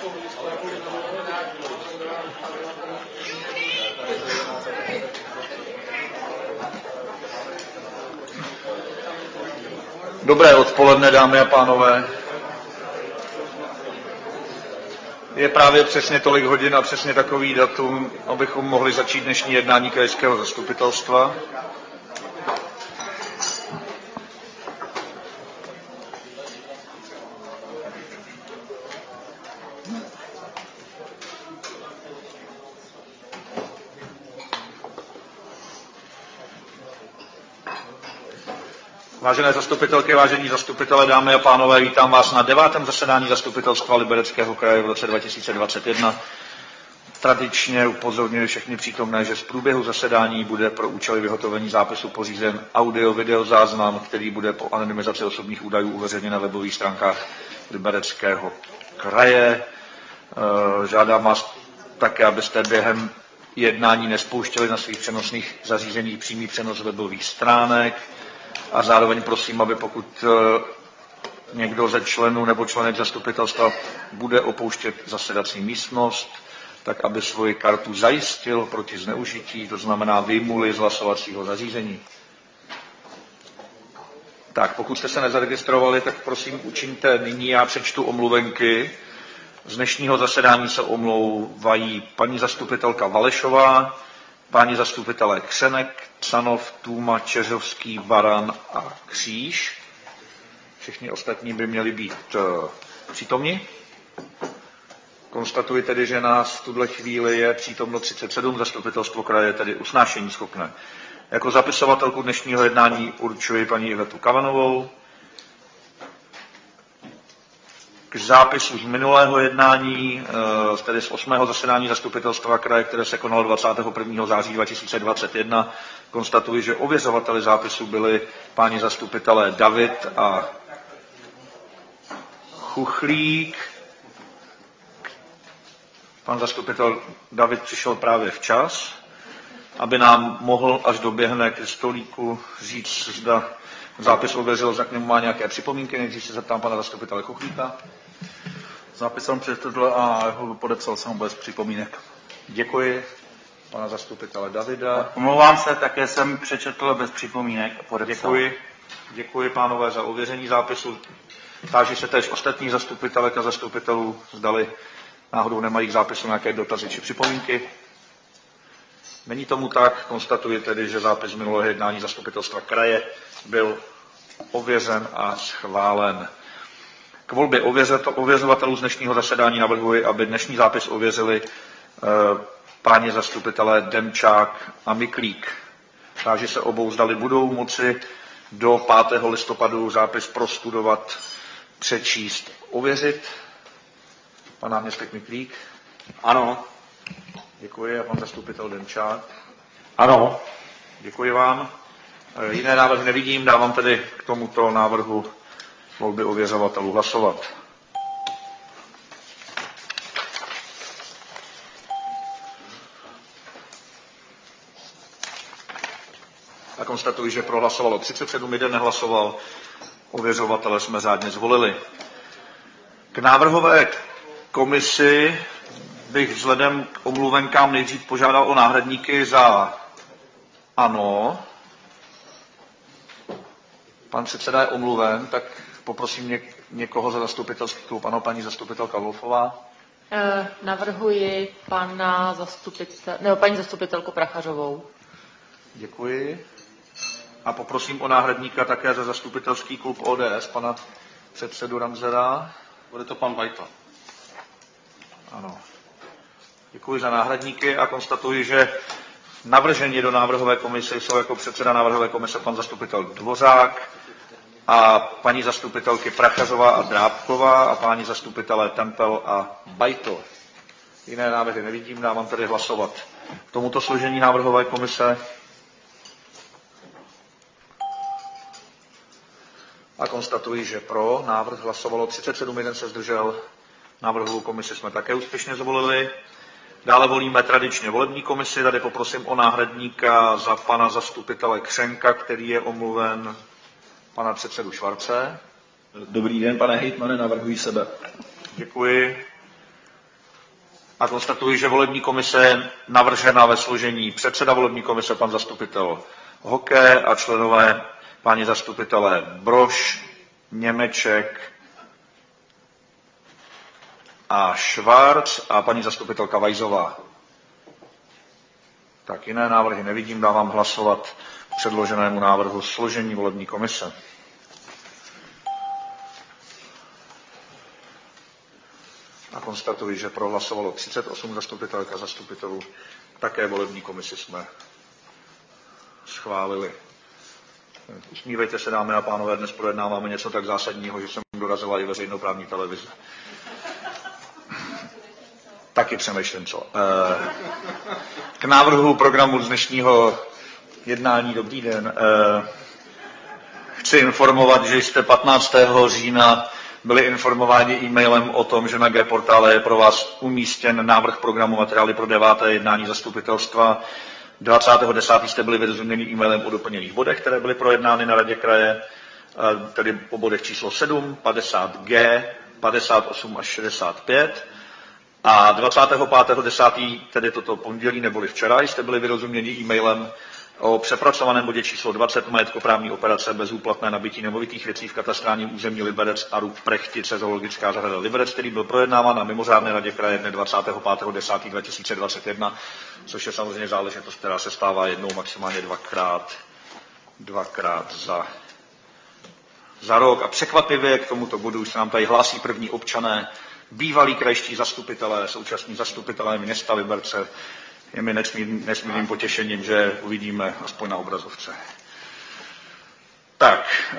Dobré odpoledne, dámy a pánové. Je právě přesně tolik hodin a přesně takový datum, abychom mohli začít dnešní jednání krajského zastupitelstva. Vážené zastupitelky, vážení zastupitelé, dámy a pánové, vítám vás na 9. zasedání Zastupitelstva Libereckého kraje v roce 2021. Tradičně upozorňuji všechny přítomné, že z průběhu zasedání bude pro účely vyhotovení zápisu pořízen audio-video záznam, který bude po anonymizaci osobních údajů uveřejněn na webových stránkách Libereckého kraje. Žádám vás také, abyste během jednání nespouštěli na svých přenosných zařízeních přímý přenos webových stránek. A zároveň prosím, aby pokud někdo ze členů nebo členek zastupitelstva bude opouštět zasedací místnost, tak aby svoji kartu zajistil proti zneužití, to znamená vyjmuli z hlasovacího zařízení. Tak, pokud jste se nezaregistrovali, tak prosím učiňte nyní, já přečtu omluvenky. Z dnešního zasedání se omlouvají paní zastupitelka Valešová, páni zastupitelé Křenek, Canov, Tůma, Čeřovský, Varan a Kříž. Všichni ostatní by měli být přítomni. Konstatuji tedy, že nás v tuhle chvíli je přítomno 37, zastupitelstvo kraje je tedy usnášení schopné. Jako zapisovatelku dnešního jednání určuji paní Ivetu Kavanovou. K zápisu z minulého jednání, tedy z 8. zasedání zastupitelstva kraje, které se konalo 21. září 2021, konstatuji, že ověřovateli zápisu byli páni zastupitelé David a Chuchlík. Pan zastupitel David přišel právě včas, aby nám mohl, až doběhne k stolíku, říct, zda zápis ověřil, zda k němu má nějaké připomínky. Nejdřív se zeptám pana zastupitele Chuchlíka. Zápis jsem přečetl a podepsal jsem bez připomínek. Děkuji. Pana zastupitele Davida. Omlouvám se, také jsem přečetl bez připomínek a podepsal. Děkuji. Děkuji, pánové, za ověření zápisu. Táži se též ostatních zastupitelek a zastupitelů, zdali náhodou nemají k zápisu nějaké dotazy či připomínky. Není tomu tak, konstatuji tedy, že zápis minulého jednání zastupitelstva kraje byl ověřen a schválen. K volbě ověřovatelů z dnešního zasedání navrhuji, aby dnešní zápis ověřili páni zastupitelé Demčák a Miklík. Táži se obou, zdali budou moci do 5. listopadu zápis prostudovat, přečíst, ověřit. Pan náměstek Miklík. Ano. Děkuji. A pan zastupitel Demčák. Ano. Děkuji vám. Jiné návrhy nevidím, dávám tedy k tomuto návrhu volby ověřovatelů hlasovat. A konstatuji, že prohlasovalo 37, jeden nehlasoval, ověřovatele jsme řádně zvolili. K návrhové komisi bych vzhledem k omluvenkám nejdřív požádal o náhradníky za ANO. Pan předseda je omluven, tak poprosím někoho za zastupitelský klub. Ano, paní zastupitelka Wolfová. Navrhuji paní zastupitelku Prachařovou. Děkuji. A poprosím o náhradníka také za zastupitelský klub ODS, pana předsedu Ramzera. Bude to pan Bajtl. Ano. Děkuji za náhradníky a konstatuji, že navrženi do návrhové komise jsou jako předseda návrhové komise pan zastupitel Dvořák a paní zastupitelky Prachařová a Drábková a páni zastupitelé Tempel a Bajtl. Jiné návrhy nevidím, dávám tedy hlasovat k tomuto složení návrhové komise. A konstatuji, že pro návrh hlasovalo 37, jeden se zdržel. Návrhovou komisi jsme také úspěšně zvolili. Dále volíme tradičně volební komisi. Tady poprosím o náhradníka za pana zastupitele Křenka, který je omluven, pana předsedu Švarce. Dobrý den, pane hejtmane, navrhuji sebe. Děkuji. A konstatuji, že volební komise je navržena ve složení předseda volební komise pan zastupitel Hoke a členové páni zastupitelé Brož, Němeček a Švarc a paní zastupitelka Vajzová. Tak jiné návrhy nevidím, dávám hlasovat k předloženému návrhu složení volební komise. A konstatuji, že prohlasovalo 38 zastupitelek a zastupitelů. Také volební komisi jsme schválili. Usmívejte se, dámy a pánové, dnes projednáváme něco tak zásadního, že jsem dorazila i veřejnoprávní televize. Taky přemýšlím, co. K návrhu programu z dnešního jednání, dobrý den. Chci informovat, že jste 15. října byli informováni e-mailem o tom, že na G-portále je pro vás umístěn návrh programu materiály pro 9. jednání zastupitelstva. 20.10. jste byli vyrozuměni e-mailem o doplněných bodech, které byly projednány na Radě kraje, tedy po bodech číslo 7, 50G, 58 až 65. A 25.10., tedy toto pondělí neboli včera, jste byli vyrozuměni e-mailem o přepracovaném bodě číslo 20 majetkoprávní operace bezúplatné nabytí nemovitých věcí v katastrálním území Liberec a Rub Prechtice, zoologická zahrada Liberec, který byl projednáván na mimořádné radě kraje dne 25.10.2021, což je samozřejmě záležitost, která se stává jednou, maximálně dvakrát za rok. A překvapivě k tomuto bodu se nám tady hlásí první občané, bývalí krajští zastupitelé, současní zastupitelé města Liberce. Je mi nesmírným potěšením, že uvidíme aspoň na obrazovce. Tak,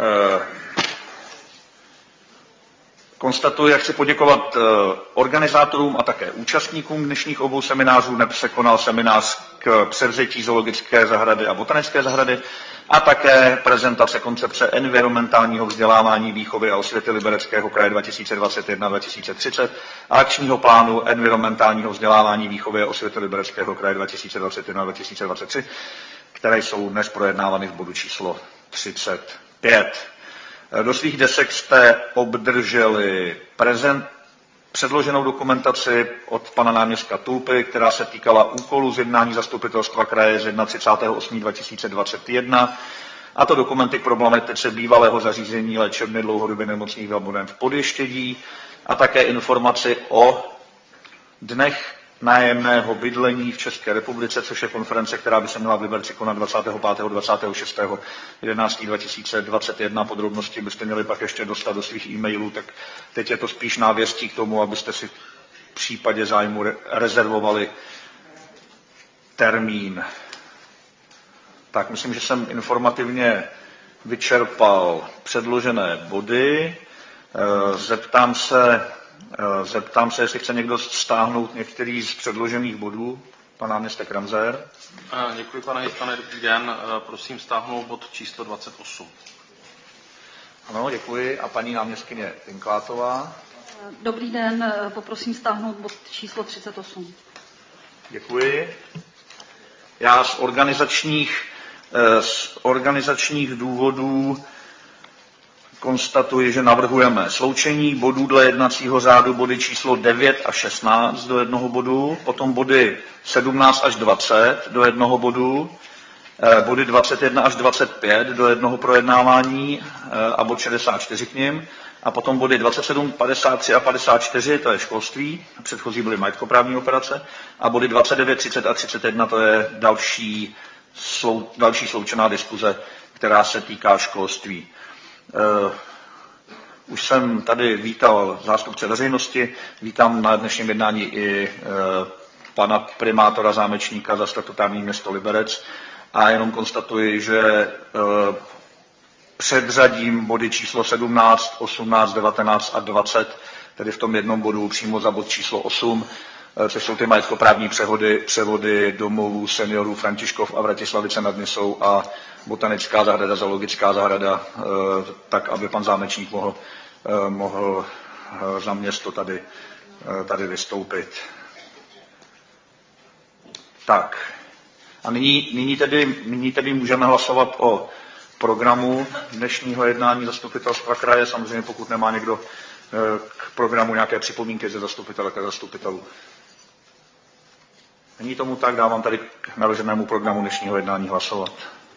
konstatuji, jak chci poděkovat organizátorům a také účastníkům dnešních obou seminářů. Dnes se konal seminář k převzetí zoologické zahrady a botanické zahrady a také prezentace koncepce environmentálního vzdělávání, výchovy a osvěty Libereckého kraje 2021-2030 a akčního plánu environmentálního vzdělávání, výchovy a osvěty Libereckého kraje 2021-2023, které jsou dnes projednávány v bodu číslo 35. Do svých desek jste obdrželi předloženou dokumentaci od pana náměstka Tulpy, která se týkala úkolů z jednání zastupitelstva kraje z 31.8.2021, a to dokumenty k problematice bývalého zařízení léčebny dlouhodobě nemocných v Jablonném v Podještědí a také informaci o dnech nájemného bydlení v České republice, což je konference, která by se měla v Liberci konat 25. 26. 11. 2021. Podrobnosti byste měli pak ještě dostat do svých e-mailů, tak teď je to spíš návěstí k tomu, abyste si v případě zájmu rezervovali termín. Tak, myslím, že jsem informativně vyčerpal předložené body. Zeptám se, jestli chce někdo stáhnout některý z předložených bodů. Pan náměstek Ramzer. Děkuji, pane hejtmane, dobrý den. Prosím stáhnout bod číslo 28. Ano, děkuji. A paní náměstkyně Tinklátová. Dobrý den, poprosím stáhnout bod číslo 38. Děkuji. Já z organizačních důvodů konstatuji, že navrhujeme sloučení bodů dle jednacího řádu body číslo 9 a 16 do jednoho bodu, potom body 17 až 20 do jednoho bodu, body 21 až 25 do jednoho projednávání a bod 64 k nim, a potom body 27, 53 a 54, to je školství, předchozí byly majetkoprávní operace, a body 29, 30 a 31, to je další sloučená diskuze, která se týká školství. Už jsem tady vítal zástupce veřejnosti, vítám na dnešním jednání i pana primátora Zámečníka za statutární město Liberec a jenom konstatuji, že předřadím body číslo 17, 18, 19 a 20, tedy v tom jednom bodu přímo za bod číslo 8, což jsou ty majetkoprávní převody domovů seniorů Františkov a Vratislavice nad Nisou a botanická zahrada, zoologická zahrada, tak, aby pan Zámečník mohl za město tady vystoupit. Tak. A nyní tedy můžeme hlasovat o programu dnešního jednání zastupitelstva kraje. Samozřejmě pokud nemá někdo k programu nějaké připomínky ze zastupitelek a zastupitelů. Není tomu tak, dávám tady k navrženému programu dnešního jednání hlasovat.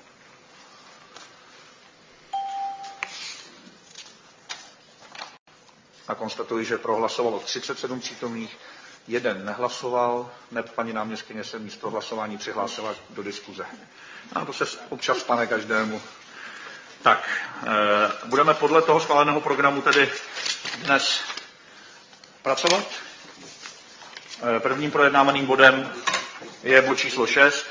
A konstatuji, že prohlasovalo 37 přítomných, 1 nehlasoval, paní náměstkyně se místo hlasování přihlásila do diskuze. A to se občas stane každému. Tak, budeme podle toho schváleného programu tedy dnes pracovat. Prvním projednávaným bodem je bod číslo 6.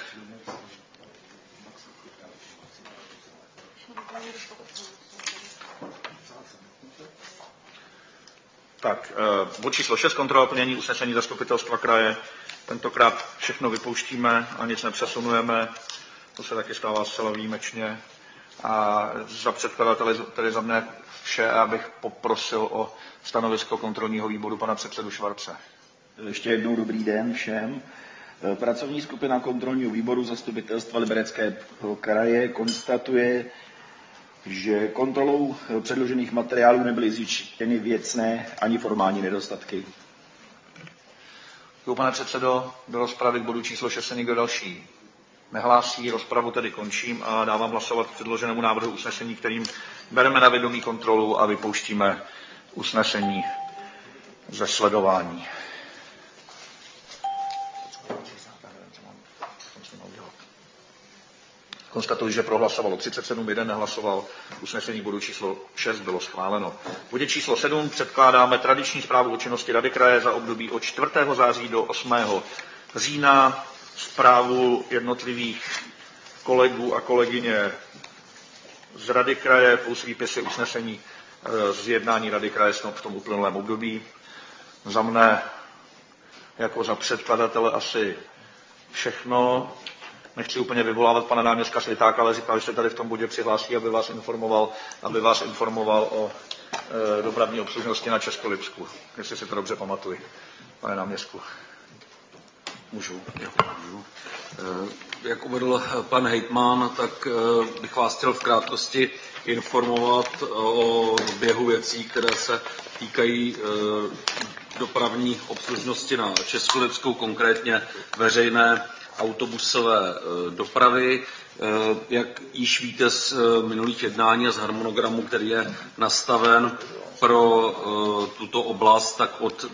Tak, bod číslo 6, kontrola plnění usnesení zastupitelstva kraje. Tentokrát všechno vypouštíme a nic nepřesunujeme. To se taky stává zcela výjimečně. A za předkladatele, tedy za mne vše, abych poprosil o stanovisko kontrolního výboru pana předsedu Švarce. Ještě jednou dobrý den všem. Pracovní skupina kontrolního výboru zastupitelstva Libereckého kraje konstatuje, že kontrolou předložených materiálů nebyly zjištěny věcné ani formální nedostatky. Děkuji, pane předsedo. Do rozpravy k bodu číslo 6 se někdo další nehlásí. Rozpravu tedy končím a dávám hlasovat k předloženému návrhu usnesení, kterým bereme na vědomí kontrolu a vypouštíme usnesení ze sledování. Konstatuji, že prohlasovalo 37, 1 nehlasoval. Usnesení bodu číslo 6 bylo schváleno. V bodě číslo 7 předkládáme tradiční zprávu o činnosti Rady kraje za období od 4. září do 8. října. Zprávu jednotlivých kolegů a kolegyně z Rady kraje plus výpisy usnesení z jednání Rady kraje v tom uplynulém období. Za mne jako za předkladatele asi všechno. Nechci úplně vyvolávat pana náměstka Svitáka, ale říkal, že se tady v tom bodě přihlásí, aby vás informoval o dopravní obslužnosti na Českolipsku. Jestli si to dobře pamatuji, pane náměstku. Můžu. Jak uvedl pan hejtman, tak bych vás chtěl v krátkosti informovat o běhu věcí, které se týkají dopravní obslužnosti na Českolipsku, konkrétně veřejné autobusové dopravy. Jak již víte z minulých jednání a z harmonogramu, který je nastaven pro tuto oblast, tak od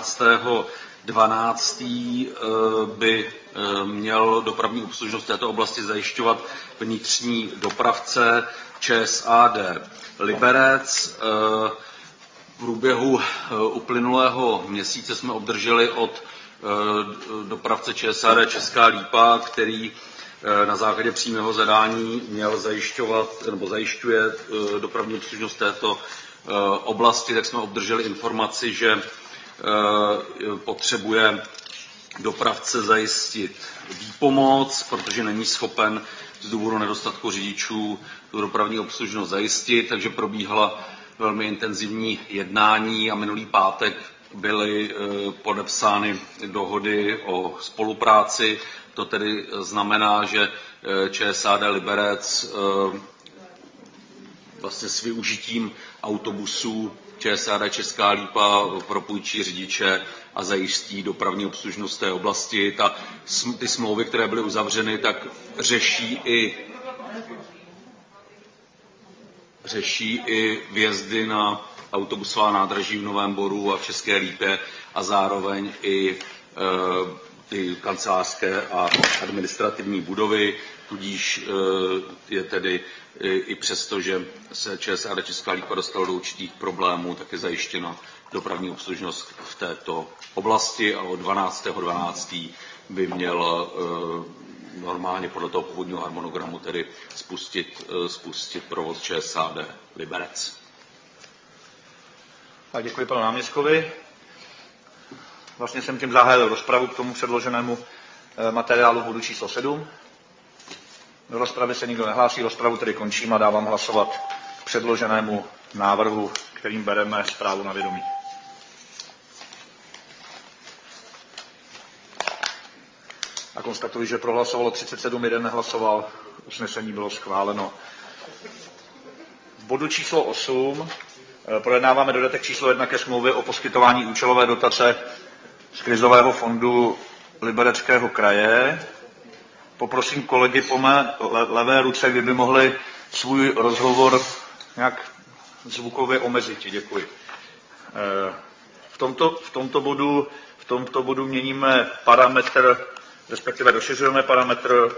12. by měl dopravní obslužnost této oblasti zajišťovat vnitřní dopravce ČSAD Liberec. V průběhu uplynulého měsíce jsme obdrželi od dopravce ČSAD Česká Lípa, který na základě přímého zadání měl zajišťovat nebo zajišťuje dopravní obslužnost této oblasti, tak jsme obdrželi informaci, že potřebuje dopravce zajistit výpomoc, protože není schopen z důvodu nedostatku řidičů tu dopravní obslužnost zajistit, takže probíhala velmi intenzivní jednání a minulý pátek byly podepsány dohody o spolupráci. To tedy znamená, že ČSAD Liberec vlastně s využitím autobusů ČSAD Česká Lípa propůjčí řidiče a zajistí dopravní obslužnost té oblasti. Ty smlouvy, které byly uzavřeny, tak řeší i vjezdy na autobusová nádraží v Novém Boru a v České Lípě a zároveň i ty kancelářské a administrativní budovy, tudíž je tedy i přesto, že se ČSAD Česká Lípa dostala do určitých problémů, tak je zajištěna dopravní obslužnost v této oblasti a od 12. by měl normálně podle toho původního harmonogramu tedy spustit provoz ČSAD Liberec. Tak děkuji panu náměstkovi. Vlastně jsem tím zahájil rozpravu k tomu předloženému materiálu bodu číslo 7. Do rozpravy se nikdo nehlásí, rozpravu tedy končím a dávám hlasovat k předloženému návrhu, kterým bereme zprávu na vědomí. A konstatuji, že prohlasovalo 37, 1 nehlasoval, usnesení bylo schváleno. V bodu číslo 8 projednáváme dodatek číslo 1 ke smlouvě o poskytování účelové dotace z krizového fondu Libereckého kraje. Poprosím kolegy po mé levé ruce, kdyby mohli svůj rozhovor nějak zvukově omezit. Děkuji. V tomto bodu měníme parametr, respektive rozšiřujeme parametr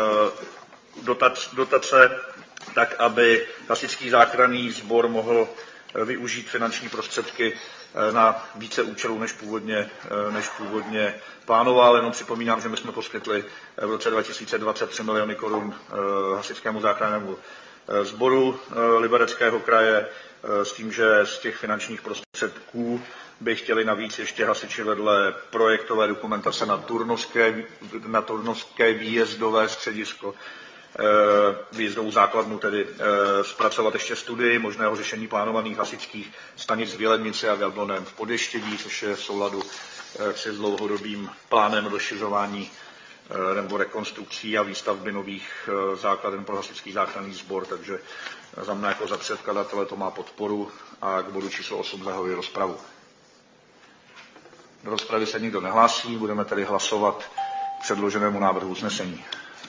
dotace tak, aby Hasičský záchranný sbor mohl využít finanční prostředky na více účelů, než původně plánoval. Jenom připomínám, že my jsme poskytli v roce 2023 miliony korun Hasičskému záchrannému sboru Libereckého kraje s tím, že z těch finančních prostředků by chtěli navíc ještě hasiči vedle projektové dokumentace na Turnovské výjezdové středisko, výjezdovou základnu, tedy zpracovat ještě studii možného řešení plánovaných hasičských stanic v Jilemnici a v Jablonném v Podještědí, což je v souladu s dlouhodobým plánem rozšiřování nebo rekonstrukcí a výstavby nových základen pro Hasičský záchranný sbor, takže za mne jako za předkladatele to má podporu a k bodu číslo 8 zahajuji rozpravu. Do rozpravy se nikdo nehlásí, budeme tedy hlasovat k předloženému návrhu usnesení.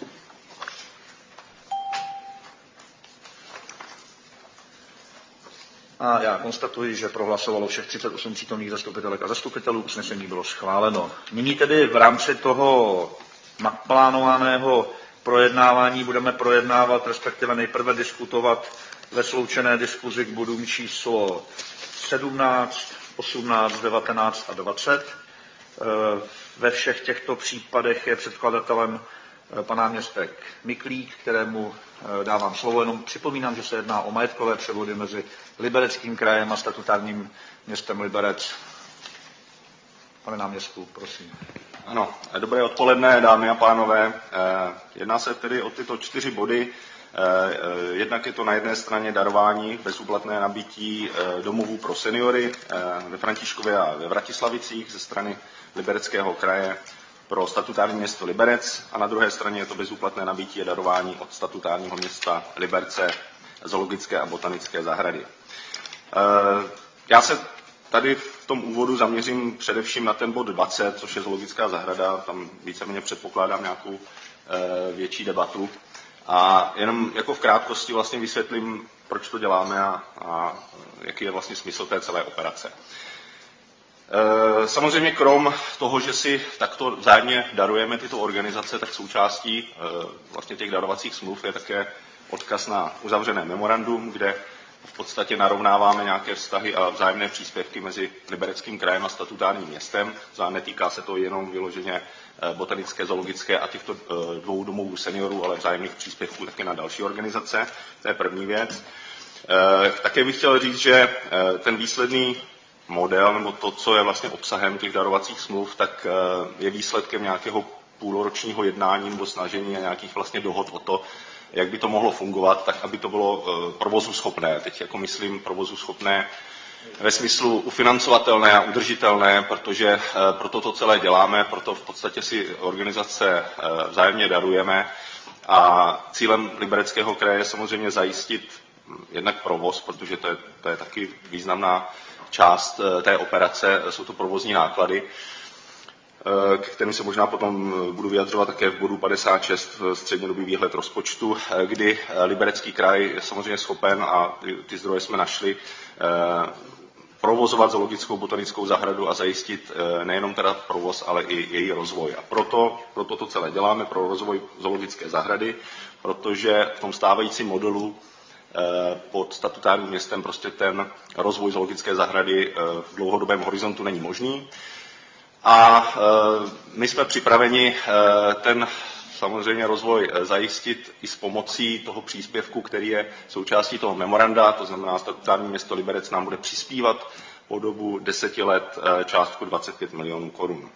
A já konstatuji, že prohlasovalo všech 38 přítomných zastupitelek a zastupitelů, usnesení bylo schváleno. Nyní tedy v rámci toho naplánovaného projednávání budeme projednávat, respektive nejprve diskutovat ve sloučené diskuzi k bodům číslo 17, 18, 19 a 20. Ve všech těchto případech je předkladatelem pan náměstek Miklík, kterému dávám slovo. Jenom připomínám, že se jedná o majetkové převody mezi Libereckým krajem a statutárním městem Liberec. Pane náměstku, prosím. Ano, dobré odpoledne, dámy a pánové. Jedná se tedy o tyto 4 body. Jednak je to na jedné straně darování bezúplatné nabití domovů pro seniory ve Františkově a ve Vratislavicích ze strany Libereckého kraje pro statutární město Liberec a na druhé straně je to bezúplatné nabití a darování od statutárního města Liberce zoologické a botanické zahrady. Já se tady v tom úvodu zaměřím především na ten bod 20, což je zoologická zahrada, tam víceméně předpokládám nějakou větší debatu. A jenom jako v krátkosti vlastně vysvětlím, proč to děláme a jaký je vlastně smysl té celé operace. Samozřejmě krom toho, že si takto vzájemně darujeme tyto organizace, tak součástí vlastně těch darovacích smluv je také odkaz na uzavřené memorandum, kde v podstatě narovnáváme nějaké vztahy a vzájemné příspěvky mezi Libereckým krajem a statutárním městem. Netýká se to jenom vyloženě botanické, zoologické a těchto 2 domovů seniorů, ale vzájemných příspěvků také na další organizace. To je první věc. Také bych chtěl říct, že ten výsledný model, nebo to, co je vlastně obsahem těch darovacích smluv, tak je výsledkem nějakého půlročního jednání nebo snažení a nějakých vlastně dohod o to, jak by to mohlo fungovat, tak aby to bylo provozu schopné. Teď jako myslím provozu schopné ve smyslu ufinancovatelné a udržitelné, protože proto to celé děláme, proto v podstatě si organizace vzájemně darujeme a cílem Libereckého kraje je samozřejmě zajistit jednak provoz, protože to je taky významná část té operace, jsou to provozní náklady, k kterým se možná potom budu vyjadřovat také v bodu 56 střednědobý výhled rozpočtu, kdy Liberecký kraj je samozřejmě schopen, a ty zdroje jsme našli, provozovat zoologickou botanickou zahradu a zajistit nejenom teda provoz, ale i její rozvoj. A proto to celé děláme pro rozvoj zoologické zahrady, protože v tom stávajícím modelu pod statutárním městem prostě ten rozvoj zoologické zahrady v dlouhodobém horizontu není možný. A my jsme připraveni ten samozřejmě rozvoj zajistit i s pomocí toho příspěvku, který je součástí toho memoranda, to znamená statutární město Liberec nám bude přispívat po dobu 10 let částku 25 milionů korun.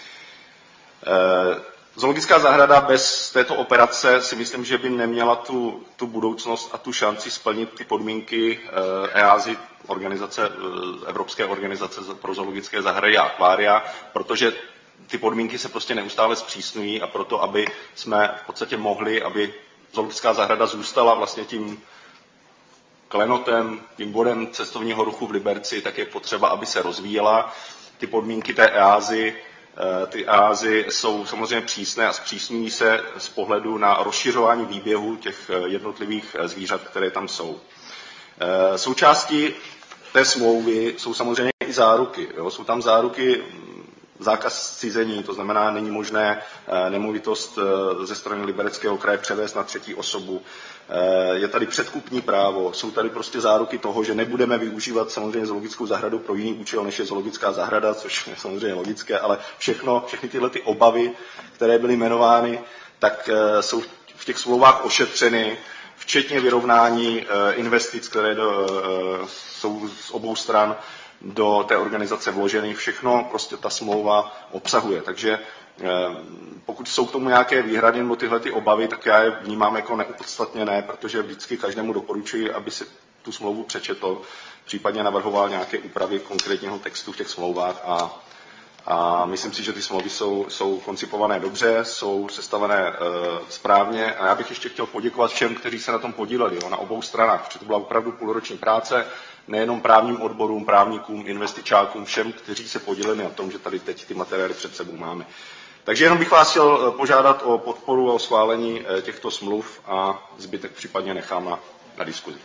Zoologická zahrada bez této operace si myslím, že by neměla tu budoucnost a tu šanci splnit ty podmínky EASY, Evropské organizace pro zoologické zahrady a akvária, protože ty podmínky se prostě neustále zpřísňují a proto, aby jsme v podstatě mohli, aby zoologická zahrada zůstala vlastně tím klenotem, tím bodem cestovního ruchu v Liberci, tak je potřeba, aby se rozvíjela. Ty podmínky té EASY Ty AAZy jsou samozřejmě přísné a zpřísňují se z pohledu na rozšiřování výběhu těch jednotlivých zvířat, které tam jsou. Součástí té smlouvy jsou samozřejmě i záruky. Jo? Jsou tam záruky, zákaz cizení, to znamená, není možné nemovitost ze strany Libereckého kraje převést na třetí osobu. Je tady předkupní právo, jsou tady prostě záruky toho, že nebudeme využívat samozřejmě zoologickou zahradu pro jiný účel, než je zoologická zahrada, což je samozřejmě logické, ale všechny tyhle ty obavy, které byly jmenovány, tak jsou v těch smlouvách ošetřeny, včetně vyrovnání investic, které jsou z obou stran do té organizace vloženy. Všechno prostě ta smlouva obsahuje. Takže pokud jsou k tomu nějaké výhrady nebo tyhle ty obavy, tak já je vnímám jako neopodstatněné, protože vždycky každému doporučuji, aby si tu smlouvu přečetl, případně navrhoval nějaké úpravy konkrétního textu v těch smlouvách a myslím si, že ty smlouvy jsou koncipované dobře, jsou sestavené správně a já bych ještě chtěl poděkovat všem, kteří se na tom podíleli, na obou stranách, protože to byla opravdu půlroční práce, nejenom právním odborům, právníkům, investičákům, všem, kteří se podíleli na tom, že tady teď ty materiály před sebou máme. Takže jenom bych vás chtěl požádat o podporu a o schválení těchto smluv a zbytek případně nechám na diskuzi.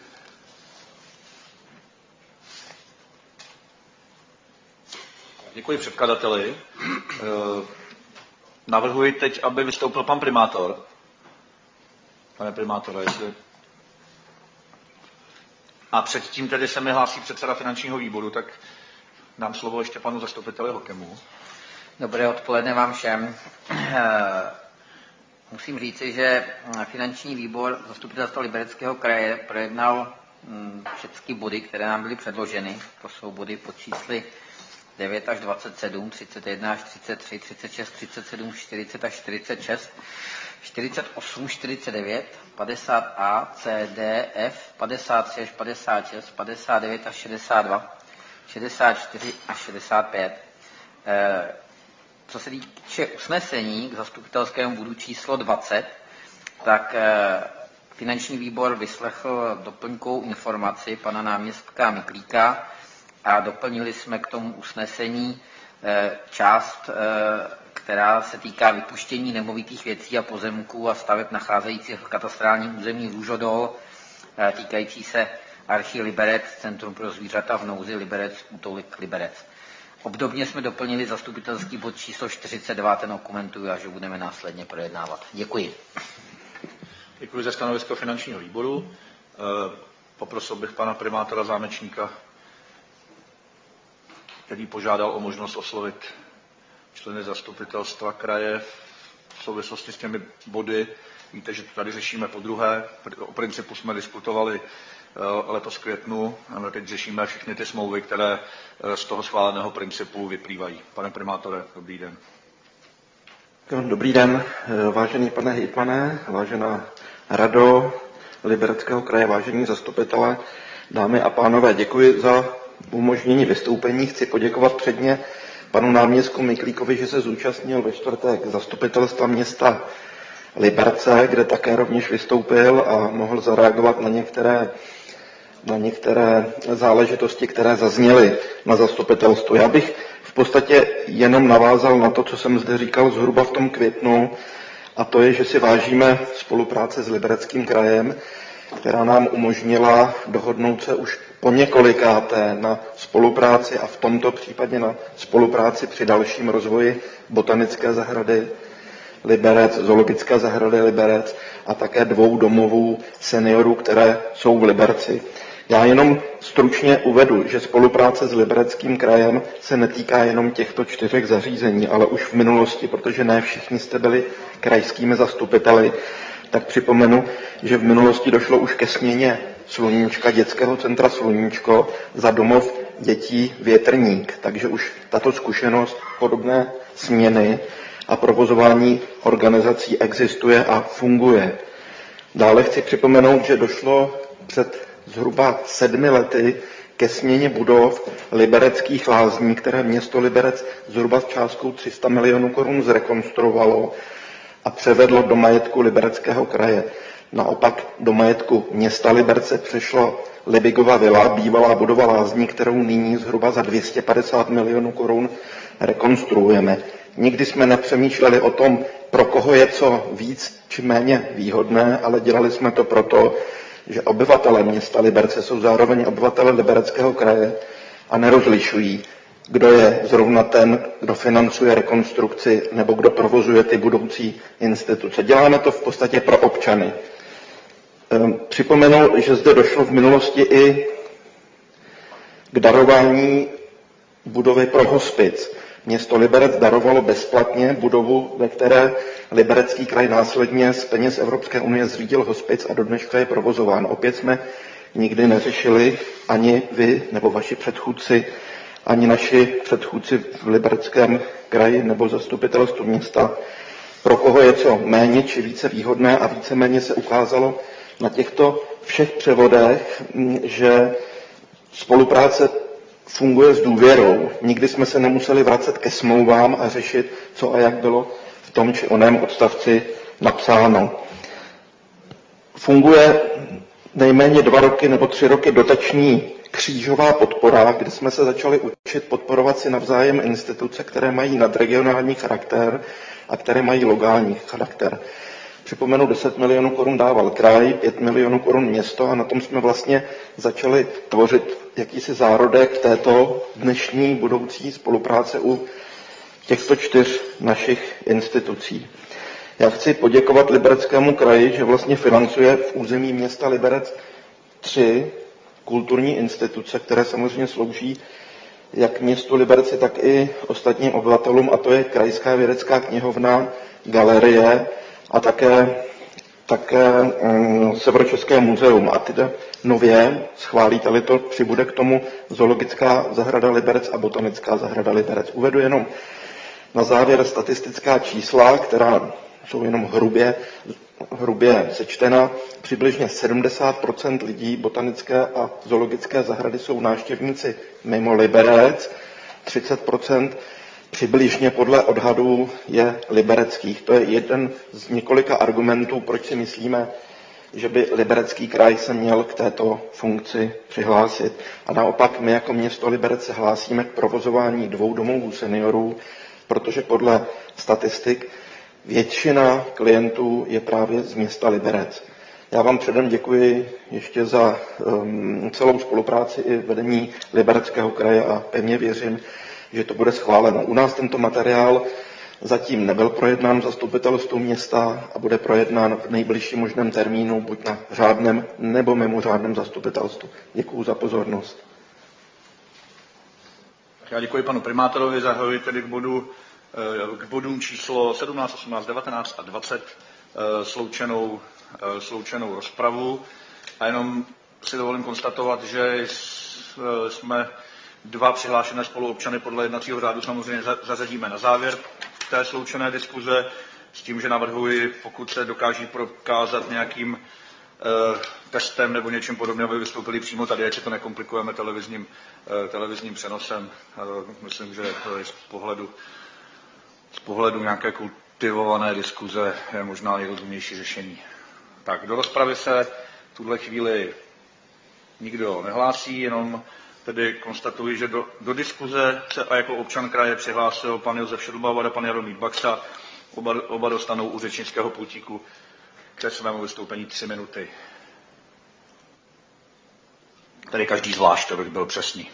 Děkuji předkladateli. Navrhuji teď, aby vystoupil pan primátor. Pane primátore, jestli... A předtím tedy se mi hlásí předseda finančního výboru, tak dám slovo ještě panu zastupiteli Hokemu. Dobré odpoledne vám všem. Musím říci, že finanční výbor Zastupitelstva Libereckého kraje projednal všechny body, které nám byly předloženy. To jsou body pod čísly 9 až 27, 31 až 33, 36, 37, 40 až 46, 48, 49, 50a, c, d, f, 53 až 56, 59 až 62, 64 až 65. Co se týče usnesení k zastupitelskému bodu číslo 20, tak finanční výbor vyslechl doplňkovou informaci pana náměstka Miklíka a doplnili jsme k tomu usnesení část, která se týká vypuštění nemovitých věcí a pozemků a staveb nacházejících v katastrálním území Růžodol, týkající se Archy Liberec, Centrum pro zvířata v nouzi Liberec, útulek Liberec. Obdobně jsme doplnili zastupitelský bod číslo 42, ten okomentuji a že budeme následně projednávat. Děkuji. Děkuji za stanovisko finančního výboru. Poprosil bych pana primátora Zámečníka, který požádal o možnost oslovit členy zastupitelstva kraje v souvislosti s těmi body. Víte, že to tady řešíme podruhé. O principu jsme diskutovali letos v květnu a teď řešíme všechny ty smlouvy, které z toho schváleného principu vyplývají. Pane primátore, dobrý den. Dobrý den, vážený pane hejtmane, vážená rado Libereckého kraje, vážení zastupitelé, dámy a pánové, děkuji za umožnění vystoupení. Chci poděkovat předně panu náměstku Miklíkovi, že se zúčastnil ve čtvrtek zastupitelstva města Liberce, kde také rovněž vystoupil a mohl zareagovat na některé záležitosti, které zazněly na zastupitelstvu. Já bych v podstatě jenom navázal na to, co jsem zde říkal zhruba v tom květnu, a to je, že si vážíme spolupráce s Libereckým krajem, která nám umožnila dohodnout se už po několikáté na spolupráci a v tomto případě na spolupráci při dalším rozvoji botanické zahrady Liberec, zoologické zahrady Liberec a také 2 domovů seniorů, které jsou v Liberci. Já jenom stručně uvedu, že spolupráce s Libereckým krajem se netýká jenom těchto 4 zařízení, ale už v minulosti, protože ne všichni jste byli krajskými zastupiteli, tak připomenu, že v minulosti došlo už ke směně Sluníčka, dětského centra Sluníčko za domov dětí Větrník. Takže už tato zkušenost podobné směny a provozování organizací existuje a funguje. Dále chci připomenout, že došlo před zhruba 7 lety ke směně budov Libereckých lázní, které město Liberec zhruba s částkou 300 milionů korun zrekonstruovalo a převedlo do majetku Libereckého kraje. Naopak do majetku města Liberce přešla Libigova vila, bývalá budova lázní, kterou nyní zhruba za 250 milionů korun rekonstruujeme. Nikdy jsme nepřemýšleli o tom, pro koho je co víc či méně výhodné, ale dělali jsme to proto, že obyvatelé města Liberce jsou zároveň obyvatele Libereckého kraje a nerozlišují, kdo je zrovna ten, kdo financuje rekonstrukci nebo kdo provozuje ty budoucí instituce. Děláme to v podstatě pro občany. Připomenu, že zde došlo v minulosti i k darování budovy pro hospic. Město Liberec darovalo bezplatně budovu, ve které Liberecký kraj následně z peněz Evropské unie zřídil hospic a do dneška je provozován. Opět jsme nikdy neřešili, ani vy nebo vaši předchůdci, ani naši předchůdci v Libereckém kraji nebo zastupitelstvu města, pro koho je co méně či více výhodné, a víceméně se ukázalo na těchto všech převodech, že spolupráce funguje s důvěrou. Nikdy jsme se nemuseli vracet ke smlouvám a řešit, co a jak bylo v tom či oném odstavci napsáno. Funguje nejméně 2 roky nebo 3 roky dotační křížová podpora, kde jsme se začali učit podporovat si navzájem instituce, které mají nadregionální charakter a které mají lokální charakter. Připomenu, 10 milionů korun dával kraj, 5 milionů korun město a na tom jsme vlastně začali tvořit jakýsi zárodek této dnešní budoucí spolupráce u těchto 4 našich institucí. Já chci poděkovat Libereckému kraji, že vlastně financuje v území města Liberec 3 kulturní instituce, které samozřejmě slouží jak městu Liberci, tak i ostatním obyvatelům, a to je Krajská vědecká knihovna, galerie a také Severočeské muzeum. A teda nově, schválíte-li to, přibude k tomu Zoologická zahrada Liberec a Botanická zahrada Liberec. Uvedu jenom na závěr statistická čísla, která jsou jenom hrubě sečtena. Přibližně 70% lidí botanické a zoologické zahrady jsou návštěvníci mimo Liberec, 30% přibližně podle odhadů je libereckých. To je jeden z několika argumentů, proč si myslíme, že by Liberecký kraj se měl k této funkci přihlásit. A naopak my jako město Liberec se hlásíme k provozování 2 domovů seniorů, protože podle statistik většina klientů je právě z města Liberec. Já vám předem děkuji ještě za celou spolupráci i vedení Libereckého kraje a pevně věřím, že to bude schváleno. U nás tento materiál zatím nebyl projednán v zastupitelstvu města a bude projednán v nejbližším možném termínu, buď na řádném nebo mimořádném zastupitelstvu. Děkuji za pozornost. Já děkuji panu primátorovi, zahajuji tedy k bodům číslo 17, 18, 19 a 20 sloučenou rozpravu. A jenom si dovolím konstatovat, že jsme 2 přihlášené spoluobčany podle jednacího řádu samozřejmě zařadíme na závěr té sloučené diskuze, s tím, že navrhuji, pokud se dokáží prokázat nějakým testem nebo něčím podobným, aby vystoupili přímo tady, ať si to nekomplikujeme televizním přenosem. Myslím, že to je z pohledu nějaké kultivované diskuze je možná nejrozumnější řešení. Tak, do rozpravy se v tuhle chvíli nikdo nehlásí, jenom tedy konstatuji, že do diskuze se a jako občan kraje přihlásil pan Josef Šedlbauer a pan Jaromír Baxa. Oba dostanou u řečnického pultíku ke svému vystoupení 3 minuty. Tady každý zvlášť, abych byl přesný.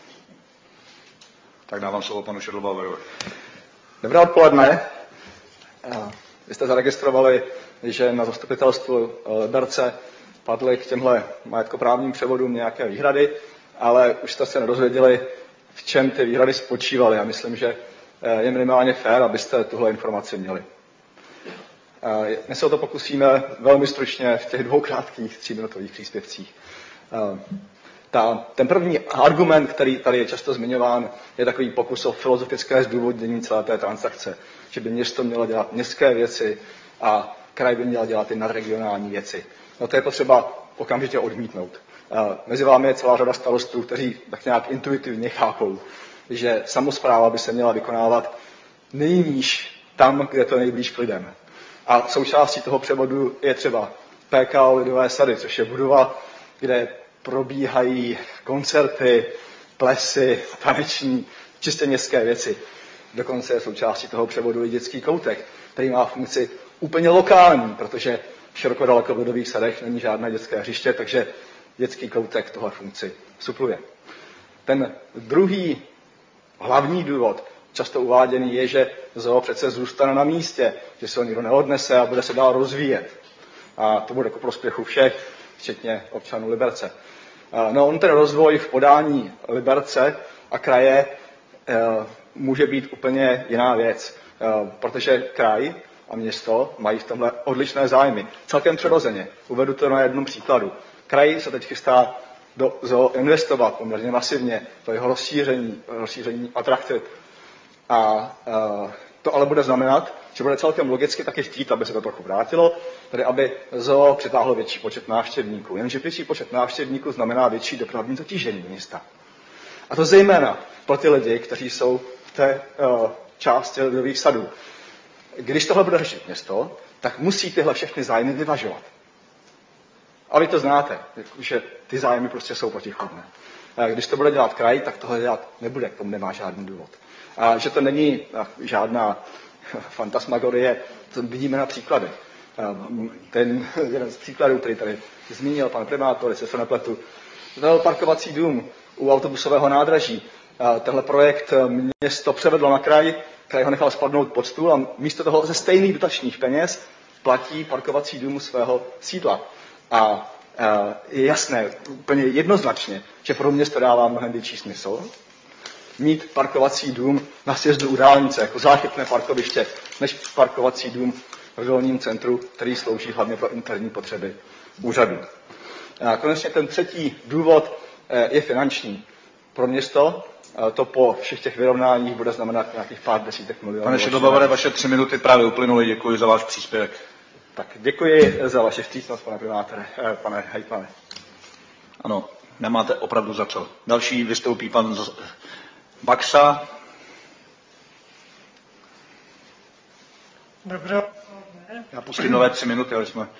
Tak dávám slovo panu Šedlbauerovi. Dobré odpoledne. Vy jste zaregistrovali, že na zastupitelstvu Liberce padly k těmhle majetkoprávním převodům nějaké výhrady, ale už jste se nedozvěděli, v čem ty výhrady spočívaly. Já myslím, že je minimálně fér, abyste tuhle informaci měli. My se o to pokusíme velmi stručně v těch 2 krátkých 3minutových příspěvcích. Ten první argument, který tady je často zmiňován, je takový pokus o filozofické zdůvodnění celé té transakce, že by město mělo dělat městské věci a kraj by měl dělat ty nadregionální věci. No to je potřeba okamžitě odmítnout. Mezi vámi je celá řada starostů, kteří tak nějak intuitivně chápou, že samospráva by se měla vykonávat nejníž tam, kde to je nejblíž k lidem. A součástí toho převodu je třeba PKO Lidové sady, což je budova, kde probíhají koncerty, plesy, taneční, čistě městské věci. Dokonce je součástí toho převodu i dětský koutek, který má funkci úplně lokální, protože široko daleko v Lidových sadech není žádné dětské hřiště, takže dětský koutek tohle funkci supluje. Ten druhý hlavní důvod, často uváděný, je, že zoo přece zůstane na místě, že se ho nikdo neodnese a bude se dál rozvíjet. A to bude ku prospěchu všech, včetně občanů Liberce. No, on ten rozvoj v podání Liberce a kraje může být úplně jiná věc, protože kraj a město mají v tomhle odlišné zájmy. Celkem přirozeně. Uvedu to na jednom příkladu. Kraj se teď chystá do zoo investovat poměrně masivně, do jeho rozšíření atraktivit. A to ale bude znamenat, že bude celkem logicky taky chtít, aby se to trochu vrátilo, tedy aby zoo přitáhlo větší počet návštěvníků. Jenže větší počet návštěvníků znamená větší dopravní zatížení města. A to zejména pro ty lidi, kteří jsou v té části Lidových sadů. Když tohle bude řešit město, tak musí tyhle všechny zájmy vyvažovat. A vy to znáte, že ty zájmy prostě jsou protichůdné. Když to bude dělat kraj, tak tohle dělat nebude, k tomu nemá žádný důvod. A že to není žádná fantasmagorie, to vidíme na příkladech. Ten jeden z příkladů, který tady zmínil pan primátor, jestli se nepletu, byl parkovací dům u autobusového nádraží. Tenhle projekt město převedlo na kraj ho nechal spadnout pod stůl a místo toho ze stejných dotačních peněz platí parkovací dům svého sídla. A je jasné, úplně jednoznačně, že pro město dává mnohem větší smysl mít parkovací dům na sjezdu u dálnice, jako záchytné parkoviště, než parkovací dům v dolním centru, který slouží hlavně pro interní potřeby úřadu. A konečně ten třetí důvod je finanční. Pro město to po všech těch vyrovnáních bude znamenat nějakých pár desítek milionů. Pane Šedlbauere, vaše 3 minuty právě uplynuly. Děkuji za váš příspěvek. Tak děkuji za vaši vstřícnost, pane primátore, pane hejtmane. Ano, nemáte opravdu za co. Další vystoupí pan Baxa. Dobré odpoledne. Já pustím nové 3 minuty, ale jsme...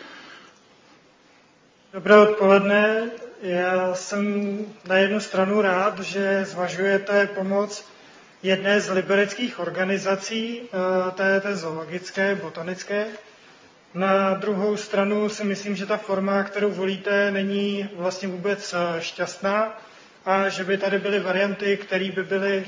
Dobré odpoledne. Já jsem na jednu stranu rád, že zvažujete pomoc jedné z libereckých organizací, té zoologické, botanické. Na druhou stranu si myslím, že ta forma, kterou volíte, není vlastně vůbec šťastná a že by tady byly varianty, které by byly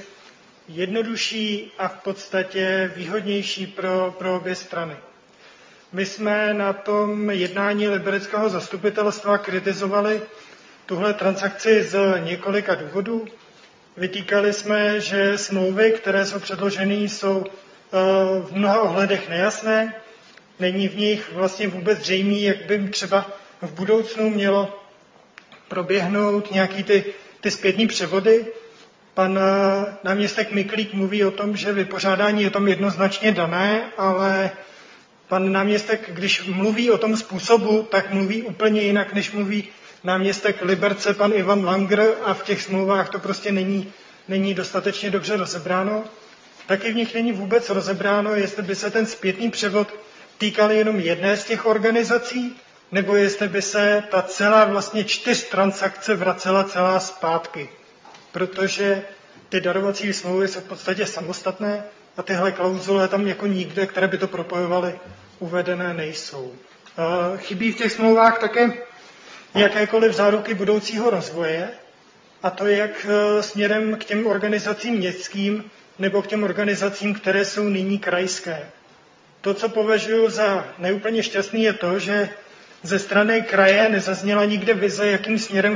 jednodušší a v podstatě výhodnější pro obě strany. My jsme na tom jednání libereckého zastupitelstva kritizovali tuhle transakci z několika důvodů. Vytýkali jsme, že smlouvy, které jsou předloženy, jsou v mnoha ohledech nejasné. Není v nich vlastně vůbec zřejmé, jak by třeba v budoucnu mělo proběhnout nějaký ty zpětný převody. Pan náměstek Miklík mluví o tom, že vypořádání je tam jednoznačně dané, ale pan náměstek, když mluví o tom způsobu, tak mluví úplně jinak, než mluví náměstek Liberce, pan Ivan Langer, a v těch smlouvách to prostě není dostatečně dobře rozebráno. Taky v nich není vůbec rozebráno, jestli by se ten zpětný převod týkal jenom jedné z těch organizací, nebo jestli by se ta celá vlastně 4 transakce vracela celá zpátky. Protože ty darovací smlouvy jsou v podstatě samostatné a tyhle klauzule tam jako nikde, které by to propojovaly, uvedené nejsou. Chybí v těch smlouvách také jakékoliv záruky budoucího rozvoje, a to jak směrem k těm organizacím městským, nebo k těm organizacím, které jsou nyní krajské. To, co považuji za neúplně šťastný, je to, že ze strany kraje nezazněla nikde vize, jakým směrem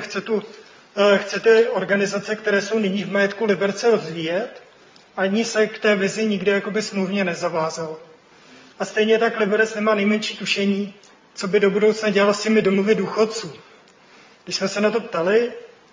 chcete organizace, které jsou nyní v majetku Liberce, rozvíjet, ani se k té vizi nikde jakoby smluvně nezavázal. A stejně tak Liberec nemá nejmenší tušení, co by do budoucna dělal s těmi domovy důchodců. Když jsme se na to ptali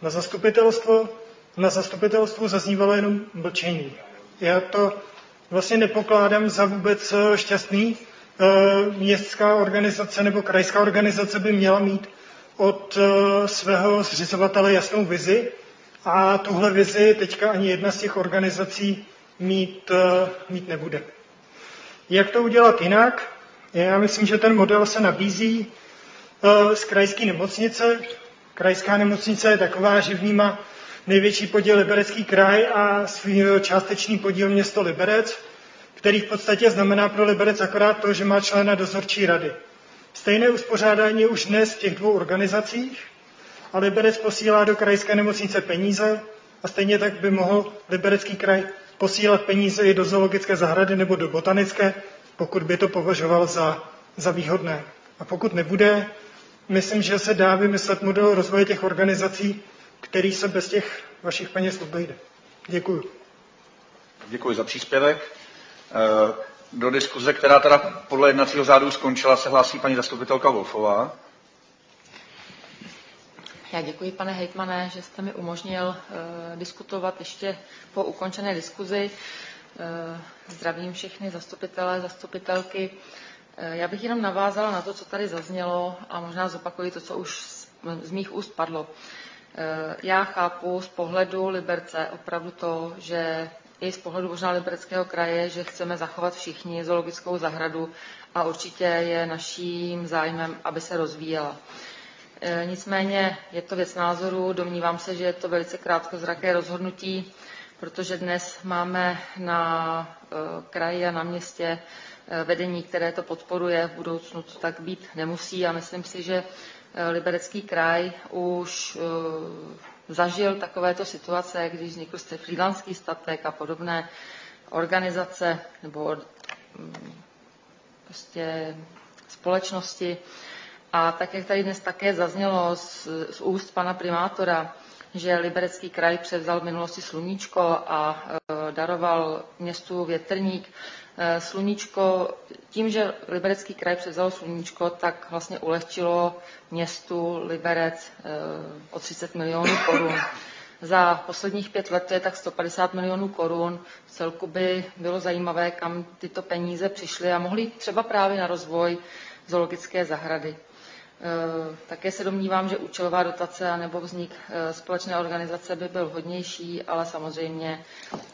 na zastupitelstvu zaznívalo jenom mlčení. Já to vlastně nepokládám za vůbec šťastný. Městská organizace nebo krajská organizace by měla mít od svého zřizovatele jasnou vizi a tuhle vizi teďka ani jedna z těch organizací mít nebude. Jak to udělat jinak? Já myslím, že ten model se nabízí z krajské nemocnice. Krajská nemocnice je taková, že vnímá největší podíl Liberecký kraj a svůj částečný podíl město Liberec, který v podstatě znamená pro Liberec akorát to, že má člena dozorčí rady. Stejné uspořádání už dnes v těch dvou organizacích a Liberec posílá do krajské nemocnice peníze a stejně tak by mohl Liberecký kraj posílat peníze i do zoologické zahrady nebo do botanické, pokud by to považoval za výhodné. A pokud nebude, myslím, že se dá vymyslet model rozvoje těch organizací, který se bez těch vašich peněz obejde. Děkuji. Děkuji za příspěvek. Do diskuze, která teda podle jednacího řádu skončila, se hlásí paní zastupitelka Wolfová. Já děkuji, pane hejtmane, že jste mi umožnil diskutovat ještě po ukončené diskuzi. Zdravím všechny zastupitele, zastupitelky. Já bych jenom navázala na to, co tady zaznělo a možná zopakuji to, co už z mých úst padlo. Já chápu z pohledu Liberce opravdu to, že i z pohledu možná Libereckého kraje, že chceme zachovat všichni zoologickou zahradu a určitě je naším zájmem, aby se rozvíjela. Nicméně je to věc názoru, domnívám se, že je to velice krátkozraké rozhodnutí, protože dnes máme na kraji a na městě vedení, které to podporuje, v budoucnu to tak být nemusí a myslím si, že Liberecký kraj už zažil takovéto situace, když vznikl frýdlantský statek a podobné organizace nebo prostě společnosti. A tak, jak tady dnes také zaznělo z úst pana primátora, že Liberecký kraj převzal v minulosti Sluníčko a daroval městu Větrník. Sluníčko, tím, že Liberecký kraj převzal Sluníčko, tak vlastně ulehčilo městu Liberec o 30 milionů korun. Za posledních 5 let to je tak 150 milionů korun. V celku by bylo zajímavé, kam tyto peníze přišly a mohly jít třeba právě na rozvoj zoologické zahrady. Také se domnívám, že účelová dotace nebo vznik společné organizace by byl vhodnější, ale samozřejmě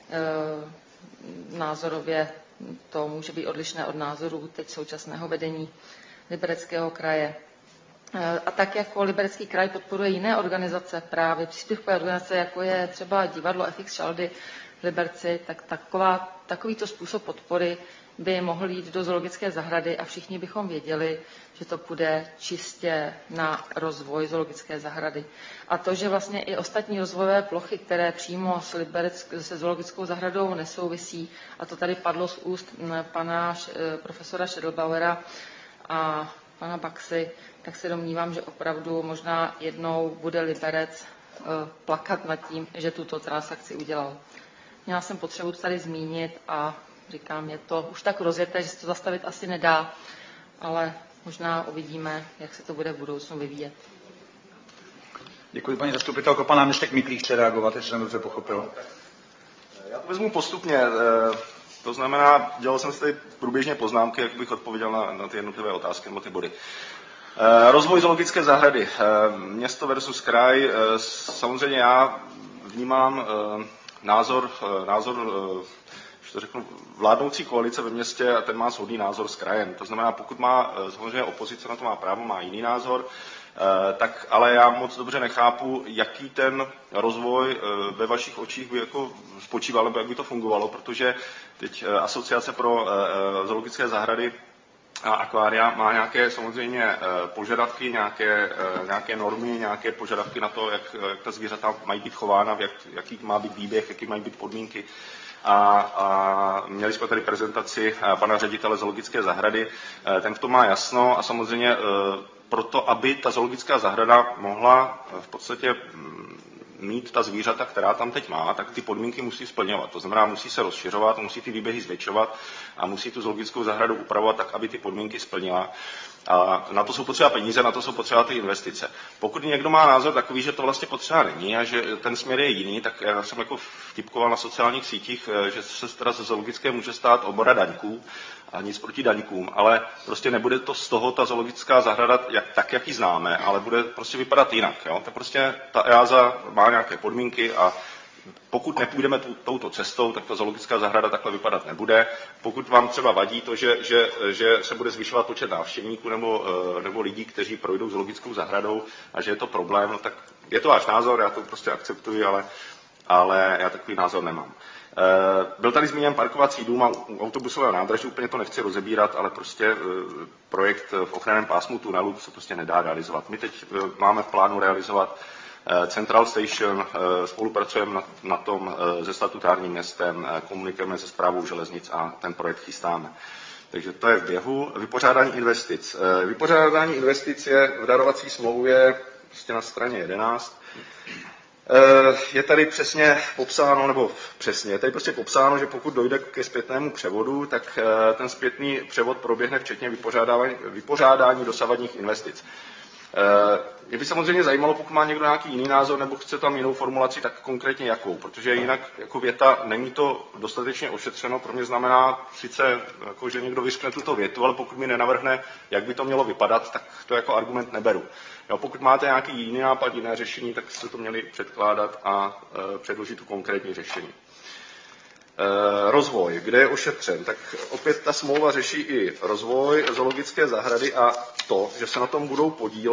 názorově to může být odlišné od názorů teď současného vedení Libereckého kraje. A tak jako Liberecký kraj podporuje jiné organizace, právě příspěvkové organizace, jako je třeba divadlo FX Šaldy v Liberci, tak takovýto způsob podpory by mohl jít do zoologické zahrady a všichni bychom věděli, že to půjde čistě na rozvoj zoologické zahrady. A to, že vlastně i ostatní rozvojové plochy, které přímo se zoologickou zahradou nesouvisí, a to tady padlo z úst pana profesora Schädelbauera a pana Baxy, tak se domnívám, že opravdu možná jednou bude Liberec plakat nad tím, že tuto transakci udělal. Měla jsem potřebu to tady zmínit a říkám, je to už tak rozjeté, že se to zastavit asi nedá, ale možná uvidíme, jak se to bude v budoucnu vyvíjet. Děkuji, paní zastupitelko. Pan náměstek Miklík chce reagovat, jestli jsem dobře pochopil. Já to vezmu postupně. To znamená, dělal jsem si tady průběžně poznámky, jak bych odpověděl na ty jednotlivé otázky nebo ty body. Rozvoj zoologické zahrady. Město versus kraj. Samozřejmě já vnímám názor že to řeknu, vládnoucí koalice ve městě a ten má shodný názor s krajem. To znamená, pokud má samozřejmě opozice na to má právo, má jiný názor, tak ale já moc dobře nechápu, jaký ten rozvoj ve vašich očích by jako spočíval, nebo jak by to fungovalo, protože teď Asociace pro zoologické zahrady a akvária má nějaké samozřejmě požadavky, nějaké normy, nějaké požadavky na to, jak ta zvířata mají být chována, jaký má být výběh, jaký mají být podmínky. A měli jsme tady prezentaci pana ředitele zoologické zahrady, ten v tom má jasno a samozřejmě proto, aby ta zoologická zahrada mohla v podstatě mít ta zvířata, která tam teď má, tak ty podmínky musí splňovat. To znamená, musí se rozšiřovat, musí ty výběhy zvětšovat a musí tu zoologickou zahradu upravovat tak, aby ty podmínky splnila. A na to jsou potřeba peníze, na to jsou potřeba ty investice. Pokud někdo má názor takový, že to vlastně potřeba není a že ten směr je jiný, tak já jsem jako vtipkoval na sociálních sítích, že se teda ze zoologické může stát obora daňků a nic proti daňkům, ale prostě nebude to z toho ta zoologická zahrada tak, jak ji známe, ale bude prostě vypadat jinak. Jo? To prostě ta EASA má nějaké podmínky a pokud nepůjdeme touto cestou, tak ta zoologická zahrada takhle vypadat nebude. Pokud vám třeba vadí to, že se bude zvyšovat počet návštěvníků nebo lidí, kteří projdou zoologickou zahradou a že je to problém, no tak je to váš názor, já to prostě akceptuji, ale já takový názor nemám. Byl tady zmíněn parkovací dům a autobusového nádraží, úplně to nechci rozebírat, ale prostě projekt v ochranném pásmu tunelu se prostě nedá realizovat. My teď máme v plánu realizovat Central Station, spolupracujeme na tom se statutárním městem, komunikujeme se správou železnic a ten projekt chystáme. Takže to je v běhu. Vypořádání investic. Vypořádání investic je v darovací smlouvě prostě na straně 11. Je tady přesně popsáno, je tady prostě popsáno, že pokud dojde ke zpětnému převodu, tak ten zpětný převod proběhne včetně vypořádání dosavadních investic. Mě by samozřejmě zajímalo, pokud má někdo nějaký jiný názor nebo chce tam jinou formulaci, tak konkrétně jakou, protože jinak jako věta není to dostatečně ošetřeno, pro mě znamená sice, jako, že někdo vyřkne tuto větu, ale pokud mi nenavrhne, jak by to mělo vypadat, tak to jako argument neberu. Jo, pokud máte nějaký jiný nápad, jiné řešení, tak jste to měli předkládat a předložit tu konkrétní řešení. Rozvoj, kde je ošetřen, tak opět ta smlouva řeší i rozvoj zoologické zahrady a to, že se na tom budou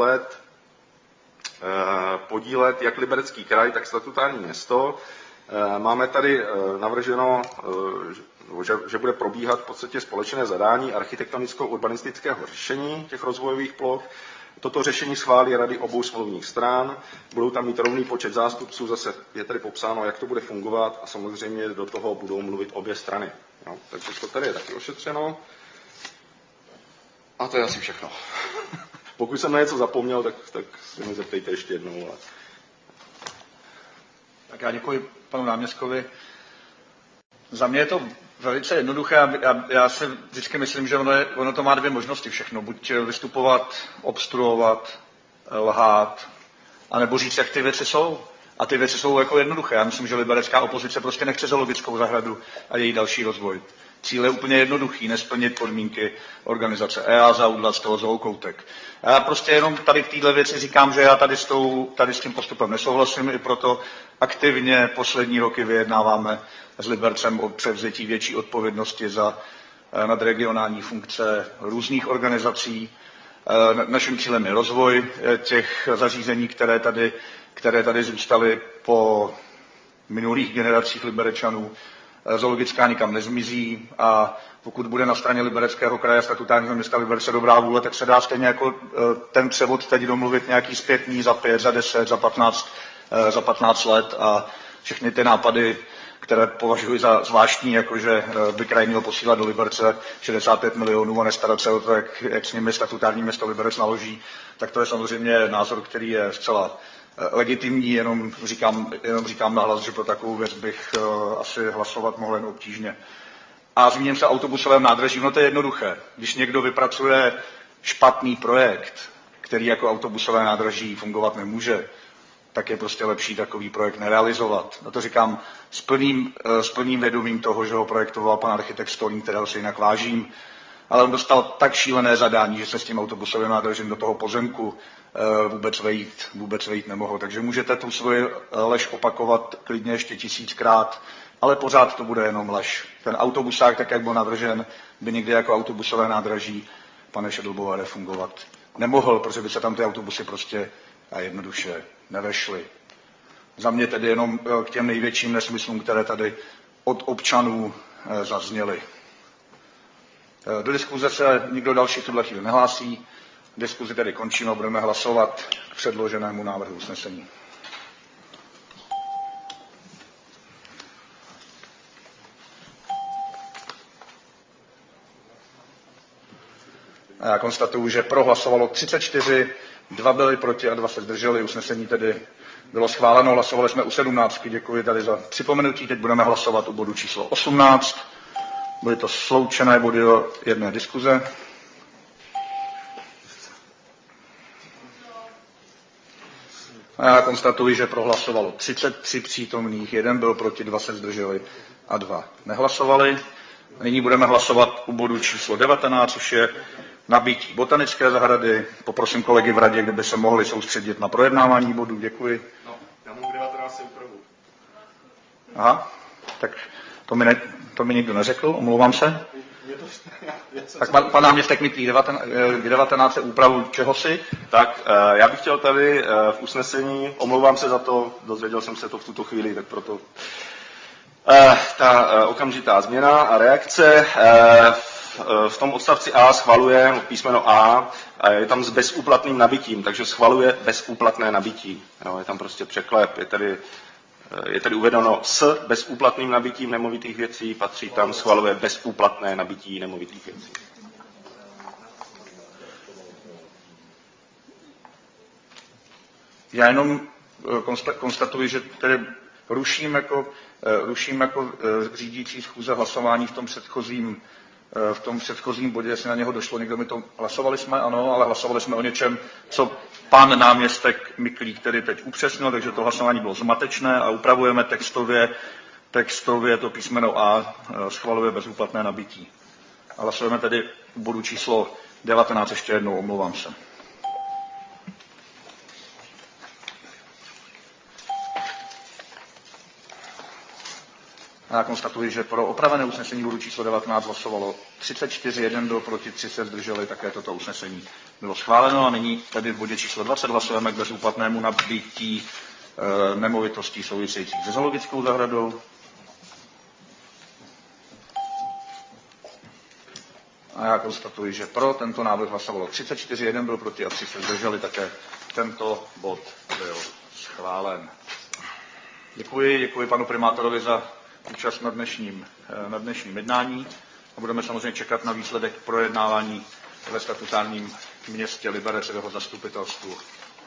podílet jak Liberecký kraj, tak statutární město. Máme tady navrženo, že bude probíhat v podstatě společné zadání architektonicko-urbanistického řešení těch rozvojových ploch. Toto řešení schválí rady obou smluvních stran, budou tam mít rovný počet zástupců, zase je tady popsáno, jak to bude fungovat a samozřejmě do toho budou mluvit obě strany. No, takže to tady je taky ošetřeno. A to je asi všechno. Pokud jsem na něco zapomněl, tak si mi zeptejte ještě jednou. Ale... Tak já děkuji panu náměstkovi. Za mě je to velice jednoduché. Já si vždycky myslím, že ono to má dvě možnosti všechno. Buď vystupovat, obstruovat, lhát, anebo říct, jak ty věci jsou. A ty věci jsou jako jednoduché. Já myslím, že liberecká opozice prostě nechce zoologickou zahradu a její další rozvoj. Cíl je úplně jednoduchý, nesplnit podmínky organizace EASA, udlat z toho zookoutek. Já prostě jenom tady v této věci říkám, že já tady s tím postupem nesouhlasím, i proto aktivně poslední roky vyjednáváme s Libercem o převzetí větší odpovědnosti za nadregionální funkce různých organizací. Naším cílem je rozvoj těch zařízení, které tady zůstaly po minulých generacích Liberečanů. Zoologická nikam nezmizí a pokud bude na straně Libereckého kraje statutárního města Liberce dobrá vůle, tak se dá stejně jako ten převod teď domluvit nějaký zpětný za 5, za 10, za 15 let a všechny ty nápady, které považuji za zvláštní, jakože by kraj měl posílat do Liberce 65 milionů a nestarat se o to, jak s nimi statutární město Liberec naloží, tak to je samozřejmě názor, který je zcela legitimní, jenom říkám nahlas, že pro takovou věc bych asi hlasovat mohl jen obtížně. A zmíním se o autobusovém nádraží, no to je jednoduché. Když někdo vypracuje špatný projekt, který jako autobusové nádraží fungovat nemůže, tak je prostě lepší takový projekt nerealizovat. No to říkám s plným vědomím toho, že ho projektoval pan architekt Stolín, kterého si jinak vážím, ale on dostal tak šílené zadání, že se s tím autobusovým nádražím do toho pozemku vůbec vejít nemohl. Takže můžete tu svoji lež opakovat klidně ještě 1000krát, ale pořád to bude jenom lež. Ten autobusák, tak jak byl navržen, by někdy jako autobusové nádraží, pane Šedlbovare, fungovat nemohl, protože by se tam ty autobusy prostě a jednoduše nevešly. Za mě tedy jenom k těm největším nesmyslům, které tady od občanů zazněly. Do diskuze se nikdo další v tuhle chvíli nehlásí. Diskuzi tedy končíme a budeme hlasovat k předloženému návrhu usnesení. A já konstatuju, že pro hlasovalo 34, 2 byli proti a 2 se zdrželi. Usnesení tedy bylo schváleno. Hlasovali jsme u 17. Děkuji tady za připomenutí. Teď budeme hlasovat u bodu číslo 18. Byly to sloučené body do jedné diskuze. A já konstatuji, že prohlasovalo 33 přítomných, 1 byl proti, 2 se zdrželi a 2 nehlasovali. Nyní budeme hlasovat u bodu číslo 19, což je nabýtí botanické zahrady. Poprosím kolegy v radě, kdyby se mohli soustředit na projednávání bodů. Děkuji. No, já mám 19 úpravu. Aha, tak to mi někdo neřekl, omlouvám se. Tak pan náměstek Miklý, 19. úpravu čehosi? Tak, já bych chtěl tady v usnesení, omlouvám se za to, dozvěděl jsem se to v tuto chvíli, tak proto ta okamžitá změna a reakce. V tom odstavci A schvaluje písmeno A je tam s bezúplatným nabitím, takže schvaluje bezúplatné nabití. Jo, je tam prostě překlep, je tady uvedeno s bezúplatným nabitím nemovitých věcí, patří tam schvaluje bezúplatné nabití nemovitých věcí. Já jenom konstatuji, že tedy ruším jako řídící schůze hlasování v tom předchozím bodě, jestli na něho došlo, někdo mi to hlasovali jsme, ano, ale hlasovali jsme o něčem, co pan náměstek Miklík tedy teď upřesnil, takže to hlasování bylo zmatečné a upravujeme textově to písmeno A schvaluje bezúplatné nabití. A hlasujeme tedy v bodu číslo 19 ještě jednou, omlouvám se. A já konstatuji, že pro opravené usnesení bodu číslo 19 hlasovalo 34, 1 byl proti, 3 se zdrželi, také toto usnesení bylo schváleno. A nyní tedy v bodě číslo 20 hlasujeme k bezúplatnému nabití nemovitostí souvisejících se zoologickou zahradou. A já konstatuji, že pro tento návrh hlasovalo 34, 1 byl proti a 3 se zdrželi, také tento bod byl schválen. Děkuji panu primátorovi za účast na dnešním jednání a budeme samozřejmě čekat na výsledek projednávání ve statutárním městě Liberec, jeho zastupitelstvu.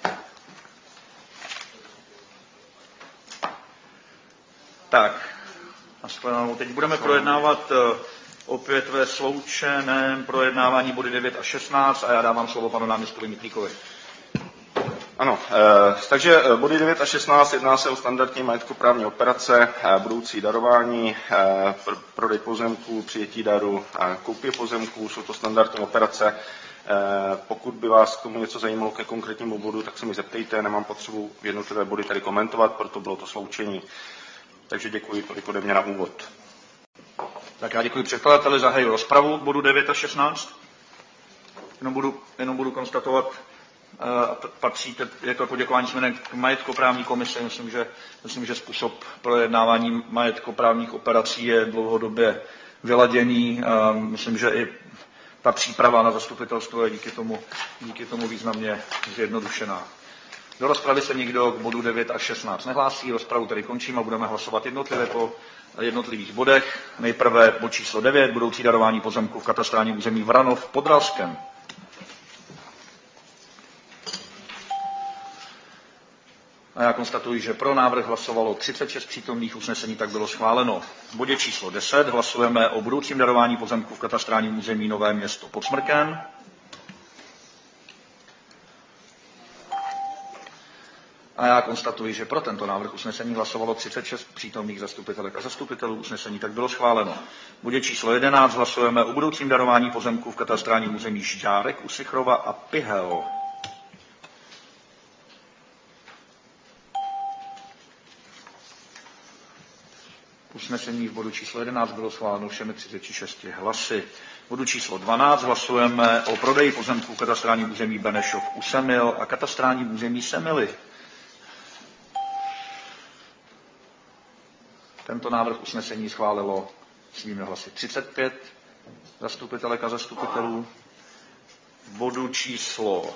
Tak, teď budeme projednávat opět ve sloučeném projednávání body 9 a 16 a já dávám slovo panu náměstkovi Miklíkovi. Ano, takže body 9 a 16 jedná se o standardní majetkoprávní operace, budoucí darování, prodej pozemků, přijetí daru, koupě pozemků, jsou to standardní operace. Pokud by vás k tomu něco zajímalo ke konkrétnímu bodu, tak se mi zeptejte, nemám potřebu jednotlivé body tady komentovat, proto bylo to sloučení. Takže děkuji, tolik ode mě na úvod. Tak já děkuji předkladateli, zahajuji rozpravu k bodu 9 a 16. Jenom budu konstatovat, patří, je to poděkování směrem k majetkoprávní komisi. Myslím, že způsob projednávání majetkoprávních operací je dlouhodobě vyladěný. Myslím, že i ta příprava na zastupitelstvo je díky tomu významně zjednodušená. Do rozpravy se nikdo k bodu 9 a 16 nehlásí, rozpravu tedy končím a budeme hlasovat jednotlivě po jednotlivých bodech. Nejprve bod číslo 9, budoucí darování pozemku v katastrálním území Vranov pod Ralskem. A já konstatuji, že pro návrh hlasovalo 36 přítomných, usnesení tak bylo schváleno. V bodě číslo 10 hlasujeme o budoucím darování pozemku v katastrálním území Nové Město pod Smrkem. A já konstatuji, že pro tento návrh usnesení hlasovalo 36 přítomných zastupitelek a zastupitelů, usnesení tak bylo schváleno. V bodě číslo 11 hlasujeme o budoucím darování pozemku v katastrálním území Žďárek u Sichrova a Pihel. Usnesení v bodu číslo 11 bylo schváleno všemi 36 hlasy. V bodu číslo 12 hlasujeme o prodeji pozemků v katastrálním území Benešov u Semil a katastrálním území Semily. Tento návrh usnesení schválilo svými hlasy 35 zastupitelek a zastupitelů. V bodu číslo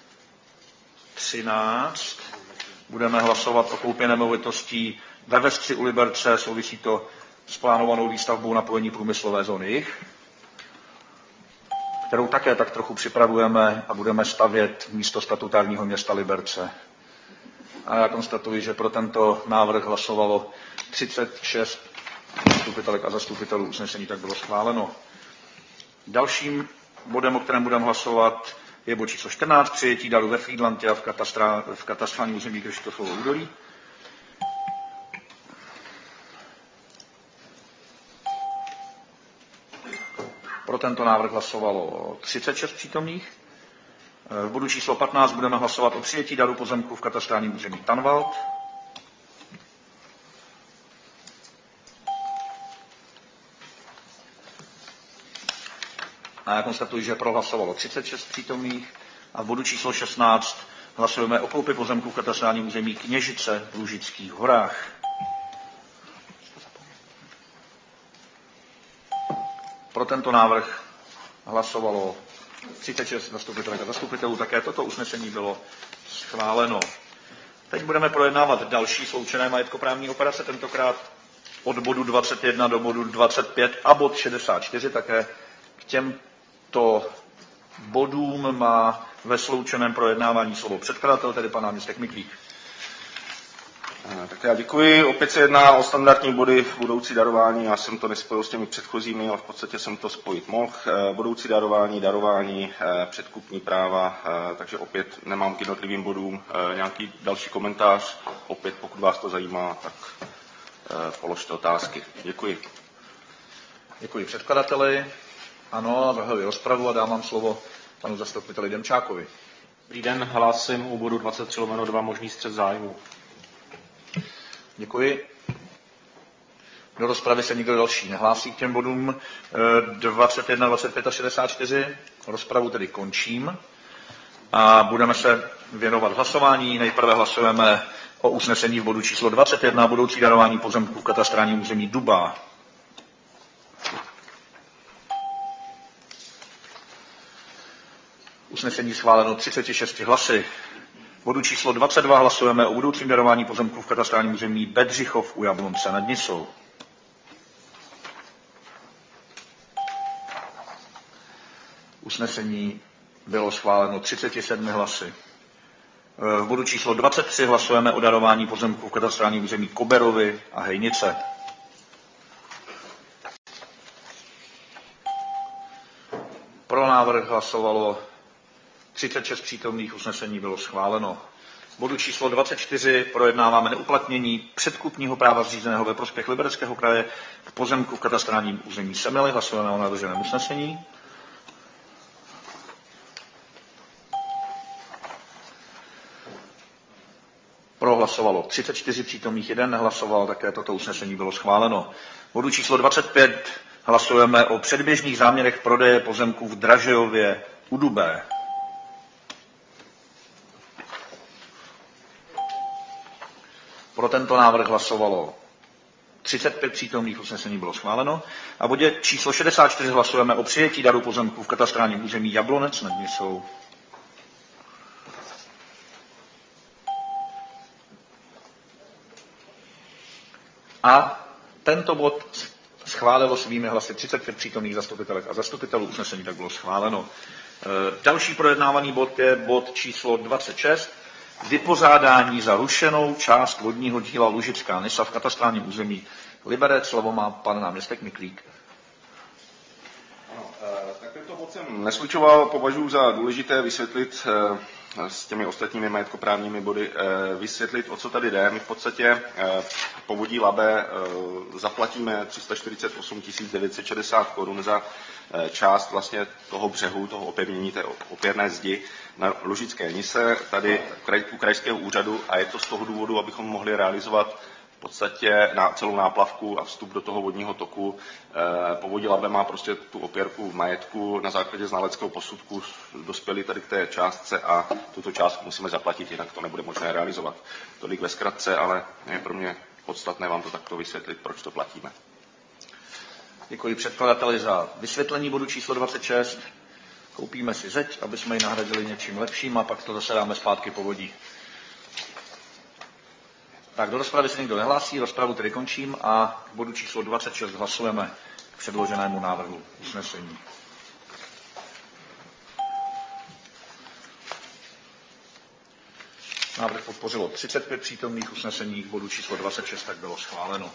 13 budeme hlasovat o koupě nemovitostí ve Vestři u Liberce, souvisí to s plánovanou výstavbou napojení průmyslové zóny Jih, kterou také tak trochu připravujeme a budeme stavět místo statutárního města Liberce. A já konstatuji, že pro tento návrh hlasovalo 36 zastupitelek a zastupitelů, usnesení tak bylo schváleno. Dalším bodem, o kterém budeme hlasovat, je bod číslo 14, přijetí daru ve Frýdlantě a v katastrálním území Krištofovo údolí. Pro tento návrh hlasovalo 36 přítomných. V bodu číslo 15 budeme hlasovat o přijetí daru pozemku v katastrálním území Tanvald. A já konstatuji, že pro hlasovalo 36 přítomných a v bodu číslo 16 hlasujeme o koupi pozemku v katastrálním území Kněžice v Lužických horách. Pro tento návrh hlasovalo 36 zastupitelek a zastupitelů, také toto usnesení bylo schváleno. Teď budeme projednávat další sloučené majetkoprávní operace, tentokrát od bodu 21 do bodu 25 a bod 64. Také k těmto bodům má ve sloučeném projednávání slovo předkladatel, tedy pan náměstek Miklík. Tak já děkuji. Opět se jedná o standardní body v budoucí darování. Já jsem to nespojil s těmi předchozími, ale v podstatě jsem to spojit mohl. Budoucí darování, předkupní práva, takže opět nemám k jednotlivým bodům nějaký další komentář. Opět, pokud vás to zajímá, tak položte otázky. Děkuji. Děkuji předkladateli. Ano, zahajuji rozpravu a dávám slovo panu zastupiteli Demčákovi. Dobrý den, hlásím u bodu 23/2 možný střet zájmu. Děkuji. Do rozpravy se nikdo další nehlásí k těm bodům 21, 25 a 64. Rozpravu tedy končím a budeme se věnovat hlasování. Nejprve hlasujeme o usnesení v bodu číslo 21, budoucí darování pozemků v katastrálním území Dubá. Usnesení schváleno 36 hlasy. V bodu číslo 22 hlasujeme o budoucím darování pozemků v katastrálním území Bedřichov u Jablonce nad Nisou. Usnesení bylo schváleno 37 hlasy. V bodu číslo 23 hlasujeme o darování pozemků v katastrálním území Koberovy a Hejnice. Pro návrh hlasovalo 36 přítomných, usnesení bylo schváleno. V bodu číslo 24 projednáváme neuplatnění předkupního práva zřízeného ve prospěch Libereckého kraje k pozemku v katastrálním území Semily. Hlasujeme o navrženém usnesení. Pro hlasovalo 34 přítomných, 1 nehlasoval, také toto usnesení bylo schváleno. V bodu číslo 25 hlasujeme o předběžných záměrech prodeje pozemků v Dražejově u Dubé. Pro tento návrh hlasovalo 35 přítomných, usnesení bylo schváleno. A v bodě číslo 64 hlasujeme o přijetí daru pozemků v katastrálním území Jablonec nad Nisou. A tento bod schválilo svými hlasy 35 přítomných zastupitelek a zastupitelů, usnesení tak bylo schváleno. Další projednávaný bod je bod číslo 26. Vypořádání za rušenou část vodního díla Lužická Nisa v katastrálním území Liberec. Slovo má pan náměstek Miklík. Tak tento bod jsem neslučoval, považuji za důležité vysvětlit s těmi ostatními majetkoprávními body, vysvětlit, o co tady jde. My v podstatě povodí Labe zaplatíme 348 960 korun za část vlastně toho břehu, toho opevnění, té opěrné zdi na Lužické Nise, tady u krajského úřadu, a je to z toho důvodu, abychom mohli realizovat v podstatě na celou náplavku a vstup do toho vodního toku. Povodí Labe má prostě tu opěrku v majetku, na základě znaleckého posudku dospěli tady k té částce a tuto částku musíme zaplatit, jinak to nebude možné realizovat. Tolik ve zkratce, ale je pro mě podstatné vám to takto vysvětlit, proč to platíme. Děkuji předkladateli za vysvětlení bodu číslo 26. Koupíme si zeď, aby jsme ji nahradili něčím lepším a pak to zase dáme zpátky povodí. Tak do rozpravy se nikdo nehlásí, rozpravu tedy končím a k bodu číslo 26 hlasujeme k předloženému návrhu usnesení. Návrh podpořilo 35 přítomných, usnesení k bodu číslo 26 tak bylo schváleno.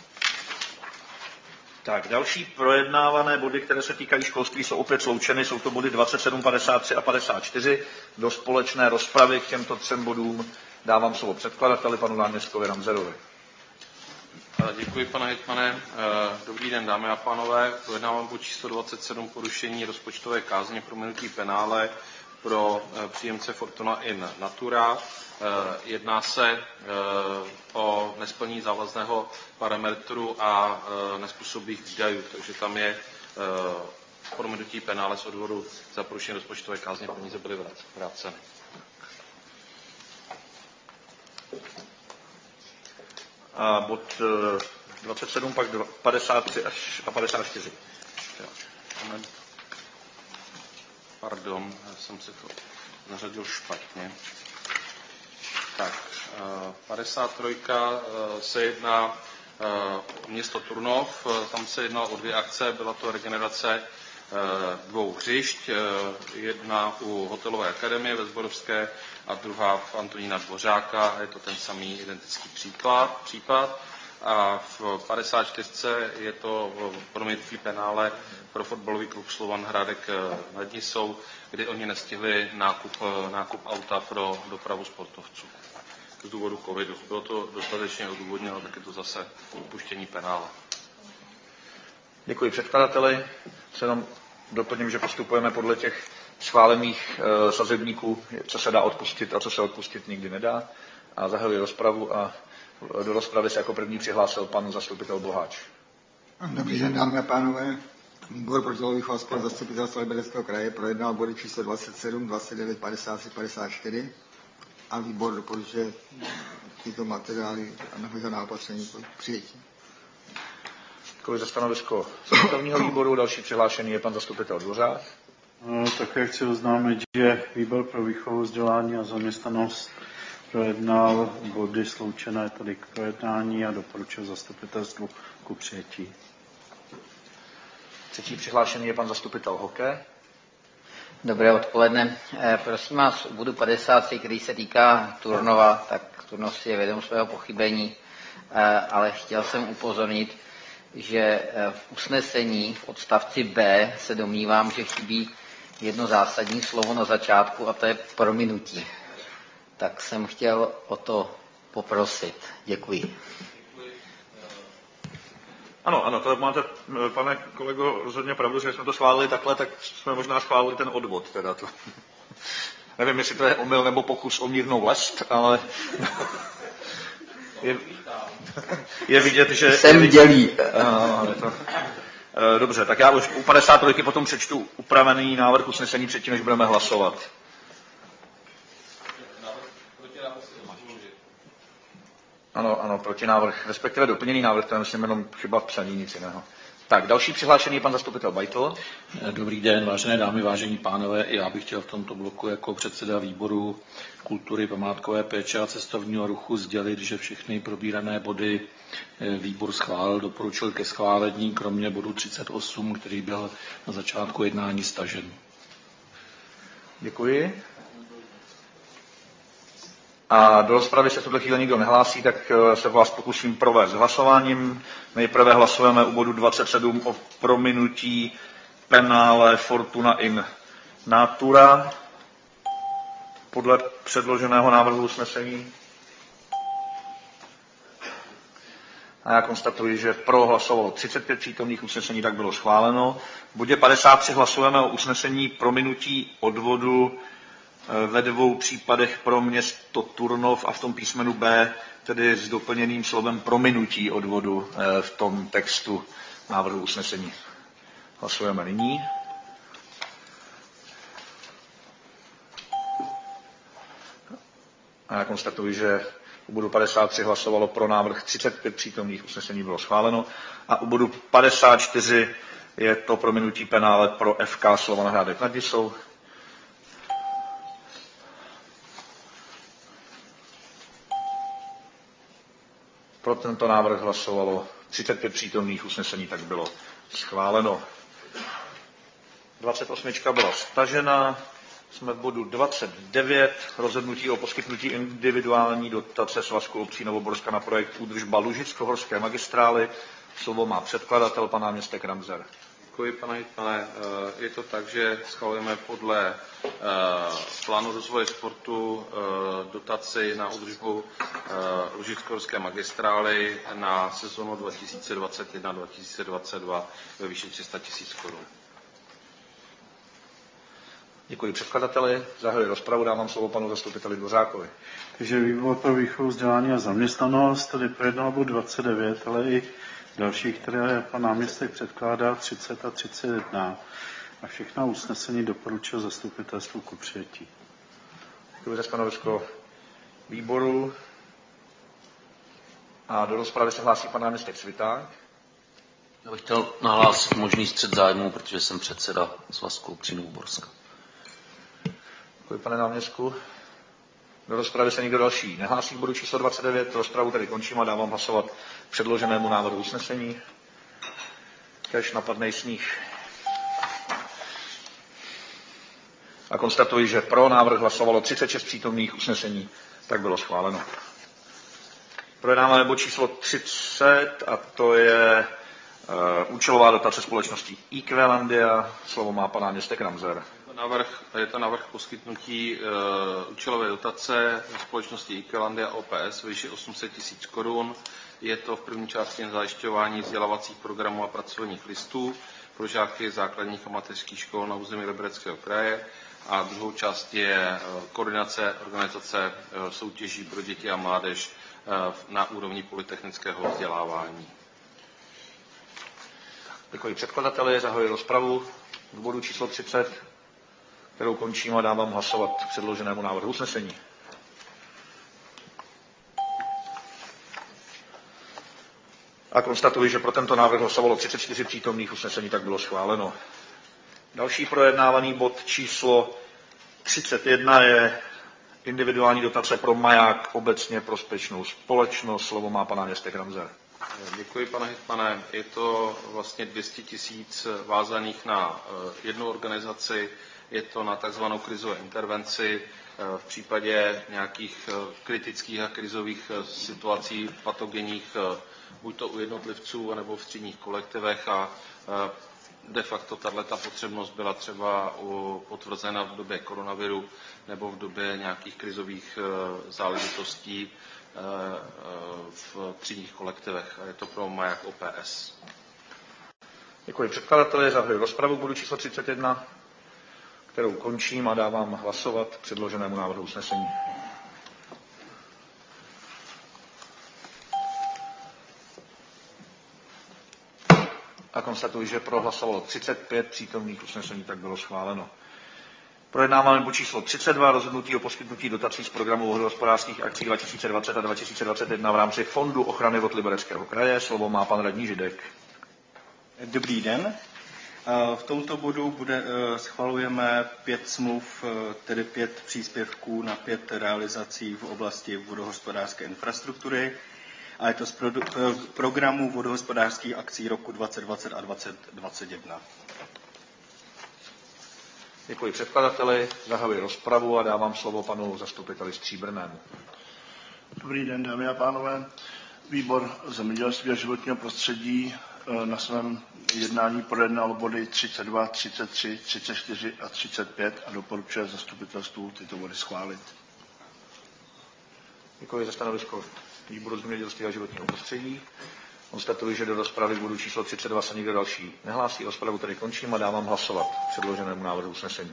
Tak, další projednávané body, které se týkají školství, jsou opět sloučeny, jsou to body 27, 53 a 54. Do společné rozpravy k těmto 3 bodům dávám slovo předkladateli, panu náměstkovi Ramzerovi. Děkuji, pane hejtmane. Dobrý den, dámy a pánové. Projednávám bod číslo 27, porušení rozpočtové kázně prominutí penále pro příjemce Fortuna in Natura. Jedná se o nesplnění závazného parametru a nezpůsobilých výdajů, takže tam je prominutí penále z odvodu za porušení rozpočtové kázně peníze byly vráceny. A bod 27, pak 53 a 54. Pardon, já jsem si to zařadil špatně. Tak, 53. se jedná o město Turnov, tam se jednalo o 2 akce, byla to regenerace 2 hřišť, jedna u hotelové akademie ve Zborovské a druhá v Antonína Dvořáka, je to ten samý identický případ. A v 54. je to prominutí penále pro fotbalový klub Slovan Hradec nad Nisou, kdy oni nestihli nákup auta pro dopravu sportovců z důvodu covidu. Bylo to dostatečně odůvodněno, tak je to zase upuštění penále. Děkuji předkladateli. Se jenom doplním, že postupujeme podle těch schválených sazebníků, co se dá odpustit a co se odpustit nikdy nedá. A zahajuji rozpravu a do rozpravy se jako první přihlásil pan zastupitel Boháč. Dobrý den, dámy a pánové. Výbor pro tělovýchovu a sport zastupitelstva Libereckého kraje projednal body číslo 27, 29, 53, 54 a výbor doporučuje tyto materiály a navržená opatření pro přijetí. Děkuji za stanovisko sportovního výboru. Další přihlášený je pan zastupitel Dvořák. Také chci oznámit, že výbor pro výchovu, vzdělání a zaměstnanost projednal body sloučené tady k projednání a doporučil zastupitelstvu ku přijetí. Třetí přihlášený je pan zastupitel Hoke. Dobré odpoledne. Prosím vás, u bodu 53, který se týká Turnova, tak Turnov si je vědom svého pochybení, ale chtěl jsem upozornit, že v usnesení v odstavci B se domnívám, že chybí jedno zásadní slovo na začátku a to je prominutí. Tak jsem chtěl o to poprosit. Děkuji. Ano, to máte, pane kolego, rozhodně pravdu, že jsme to schválili takhle, tak jsme možná schválili ten odvod. Teda to. Nevím, jestli to je omyl nebo pokus o mírnou lest, ale je vidět, že... Jsem dělí. Dobře, tak já už u 53 potom přečtu upravený návrh usnesení předtím, než budeme hlasovat. Ano, protinávrh, respektive doplněný návrh, to je myslím jenom chyba v psaní, nic jiného. Tak, další přihlášený je pan zastupitel Beitl. Dobrý den, vážené dámy, vážení pánové. Já bych chtěl v tomto bloku jako předseda výboru kultury, památkové péče a cestovního ruchu sdělit, že všechny probírané body výbor schválil, doporučil ke schválení, kromě bodu 38, který byl na začátku jednání stažen. Děkuji. A do rozpravy se v tuto chvíli nikdo nehlásí, tak se vás pokusím provést hlasováním. Nejprve hlasujeme u bodu 27 o prominutí penále Fortuna in natura podle předloženého návrhu usnesení. A já konstatuji, že pro hlasovalo 35 přítomných, usnesení tak bylo schváleno. V bodě 53 hlasujeme o usnesení prominutí odvodu ve 2 případech pro město Turnov a v tom písmenu B, tedy s doplněným slovem prominutí odvodu v tom textu návrhu usnesení. Hlasujeme nyní. A já konstatuji, že u bodu 53 hlasovalo pro návrh 35 přítomných, usnesení bylo schváleno. A u bodu 54 je to prominutí penále pro FK Slovan Hradec nad Nisou. Pro tento návrh hlasovalo 35 přítomných, usnesení tak bylo schváleno. 28 byla stažena, jsme v bodu 29, rozhodnutí o poskytnutí individuální dotace Svazku obcí Novoborska na projekt údržba Lužicko-horské magistrály. Slovo má předkladatel, pan náměstek Ramzer. Děkuji, pane. Je to tak, že schvalujeme podle plánu rozvoje sportu dotaci na údržbu Lužicko-horské magistrály na sezonu 2021-2022 ve výši 300 000 korun. Děkuji předkladateli. Zahajuji rozpravu, dávám slovo panu zastupiteli Dvořákovi. Takže výbor pro výchovu, vzdělání a zaměstnanost tady projednal bod 29, ale i Další, které pan náměstek předkládá, 30 a 31. A všechna usnesení doporučil zastupitelstvu ku přijetí. Děkuji za stanovisko výboru. A do rozpravy se hlásí pan náměstek Sviták. Já bych chtěl nahlásit možný střet zájmů, protože jsem předseda Svazku Křínů Borska. Děkuji, pane náměstku. Do rozpravy se nikdo další nehlásí k bodu číslo 29. Rozpravu tedy končím a dávám hlasovat k předloženému návrhu usnesení. Kež napadne sníh. A konstatuji, že pro návrh hlasovalo 36 přítomných, usnesení tak bylo schváleno. Projednáváme bod číslo 30 a to je účelová dotace společnosti Equalandia. Slovo má pan náměstek Ramser. Je to návrh poskytnutí účelové dotace společnosti Equalandia OPS ve výši 800 000 korun. Je to v první části na zajišťování vzdělávacích programů a pracovních listů pro žáky základních a mateřských škol na území Libereckého kraje. A druhou část je koordinace organizace soutěží pro děti a mládež na úrovni polytechnického vzdělávání. Děkuji předkladateli, zahajuji rozpravu k bodu číslo 30, kterou končím a dávám hlasovat k předloženému návrhu usnesení. A konstatuji, že pro tento návrh hlasovalo 34 přítomných, usnesení tak bylo schváleno. Další projednávaný bod číslo 31 je individuální dotace pro Maják obecně prospěšnou společnost. Slovo má pan náměstek Ramser. Děkuji, pane hejtmane. Je to vlastně 200 000 vázaných na jednu organizaci. Je to na takzvanou krizové intervenci v případě nějakých kritických a krizových situací patogenních, buď to u jednotlivců, nebo v třídních kolektivech a de facto tato potřebnost byla třeba potvrzena v době koronaviru nebo v době nějakých krizových záležitostí v třídních kolektivech. A je to pro Maják OPS. Děkuji předkladateli, zahajuji rozpravu k bodu číslo 31, kterou končím a dávám hlasovat k předloženému návrhu usnesení. A konstatuji, že prohlasovalo 35 přítomných, usnesení tak bylo schváleno. Projednáváme bod číslo 32, rozhodnutí o poskytnutí dotací z programu vodohospodářských akcí 2020 a 2021 v rámci Fondu ochrany vod Libereckého kraje. Slovo má pan radní Židek. Dobrý den. V tomto bodu schvalujeme 5 smluv, tedy 5 příspěvků na 5 realizací v oblasti vodohospodářské infrastruktury. A je to z programu vodohospodářských akcí roku 2020 a 2021. Děkuji předkladateli, zahajuji rozpravu a dávám slovo panu zastupiteli Stříbrnému. Dobrý den, dámy a pánové. Výbor zemědělství a životního prostředí na svém jednání projednal body 32, 33, 34 a 35 a doporučuje zastupitelstvu tyto body schválit. Děkuji za stanovisko výboru zemědělství a životního prostředí. Konstatuji, že do rozpravy bodu číslo 32 se nikdo další nehlásí. Rozpravu tedy končím a dávám hlasovat k předloženému návrhu usnesení.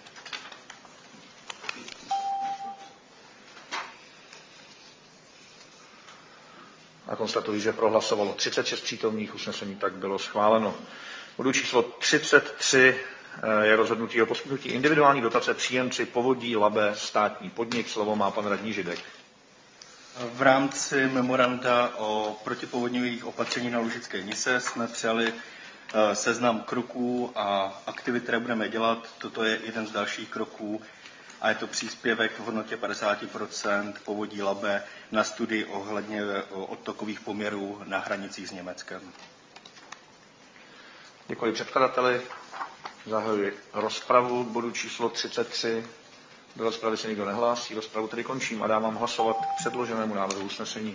A konstatuji, že prohlasovalo 36 přítomných, usnesení tak bylo schváleno. Bodu číslo 33 je rozhodnutí o poskytnutí individuální dotace příjemci Povodí Labe, státní podnik. Slovo má pan radní Židek. V rámci memoranda o protipovodňových opatření na Lužické Nise jsme přijali seznam kroků a aktivit, které budeme dělat. Toto je jeden z dalších kroků a je to příspěvek v hodnotě 50% Povodí Labe na studii ohledně odtokových poměrů na hranicích s Německem. Děkuji předkladateli. Zahajuji rozpravu k bodu číslo 33. Do rozpravy se nikdo nehlásí, rozpravu tedy končím a dávám hlasovat k předloženému návrhu usnesení.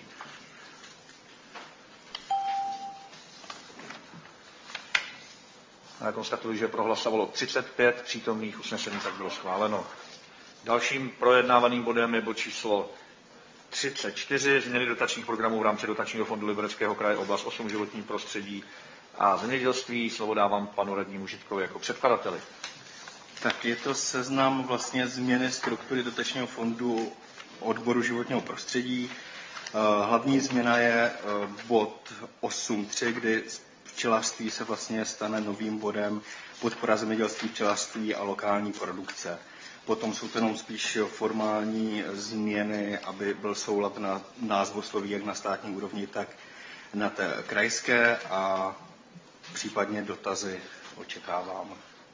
A já konstatuji, že prohlasovalo 35 přítomných, usnesení tak bylo schváleno. Dalším projednávaným bodem je bod číslo 34, změny dotačních programů v rámci dotačního fondu Libereckého kraje, oblast 8, životní prostředí a zemědělství. Slovo dávám panu radnímu Žitkovi jako předkladateli. Tak je to seznam vlastně změny struktury dotačního fondu odboru životního prostředí. Hlavní změna je bod 8.3, kdy včelařství se vlastně stane novým bodem podpora zemědělství, včelařství a lokální produkce. Potom jsou to jenom spíš formální změny, aby byl soulad na názvosloví jak na státní úrovni, tak na té krajské a případně dotazy očekávám.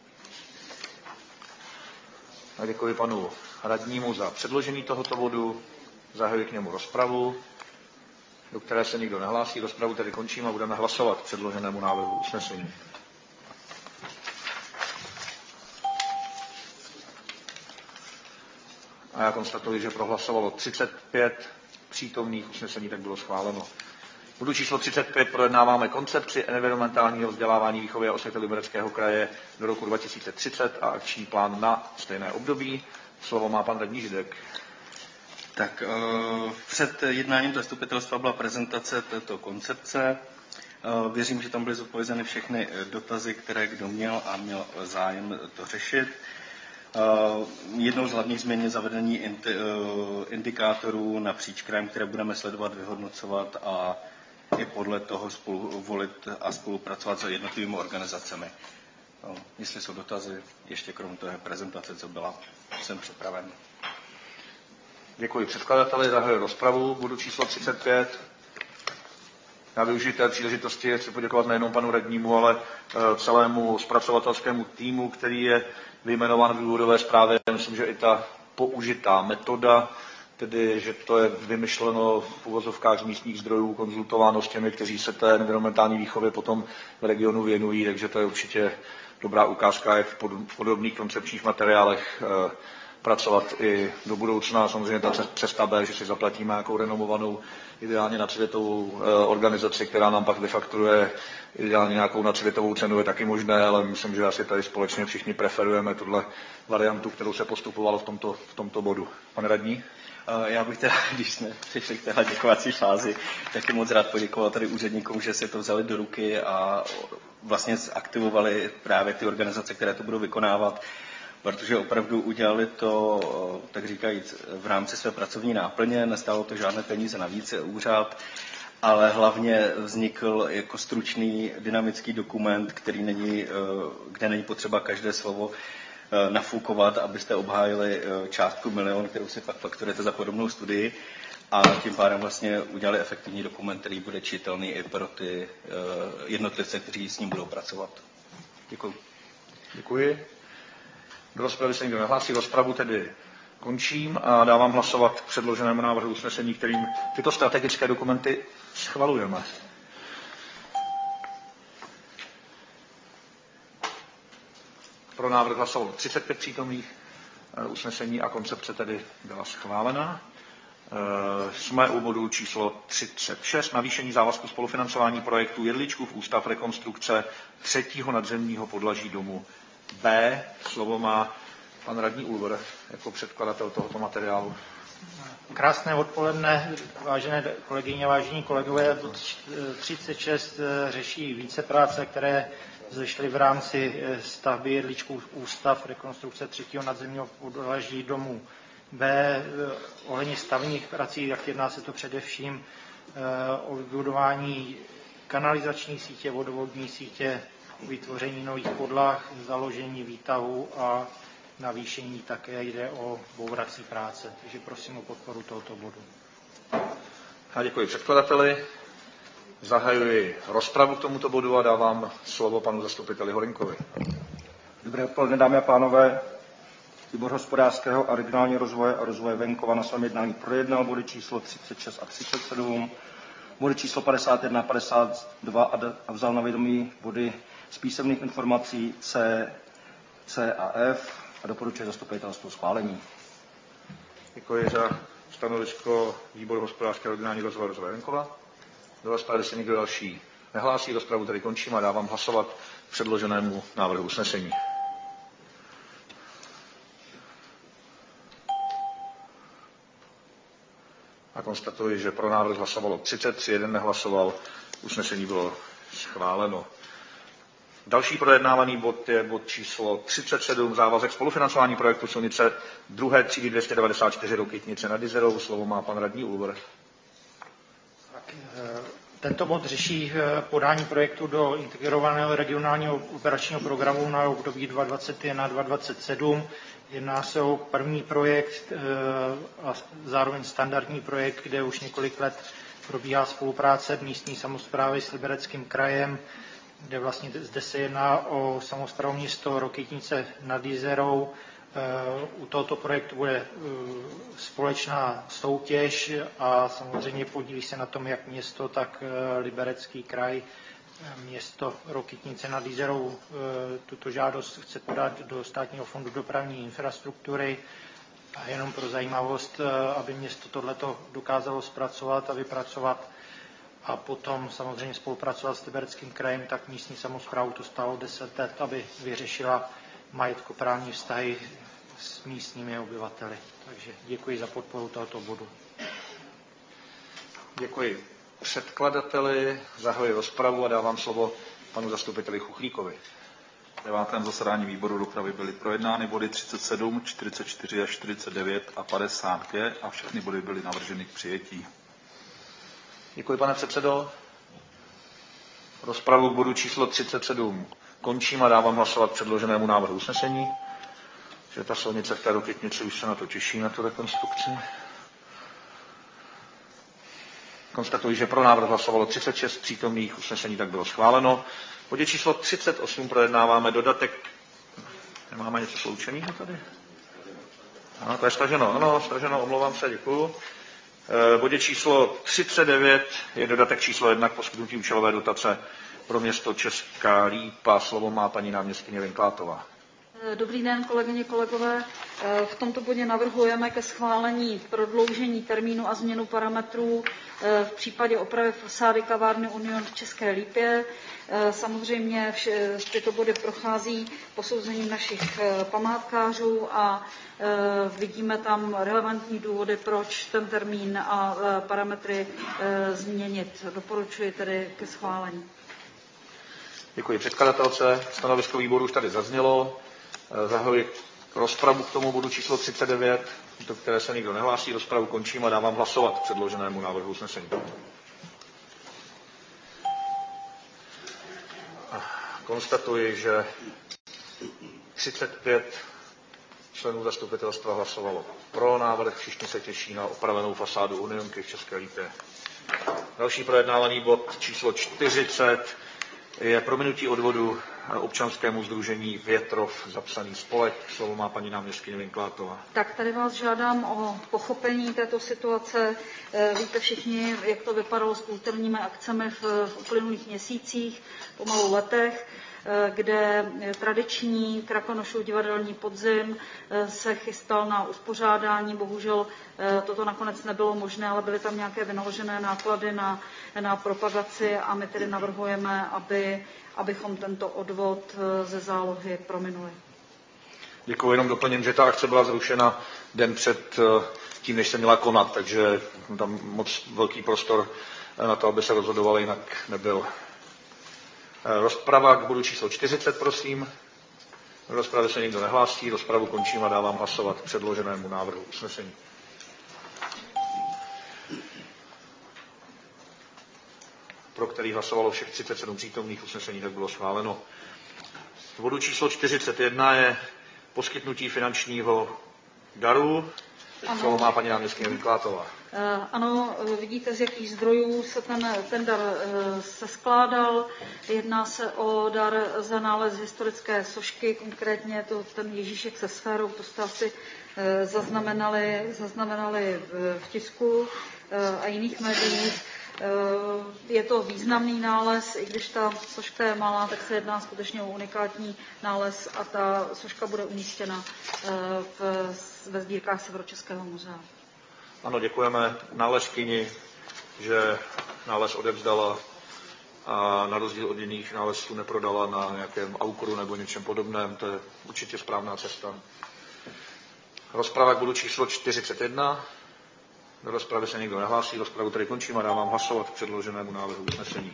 A děkuji panu radnímu za předložení tohoto bodu. Zahajuji k němu rozpravu, do které se nikdo nehlásí. Rozpravu tedy končím a budeme hlasovat k předloženému návrhu usnesení. A já konstatuji, že prohlasovalo 35 přítomných, usnesení tak bylo schváleno. Bodu číslo 35 projednáváme koncepci environmentálního vzdělávání, výchovy a osvěty Libereckého kraje do roku 2030 a akční plán na stejné období. Slovo má pan radní Židek. Tak před jednáním zastupitelstva byla prezentace této koncepce. Věřím, že tam byly zodpovězeny všechny dotazy, které kdo měl a měl zájem to řešit. Jednou z hlavních změn je zavedení indikátorů napříč krajem, které budeme sledovat, vyhodnocovat a i podle toho spolu volit a spolupracovat s jednotlivými organizacemi. Jestli jsou dotazy, ještě krom té prezentace, co byla, jsem připraven. Děkuji předkladateli, zahajuji rozpravu, bodu číslo 35. Já využiji té příležitosti, chci poděkovat nejenom panu radnímu, ale celému zpracovatelskému týmu, který je vyjmenován v důvodové zprávě. Myslím, že i ta použitá metoda, tedy že to je vymyšleno v uvozovkách z místních zdrojů, konzultováno s těmi, kteří se té environmentální výchově potom v regionu věnují, takže to je určitě dobrá ukázka, jak v podobných koncepčních materiálech pracovat i do budoucna. Samozřejmě ta cesta B, že si zaplatíme nějakou renomovanou, ideálně nadsvětovou organizaci, která nám pak vyfakturuje ideálně nějakou nadsvětovou cenu, je taky možné, ale myslím, že asi tady společně všichni preferujeme tuhle variantu, kterou se postupovalo v tomto bodu. Pane radní? Já bych teda, když jsme přišli k téhle děkovací fázi, taky moc rád poděkoval tady úředníkům, že si to vzali do ruky a vlastně zaktivovali právě ty organizace, které to budou vykonávat, protože opravdu udělali to, tak říkajíc, v rámci své pracovní náplně, nestálo to žádné peníze navíc, úřad, ale hlavně vznikl jako stručný dynamický dokument, který kde není potřeba každé slovo nafukovat, abyste obhájili částku 1 000 000, kterou si pak fakturujete za podobnou studii, a tím pádem vlastně udělali efektivní dokument, který bude čitelný i pro ty jednotlivce, kteří s ním budou pracovat. Děkuji. Děkuji. Do rozpravy se nikdo nehlásí, rozpravu tedy končím a dávám hlasovat k předloženému návrhu usnesení, kterým tyto strategické dokumenty schvalujeme. Pro návrh hlasovalo 35 přítomných, usnesení a koncepce tedy byla schválena. Jsme u bodu číslo 36, navýšení závazku spolufinancování projektu Jedličkův ústav rekonstrukce 3. nadzemního podlaží domu B. Slovo má pan radní Ulver jako předkladatel tohoto materiálu. Krásné odpoledne, vážené kolegyně, vážení kolegové. Bod 36 řeší více práce, které vzešly v rámci stavby Jedličkův ústav rekonstrukce 3. nadzemního podlaží domu B. Ohledně stavních prací, jak jedná se to především o vybudování kanalizační sítě, vodovodní sítě, vytvoření nových podlah, založení výtahu a navýšení také jde o bourací práce. Takže prosím o podporu tohoto bodu. A děkuji předkladateli. Zahajuji rozpravu k tomuto bodu a dávám slovo panu zastupiteli Horinkovi. Dobré odpoledne, dámy a pánové. Výbor hospodářského a regionálního rozvoje a rozvoje venkova na svém jednání projednal body číslo 36 a 37, body číslo 51 a 52 a vzal na vědomí body z písemných informací C a F a doporučuje zastupitelstvu schválení. Děkuji za stanovisko výboru hospodářského a regionálního rozvoje a rozvoje venkova. Do rozpravy se někdo další nehlásí, rozpravu tedy končím a dávám hlasovat k předloženému návrhu usnesení. A konstatuji, že pro návrh hlasovalo 33, jeden nehlasoval, usnesení bylo schváleno. Další projednávaný bod je bod číslo 37, závazek spolufinancování projektu silnice 2. třídy 294 do Kytnice nad Jizerou. Slovo má pan radní Ulver. Tento bod řeší podání projektu do integrovaného regionálního operačního programu na období 2021-2027. Jedná se o první projekt a zároveň standardní projekt, kde už několik let probíhá spolupráce místní samosprávy s Libereckým krajem, kde vlastně zde se jedná o samosprávné město Rokytnice nad Jizerou. U tohoto projektu bude společná soutěž a samozřejmě podílí se na tom jak město, tak Liberecký kraj. Město Rokytnice nad Jizerou tuto žádost chce podat do Státního fondu dopravní infrastruktury. A jenom pro zajímavost, aby město tohleto dokázalo zpracovat a vypracovat a potom samozřejmě spolupracovat s Libereckým krajem, tak místní samosprávu to stálo 10 let, aby vyřešila majetkoprávní vztahy s místními obyvateli. Takže děkuji za podporu tohoto bodu. Děkuji předkladateli, zahajuji rozpravu a dávám slovo panu zastupiteli Chuchlíkovi. V 9. zasedání výboru dopravy byly projednány body 37, 44 až 49 a 52 a všechny body byly navrženy k přijetí. Děkuji, pane předsedo. Rozpravu k bodu číslo 37 končím a dávám hlasovat předloženému návrhu usnesení. Že ta silnice v té Rokytnici už se na to těší, na tu rekonstrukci. Konstatuji, že pro návrh hlasovalo 36 přítomných, usnesení tak bylo schváleno. V bodě číslo 38 projednáváme dodatek. Nemáme něco sloučeného tady? Ano, to je staženo. Ano, staženo, omlouvám se, děkuju. V bodě číslo 39 je dodatek číslo 1 k poskytnutí účelové dotace pro město Česká Lípa. Slovo má paní náměstkyně Vinklátová. Dobrý den, kolegyně, kolegové. V tomto bodě navrhujeme ke schválení prodloužení termínu a změnu parametrů v případě opravy fasády kavárny Union v České Lípě. Samozřejmě tyto body prochází posouzením našich památkářů a vidíme tam relevantní důvody, proč ten termín a parametry změnit. Doporučuji tedy ke schválení. Děkuji předkladatelce. Stanovisko výboru už tady zaznělo. Zahajuji rozpravu k tomu bodu číslo 39, do které se nikdo nehlásí. Rozpravu končím a dávám hlasovat k předloženému návrhu usnesení. Konstatuji, že 35 členů zastupitelstva hlasovalo pro návrh. Všichni se těší na opravenou fasádu Unionky v České Lípě. Další projednávaný bod číslo 40 je prominutí odvodu občanskému sdružení Větrov zapsaný spolek. Slovo má paní náměstkyně Vinklátová. Tak tady vás žádám o pochopení této situace. Víte všichni, jak to vypadalo s kulturními akcemi v uplynulých měsících, pomalu letech, kde tradiční Krakonošův divadelní podzim se chystal na uspořádání. Bohužel toto nakonec nebylo možné, ale byly tam nějaké vynaložené náklady na propagaci a my tedy navrhujeme, abychom tento odvod ze zálohy prominuli. Děkuji, jenom doplním, že ta akce byla zrušena den před tím, než se měla konat, takže tam moc velký prostor na to, aby se rozhodovalo, jinak nebyl. Rozprava k bodu číslo 40, prosím. V rozpravě se nikdo nehlásí, rozpravu končím a dávám hlasovat k předloženému návrhu usnesení. Pro který hlasovalo všech 37 přítomných, usnesení tak bylo schváleno. V bodu číslo 41 je poskytnutí finančního daru. Slovo má paní náměstkyně Vinklátová. Ano, vidíte, z jakých zdrojů se ten dar seskládal. Jedná se o dar za nález historické sošky, konkrétně to ten Ježíšek se sférou, to jste asi zaznamenali v tisku a jiných médiích. Je to významný nález, i když ta soška je malá, tak se jedná skutečně o unikátní nález a ta soška bude umístěna ve sbírkách Severočeského muzea. Ano, děkujeme nálezkyni, že nález odevzdala a na rozdíl od jiných nálezců neprodala na nějakém aukru nebo něčem podobném. To je určitě správná cesta. Rozprava k bodu číslo 41. Do rozpravy se nikdo nehlásí, rozpravu tedy končím a dávám hlasovat k předloženému návrhu usnesení.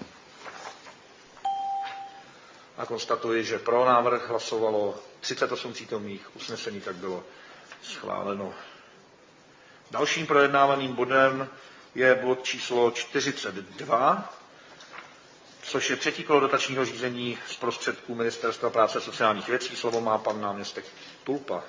A konstatuji, že pro návrh hlasovalo 38 přítomných, usnesení tak bylo schváleno. Dalším projednávaným bodem je bod číslo 42, což je třetí kolo dotačního řízení z prostředků Ministerstva práce a sociálních věcí. Slovo má pan náměstek Tulpa.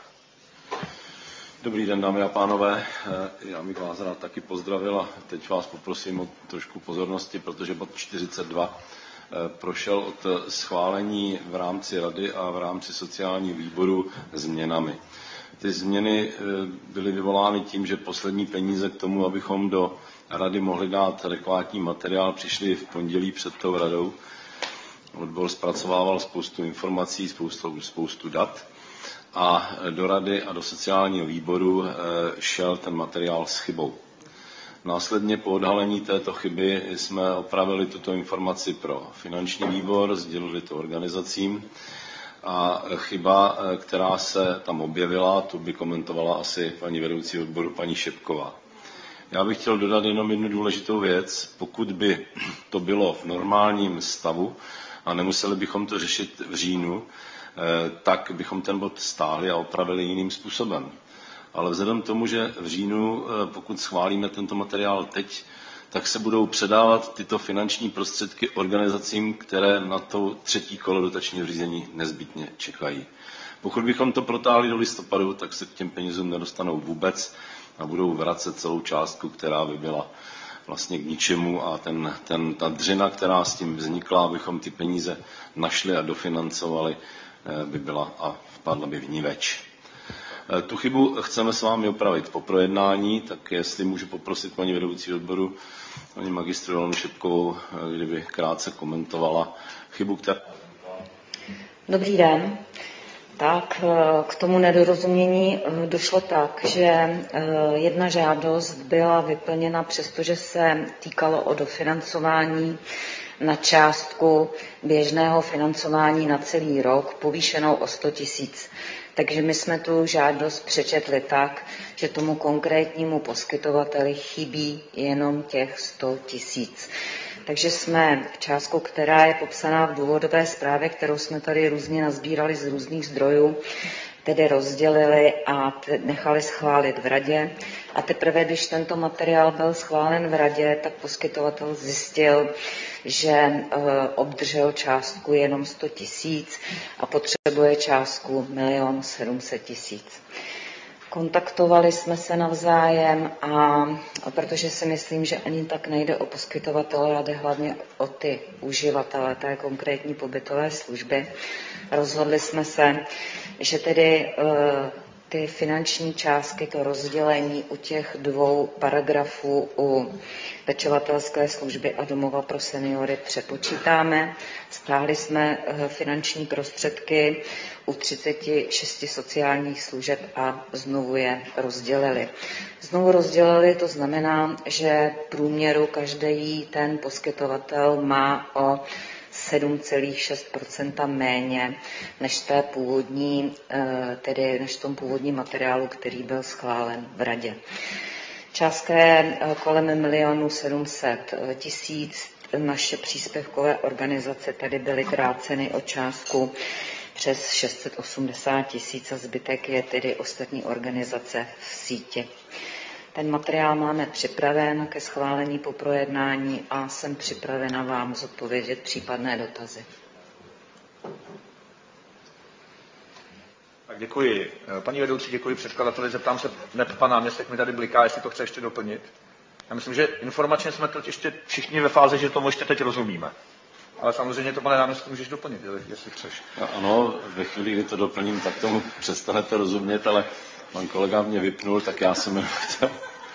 Dobrý den, dámy a pánové. Já bych vás rád taky pozdravil a teď vás poprosím o trošku pozornosti, protože bod 42 prošel od schválení v rámci Rady a v rámci sociálního výboru změnami. Ty změny byly vyvolány tím, že poslední peníze k tomu, abychom do Rady mohli dát adekvátní materiál, přišly v pondělí před tou Radou. Odbor zpracovával spoustu informací, spoustu dat a do Rady a do sociálního výboru šel ten materiál s chybou. Následně po odhalení této chyby jsme opravili tuto informaci pro finanční výbor, sdělili to organizacím a chyba, která se tam objevila, tu by komentovala asi paní vedoucí odboru, paní Šepková. Já bych chtěl dodat jenom jednu důležitou věc. Pokud by to bylo v normálním stavu a nemuseli bychom to řešit v říjnu, tak bychom ten bod stáhli a opravili jiným způsobem. Ale vzhledem k tomu, že v říjnu, pokud schválíme tento materiál teď, tak se budou předávat tyto finanční prostředky organizacím, které na to třetí kolo dotačního řízení nezbytně čekají. Pokud bychom to protáhli do listopadu, tak se k těm penězům nedostanou vůbec a budou vracet celou částku, která by byla vlastně k ničemu a ta dřina, která s tím vznikla, abychom ty peníze našli a dofinancovali, by byla a vpadla by vniveč. Tu chybu chceme s vámi opravit po projednání, tak jestli můžu poprosit paní vedoucí odboru, paní magistru Ilonu Šepkovou, kdyby krátce komentovala chybu, která... Dobrý den. Tak k tomu nedorozumění došlo tak, že jedna žádost byla vyplněna, přestože se týkalo o dofinancování na částku běžného financování na celý rok, povýšenou o 100 000. Takže my jsme tu žádost přečetli tak, že tomu konkrétnímu poskytovateli chybí jenom těch 100 000. Takže jsme částku, která je popsaná v důvodové zprávě, kterou jsme tady různě nazbírali z různých zdrojů, tedy rozdělili a nechali schválit v Radě. A teprve, když tento materiál byl schválen v Radě, tak poskytovatel zjistil, že obdržel částku jenom 100 000 a potřebuje částku 1 700 000. Kontaktovali jsme se navzájem a protože si myslím, že ani tak nejde o poskytovatele, ale jde hlavně o ty uživatele té konkrétní pobytové služby, rozhodli jsme se, že tedy ty finanční částky, to rozdělení u těch dvou paragrafů u pečovatelské služby a domova pro seniory přepočítáme. Stáhli jsme finanční prostředky u 36 sociálních služeb a znovu je rozdělili. Znovu rozdělili, to znamená, že v průměru každý ten poskytovatel má o 7,6% méně než než v tom původním materiálu, který byl schválen v Radě. Částka je kolem 1 700 000. Naše příspěvkové organizace tady byly kráceny o částku přes 680 000 a zbytek je tedy ostatní organizace v síti. Ten materiál máme připraven ke schválení po projednání a jsem připravena vám zodpovědět případné dotazy. Tak děkuji. Paní vedoucí, děkuji předkladateli. Zeptám se, pan náměstek mi tady bliká, jestli to chce ještě doplnit. Já myslím, že informačně jsme teď ještě všichni ve fázi, že tomu ještě teď rozumíme. Ale samozřejmě to, pane náměstku, můžeš doplnit, jestli chceš. Ano, ve chvíli, kdy to doplním, tak tomu přestanete rozumět, ale pan kolega mě vypnul, tak já jsem chtěl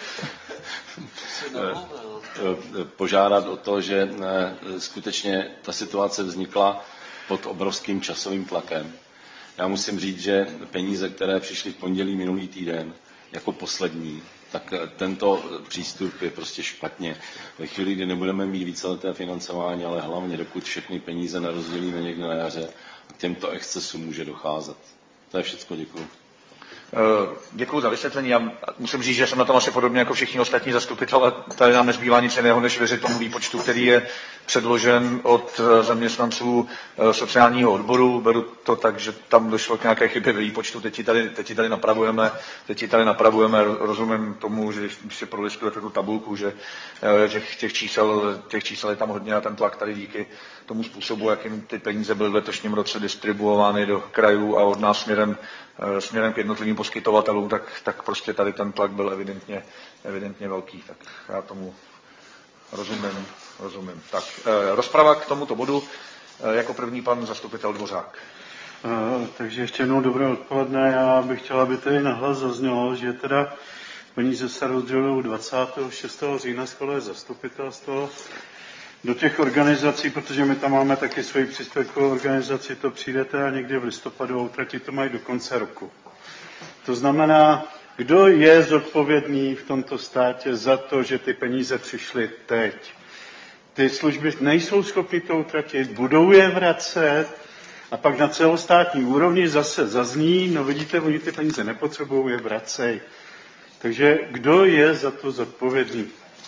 požádat o to, že skutečně ta situace vznikla pod obrovským časovým tlakem. Já musím říct, že peníze, které přišly v pondělí minulý týden jako poslední, tak tento přístup je prostě špatně. Ve chvíli, kdy nebudeme mít víceleté financování, ale hlavně dokud všechny peníze nerozdělíme někde na jaře, k těmto excesům může docházet. To je všechno, děkuji. Děkuji za vysvětlení. Já musím říct, že jsem na tom asi podobně jako všichni ostatní zastupitelé. Tady nám nezbývá nic jiného, než věřit tomu výpočtu, který je předložen od zaměstnanců sociálního odboru. Beru to tak, že tam došlo k nějaké chybě ve výpočtu, teď ji tady napravujeme. Rozumím tomu, že když si prolistujete tu tabulku, že těch čísel je tam hodně a ten tlak tady díky tomu způsobu, jakým ty peníze byly v letošním roce distribuovány do krajů a od nás směrem k jednotlivým poskytovatelům, tak prostě tady ten tlak byl evidentně velký. Tak já tomu rozumím. Tak, rozprava k tomuto bodu. Jako první pan zastupitel Dvořák. Takže ještě jednou dobré odpoledne. Já bych chtěl, aby tady nahlas zaznělo, že teda peníze se rozdělují 26. října schvaluje zastupitelstvo do těch organizací, protože my tam máme taky svoji příspěvkovou organizaci, to přijdete a někdy v listopadu a utratí to mají do konce roku. To znamená, kdo je zodpovědný v tomto státě za to, že ty peníze přišly teď? Ty služby nejsou schopny to utratit, budou je vracet a pak na celostátní úrovni zase zazní, no vidíte, oni ty peníze nepotřebují, je vracej. Takže kdo je za to zodpovědný?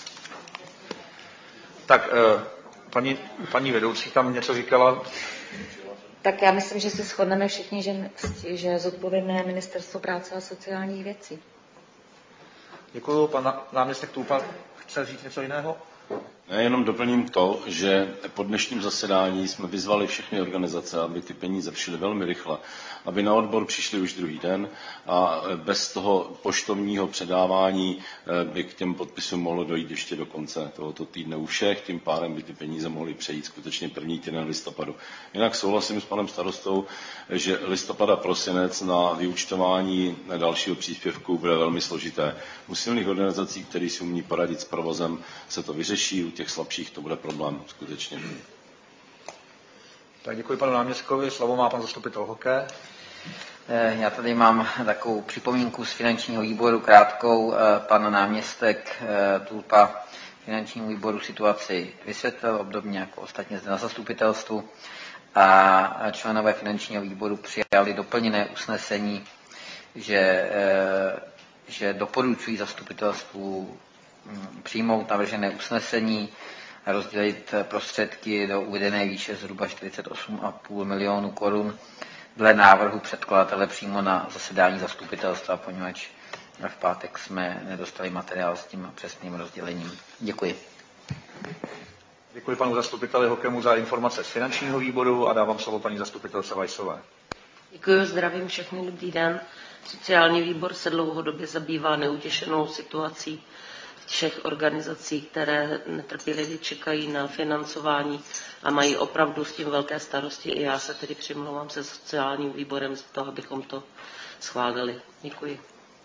Tak, paní vedoucí tam něco říkala. Tak já myslím, že se shodneme všichni, že zodpovědné Ministerstvo práce a sociálních věcí. Děkuju. Pan náměstek Tůpa chce říct něco jiného? Já jenom doplním to, že po dnešním zasedání jsme vyzvali všechny organizace, aby ty peníze přišly velmi rychle, aby na odbor přišli už druhý den a bez toho poštovního předávání by k těm podpisům mohlo dojít ještě do konce tohoto týdne u všech, tím pádem by ty peníze mohly přejít skutečně první týden listopadu. Jinak souhlasím s panem starostou, že listopad a prosinec na vyúčtování dalšího příspěvku bude velmi složité. U silných organizací, které si umí poradit s provozem, se to vyřeší, u těch slabších to bude problém skutečně. Tak děkuji panu náměstkovi, slovo má pan zastupitel Hoke. Já tady mám takovou připomínku z finančního výboru, krátkou. Pan náměstek Tulpa finančnímu výboru situaci vysvětlil, obdobně jako ostatně zde na zastupitelstvu. A členové finančního výboru přijali doplněné usnesení, že doporučují zastupitelstvu přijmout navržené usnesení a rozdělit prostředky do uvedené výše zhruba 48,5 milionu korun dle návrhu předkladatele přímo na zasedání zastupitelstva, poněvadž v pátek jsme nedostali materiál s tím přesným rozdělením. Děkuji. Děkuji panu zastupiteli Hokemu za informace z finančního výboru a dávám slovo paní zastupitelce Weissové. Děkuji, zdravím všechny, dobrý den. Sociální výbor se dlouhodobě zabývá neutěšenou situací všech organizací, které netrpělivě čekají na financování a mají opravdu s tím velké starosti. I já se tedy přimlouvám se sociálním výborem za to, abychom to schválili. Děkuji.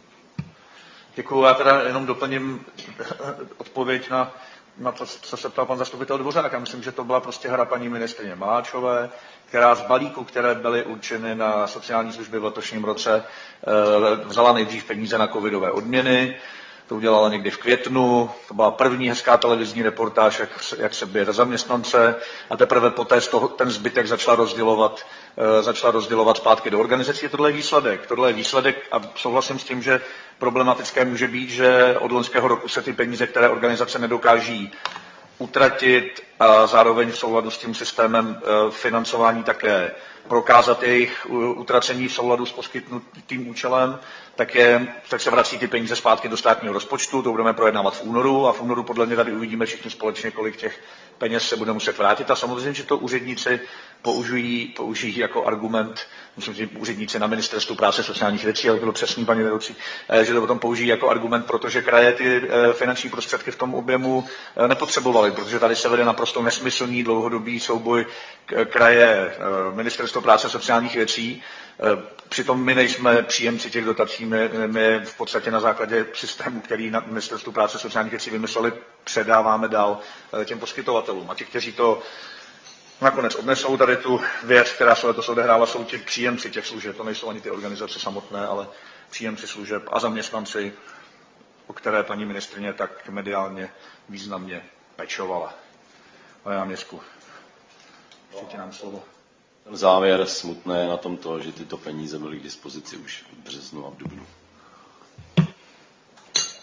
Děkuji. Já teda jenom doplním odpověď na to, co se ptal pan zastupitel Dvořák. Já myslím, že to byla prostě hra paní ministryně Maláčové, která z balíků, které byly určeny na sociální služby v letošním roce, vzala nejdřív peníze na covidové odměny. To udělala někdy v květnu, to byla první hezká televizní reportáž, jak se bere zaměstnance a teprve poté ten zbytek začala rozdělovat zpátky do organizací. Tohle je výsledek a souhlasím s tím, že problematické může být, že od loňského roku se ty peníze, které organizace nedokáží utratit a zároveň v souladu s tím systémem financování také prokázat jejich utracení v souladu s poskytnutým účelem, tak se vrací ty peníze zpátky do státního rozpočtu, to budeme projednávat v únoru a v únoru podle mě tady uvidíme všichni společně, kolik těch peněz se bude muset vrátit a samozřejmě, že to úředníci použijí jako argument, myslím, že úředníci na Ministerstvu práce a sociálních věcí, ale bylo přesný paní vedoucí, že to potom použijí jako argument, protože kraje ty finanční prostředky v tom objemu nepotřebovaly, protože tady se vede naprosto nesmyslný dlouhodobý souboj kraje Ministerstvo práce a sociálních věcí. Přitom my nejsme příjemci těch dotací, my v podstatě na základě systému, který na Ministerstvu práce a sociálních věcí vymysleli, předáváme dál těm poskytovatelům. A ti, kteří to nakonec odnesou tady tu věc, která se letos odehrála, jsou ti příjemci těch služeb. To nejsou ani ty organizace samotné, ale příjemci služeb a zaměstnanci, o které paní ministryně tak mediálně významně pečovala. Pane náměstku, přijďte nám slovo. Ten závěr smutné na tom to, že tyto peníze byly k dispozici už v březnu a v dubnu.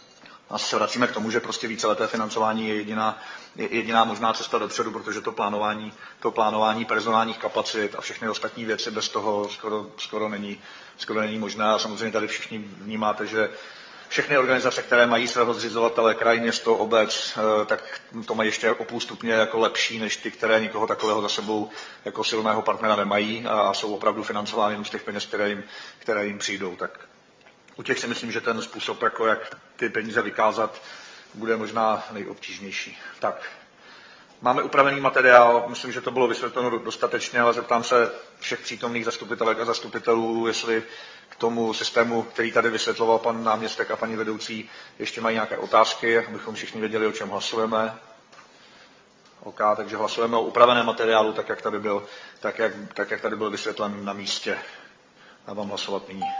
A se vracíme k tomu, že prostě víceleté financování je jediná možná cesta dopředu, protože to plánování personálních kapacit a všechny ostatní věci bez toho skoro není možné. A samozřejmě tady všichni vnímáte, že všechny organizace, které mají svého zřizovatele, kraj, město, obec, tak to mají ještě o půl stupně jako lepší, než ty, které nikoho takového za sebou jako silného partnera nemají a jsou opravdu financovány jen z těch peněz, které jim přijdou. Tak u těch si myslím, že ten způsob, jako jak ty peníze vykázat, bude možná nejobtížnější. Tak, máme upravený materiál, myslím, že to bylo vysvětleno dostatečně, ale zeptám se všech přítomných zastupitelek a zastupitelů, jestli k tomu systému, který tady vysvětloval pan náměstek a paní vedoucí, ještě mají nějaké otázky, abychom všichni věděli, o čem hlasujeme. OK, takže hlasujeme o upraveném materiálu, tak jak tady byl vysvětlen na místě. Dávám hlasovat nyní.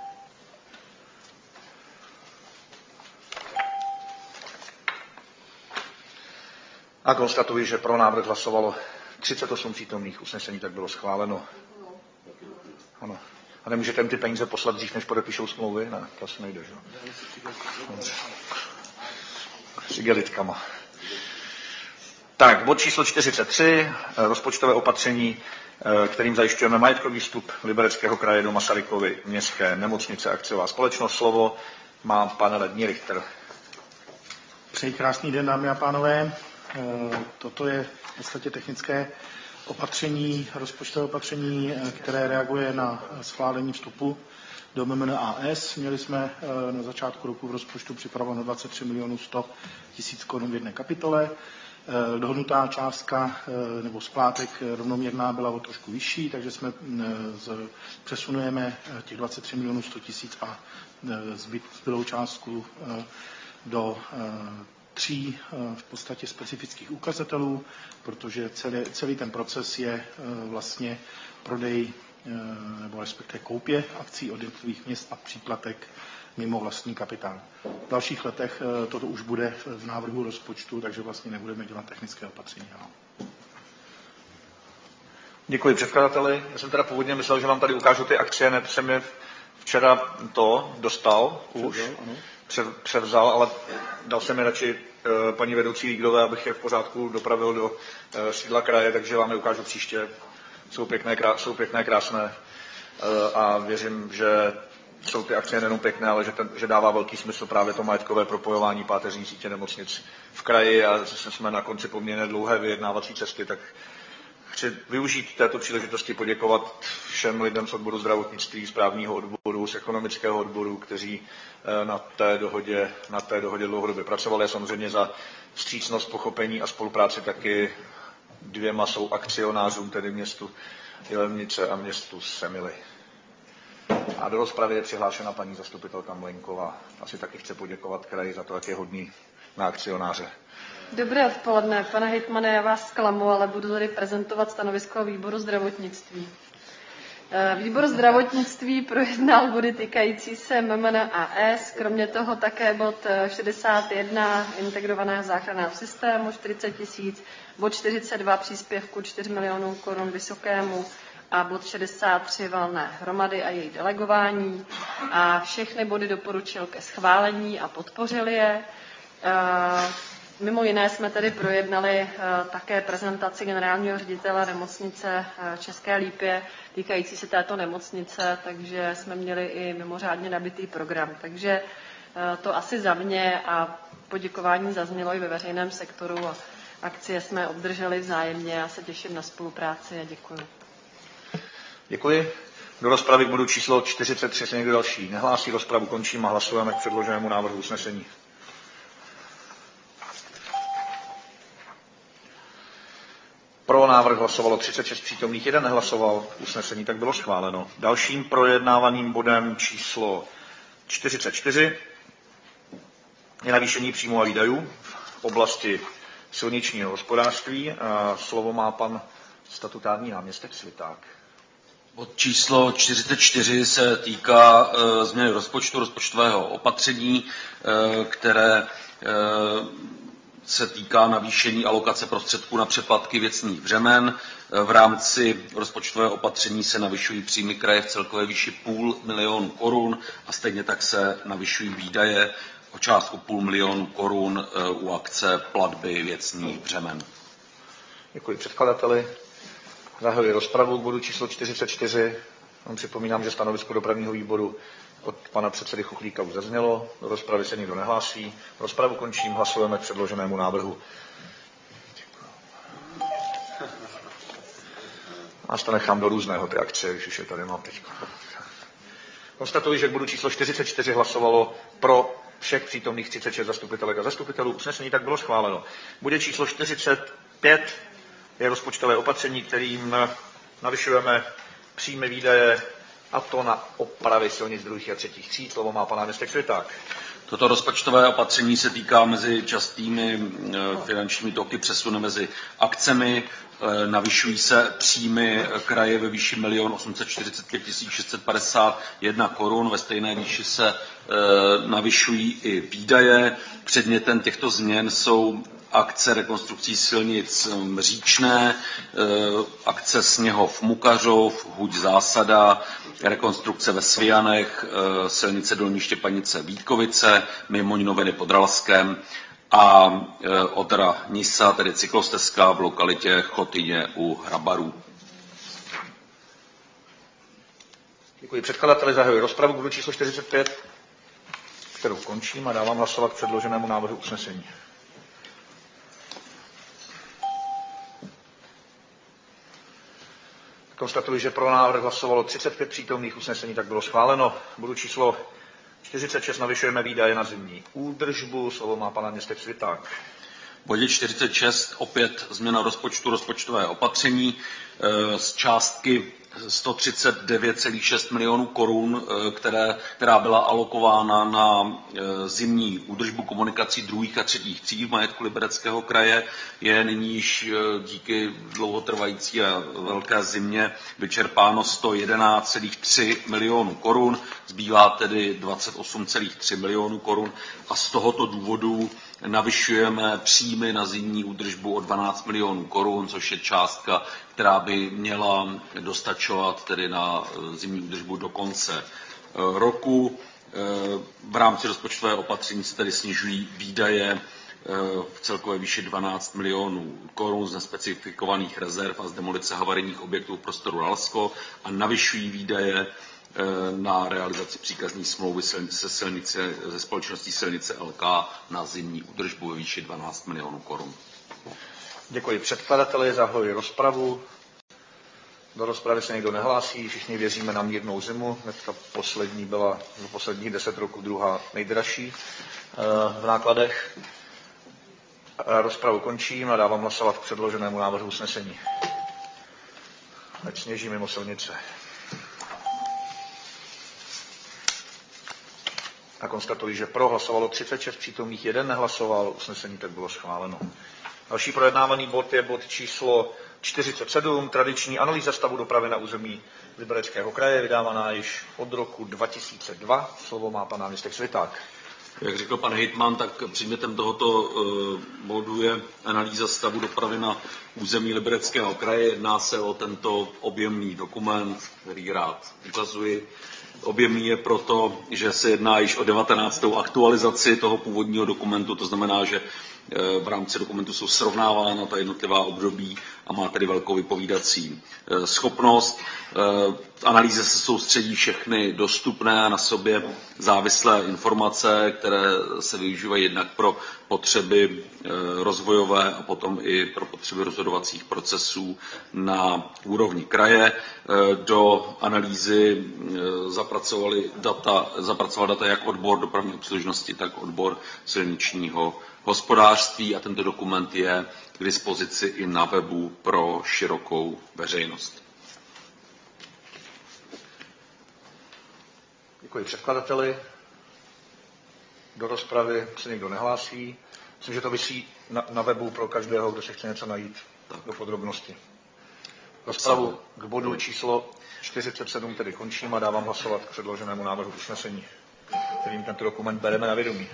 A konstatuji, že pro návrh hlasovalo 38 přítomných. Usnesení tak bylo schváleno. Ano. A nemůžete jim ty peníze poslat dřív, než podepíšou smlouvy? Ne, to asi nejde, že? S igelitkama. Tak, bod číslo 43, rozpočtové opatření, kterým zajišťujeme majetkový vstup Libereckého kraje do Masarykovy městské nemocnice akciová společnost. Slovo má pan radní Richter. Přeji krásný den, dámy a pánové. Toto je v podstatě technické opatření, rozpočtové opatření, které reaguje na schválení vstupu do MMNAS. Měli jsme na začátku roku v rozpočtu připraveno 23 milionů 100 tisíc korun v jedné kapitole. Dohodnutá částka nebo splátek rovnoměrná byla o trošku vyšší, takže jsme přesunujeme těch 23 milionů 100 tisíc a zbylou částku do 3 v podstatě specifických ukazatelů, protože celý ten proces je vlastně prodej nebo respektive koupě akcí od jednotlivých měst a příplatek mimo vlastní kapitál. V dalších letech toto už bude v návrhu rozpočtu, takže vlastně nebudeme dělat technické opatření. Děkuji předkladateli. Já jsem teda původně myslel, že vám tady ukážu ty akcie, ne, jsem je včera dostal už, převzal, ale dal jsem je radši paní vedoucí Lígdové, abych je v pořádku dopravil do sídla kraje, takže vám je ukážu příště. Jsou pěkné, krásné a věřím, že jsou ty akcie nejenom pěkné, ale že dává velký smysl právě to majetkové propojování páteřní sítě nemocnic v kraji a zase jsme na konci poměrně dlouhé vyjednávací cesty, tak chci využít této příležitosti poděkovat všem lidem z odboru zdravotnictví, z právního odboru, z ekonomického odboru, kteří na té dohodě dlouhodobě pracovali a samozřejmě za vstřícnost, pochopení a spolupráci taky 2 akcionářům, tedy městu Jilemnice a městu Semily. A do rozpravy je přihlášena paní zastupitelka Mlenková. Asi taky chce poděkovat kraji za to, jak je hodný na akcionáře. Dobré odpoledne, pane hejtmane, já vás zklamu, ale budu tady prezentovat stanovisko výboru zdravotnictví. Výbor zdravotnictví projednal body týkající se MMNAS, kromě toho také bod 61 integrovaného záchranného systému 40 000, bod 42 příspěvku 4 milionů korun Vysokému a bod 63 valné hromady a její delegování. A všechny body doporučil ke schválení a podpořil je. Mimo jiné jsme tedy projednali také prezentaci generálního ředitele nemocnice České Lípě týkající se této nemocnice, takže jsme měli i mimořádně nabitý program. Takže to asi za mě a poděkování zaznělo i ve veřejném sektoru a akcie jsme obdrželi vzájemně. Já se těším na spolupráci a děkuji. Děkuji. Do rozpravy k bodu číslo 43 se někdo další nehlásí. Rozpravu končím a hlasujeme k předloženému návrhu usnesení. Pro návrh hlasovalo 36 přítomných, 1 nehlasoval, usnesení tak bylo schváleno. Dalším projednávaným bodem číslo 44 je navýšení příjmů a výdajů v oblasti silničního hospodářství. Slovo má pan statutární náměstek Sviták. Bod číslo 44 se týká změny rozpočtového opatření, které se týká navýšení alokace prostředků na přeplatky věcných břemen. V rámci rozpočtového opatření se navyšují příjmy kraje v celkové výši 500 000 korun a stejně tak se navyšují výdaje o částku 500 000 korun u akce platby věcných břemen. Děkuji předkladateli. Zahajuji rozpravu k bodu číslo 44. Vám připomínám, že stanovisko dopravního výboru od pana předsedy Chuchlíka už zaznělo. Do rozpravy se nikdo nehlásí. Rozpravu končím. Hlasujeme k předloženému návrhu. Vás to nechám do různého ty akce, když už je tady mám teď. Konstatuji, že k bodu číslo 44 hlasovalo pro všech přítomných 36 zastupitelek a zastupitelů. Usnesení tak bylo schváleno. V bodě číslo 45 je rozpočtové opatření, kterým navyšujeme příjmy výdaje, a to na opravy silnic druhých a třetích tříd. Slovo má pan náměstek Světák. Toto rozpočtové opatření se týká mezi častými finančními toky přesuny mezi akcemi. Navyšují se příjmy kraje ve výši 1 845 651 korun. Ve stejné výši se navyšují i výdaje. Předmětem těchto změn jsou akce rekonstrukcí silnic Říčné, akce Sněhov Mukařov, Huť Zásada, rekonstrukce ve Svijanech, silnice Dolní Štěpanice Vítkovice, Mimoň Noviny pod Ralskem a Odra Nisa, tedy cyklostezka v lokalitě Chotyně u Hrabarů. Děkuji předkladateli, zahajuji rozpravu k bodu číslo 45, kterou končím a dávám hlasovat k předloženému návrhu usnesení. Konstatuji, že pro návrh hlasovalo 35 přítomných, usnesení tak bylo schváleno. Bodu číslo 46 navyšujeme výdaje na zimní údržbu. Slovo má pan náměstek Světák. V bodě 46 opět změna rozpočtu, rozpočtové opatření z částky 139,6 milionů korun, která byla alokována na zimní údržbu komunikací druhých a třetích tříd v majetku Libereckého kraje, je nyní již díky dlouhotrvající a velké zimě vyčerpáno 111,3 milionů korun, zbývá tedy 28,3 milionů korun a z tohoto důvodu navyšujeme příjmy na zimní údržbu o 12 milionů korun, což je částka, která by měla dostačovat tedy na zimní údržbu do konce roku. V rámci rozpočtové opatření se tedy snižují výdaje v celkové výši 12 milionů korun z nespecifikovaných rezerv a z demolice havarijních objektů v prostoru Ralsko a navyšují výdaje na realizaci příkazní smlouvy se společností Silnice LK na zimní údržbu ve výši 12 milionů korun. Děkuji předkladateli, zahajuji rozpravu. Do rozpravy se někdo nehlásí, všichni věříme na mírnou zimu. Dneska poslední byla za posledních 10 roků druhá nejdražší v nákladech. Rozpravu končím a dávám hlasovat k předloženému návrhu usnesení. Ať sněží mimo silnice. A konstatuji, že pro hlasovalo 36 přítomných, 1 nehlasoval, usnesení tak bylo schváleno. Další projednávaný bod je bod číslo 47, tradiční analýza stavu dopravy na území Libereckého kraje, vydávaná již od roku 2002. Slovo má pan náměstek Světák. Jak řekl pan hejtman, tak předmětem tohoto bodu je analýza stavu dopravy na území Libereckého kraje. Jedná se o tento objemný dokument, který rád ukazuji. Objemný je proto, že se jedná již o 19. aktualizaci toho původního dokumentu, to znamená, že v rámci dokumentu jsou srovnávána ta jednotlivá období a má tedy velkou vypovídací schopnost. V analýze se soustředí všechny dostupné a na sobě závislé informace, které se využívají jednak pro potřeby rozvojové a potom i pro potřeby rozhodovacích procesů na úrovni kraje. Do analýzy zapracoval data jak odbor dopravní obslužnosti, tak odbor silničního hospodářství a tento dokument je k dispozici i na webu pro širokou veřejnost. Děkuji předkladateli. Do rozpravy se někdo nehlásí. Myslím, že to visí na webu pro každého, kdo se chce něco najít do podrobnosti. Rozpravu k bodu číslo 47 tedy končím a dávám hlasovat k předloženému návrhu usnesení, kterým tento dokument bereme na vědomí.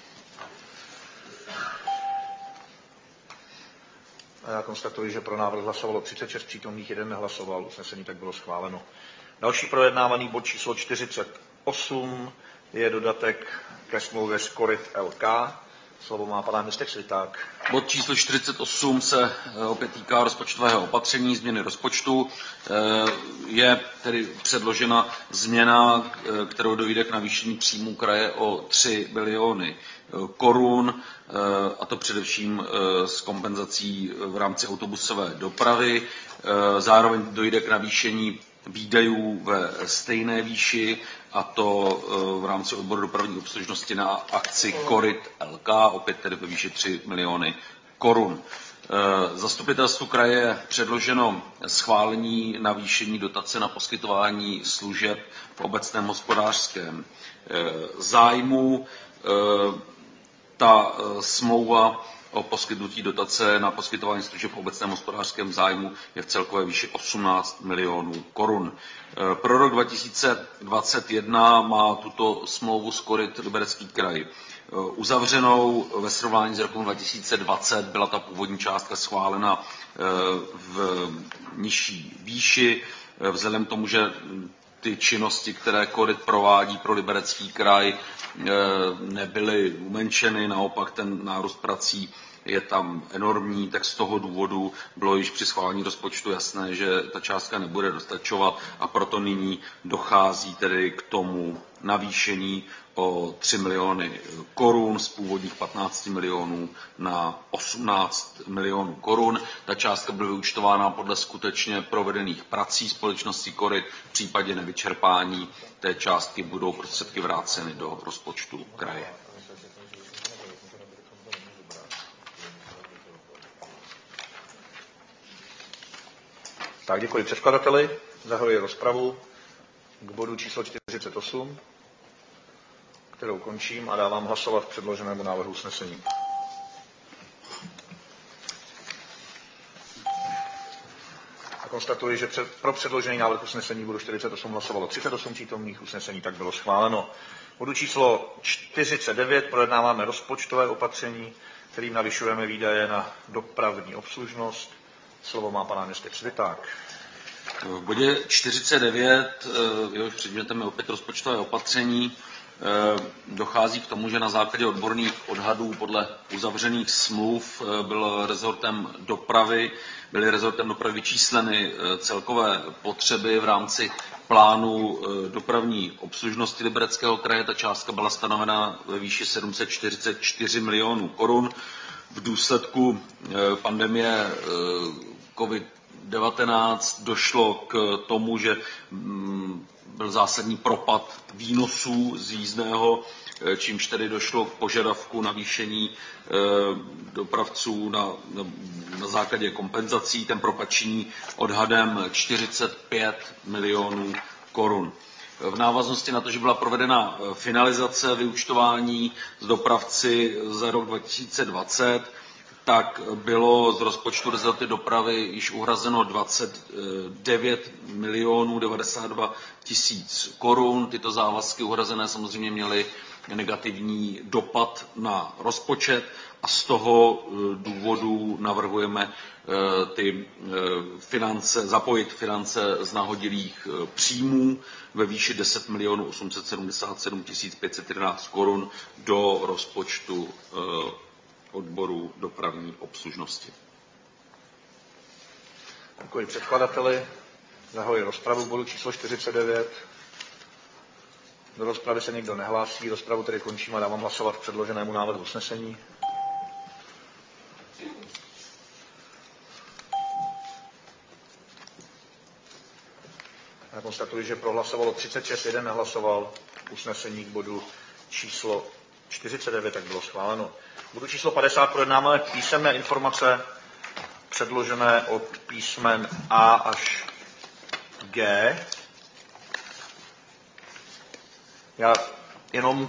A já konstatuji, že pro návrh hlasovalo 36 přítomných, 1 nehlasoval, usnesení tak bylo schváleno. Další projednávaný bod číslo 48 je dodatek ke smlouvě s Koryt LK. Slovo má pan náměstek Sviták. Bod číslo 48 se opět týká rozpočtového opatření, změny rozpočtu. Je tedy předložena změna, kterou dojde k navýšení příjmů kraje o 3 biliony korun, a to především s kompenzací v rámci autobusové dopravy. Zároveň dojde k navýšení výdajů ve stejné výši, a to v rámci odboru dopravní obslužnosti na akci Koryt LK, opět tedy ve výši 3 miliony korun. Zastupitelstvu kraje je předloženo schválení navýšení dotace na poskytování služeb v obecném hospodářském zájmu. Ta smlouva o poskytnutí dotace na poskytování služeb v obecném hospodářském zájmu je v celkové výši 18 milionů korun. Pro rok 2021 má tuto smlouvu s Koryt Liberecký kraj uzavřenou. Ve srovnání s rokem 2020 byla ta původní částka schválena v nižší výši. Vzhledem k tomu, že ty činnosti, které Koryt provádí pro Liberecký kraj, nebyly umenšeny, naopak ten nárůst prací je tam enormní, tak z toho důvodu bylo již při schválení rozpočtu jasné, že ta částka nebude dostačovat, a proto nyní dochází tedy k tomu navýšení o 3 miliony korun z původních 15 milionů na 18 milionů korun. Ta částka byla vyúčtována podle skutečně provedených prací společnosti Koryt. V případě nevyčerpání té částky budou prostředky vráceny do rozpočtu kraje. Tak, děkuji předkladateli. Zahajuji rozpravu k bodu číslo 48, kterou končím a dávám hlasovat k předloženému návrhu usnesení. A konstatuji, že pro předložený návrh usnesení bodu 48 hlasovalo 38 přítomných, usnesení tak bylo schváleno. Bodu číslo 49 projednáváme rozpočtové opatření, kterým navyšujeme výdaje na dopravní obslužnost. Slovo má pan náměstek Sviták. V bodě 49, jehož předmětem je opět rozpočtové opatření, dochází k tomu, že na základě odborných odhadů podle uzavřených smluv byly rezortem dopravy vyčísleny celkové potřeby v rámci plánu dopravní obslužnosti Libereckého kraje. Ta částka byla stanovena ve výši 744 milionů korun. V důsledku pandemie COVID-19 došlo k tomu, že byl zásadní propad výnosů z jízdného, čímž tedy došlo k požadavku navýšení dopravců na základě kompenzací. Ten propad činí odhadem 45 milionů korun. V návaznosti na to, že byla provedena finalizace vyúčtování s dopravci za rok 2020, tak bylo z rozpočtu rezortu dopravy již uhrazeno 29 milionů 92 tisíc korun. Tyto závazky uhrazené samozřejmě měly negativní dopad na rozpočet a z toho důvodu navrhujeme zapojit finance z nahodilých příjmů ve výši 10 milionů 877 511 korun do rozpočtu odboru dopravní obslužnosti. Děkuji předkladateli. Zahajuji rozpravu bodu číslo 49. Do rozpravy se nikdo nehlásí, rozpravu tedy končím a dávám hlasovat k předloženému návrhu usnesení. Já konstatuji, že prohlasovalo 36, jeden nehlasoval. Usnesení k bodu číslo 49 tak bylo schváleno. V bodu číslo 50 projednáme písemné informace předložené od písmen A až G. Já jenom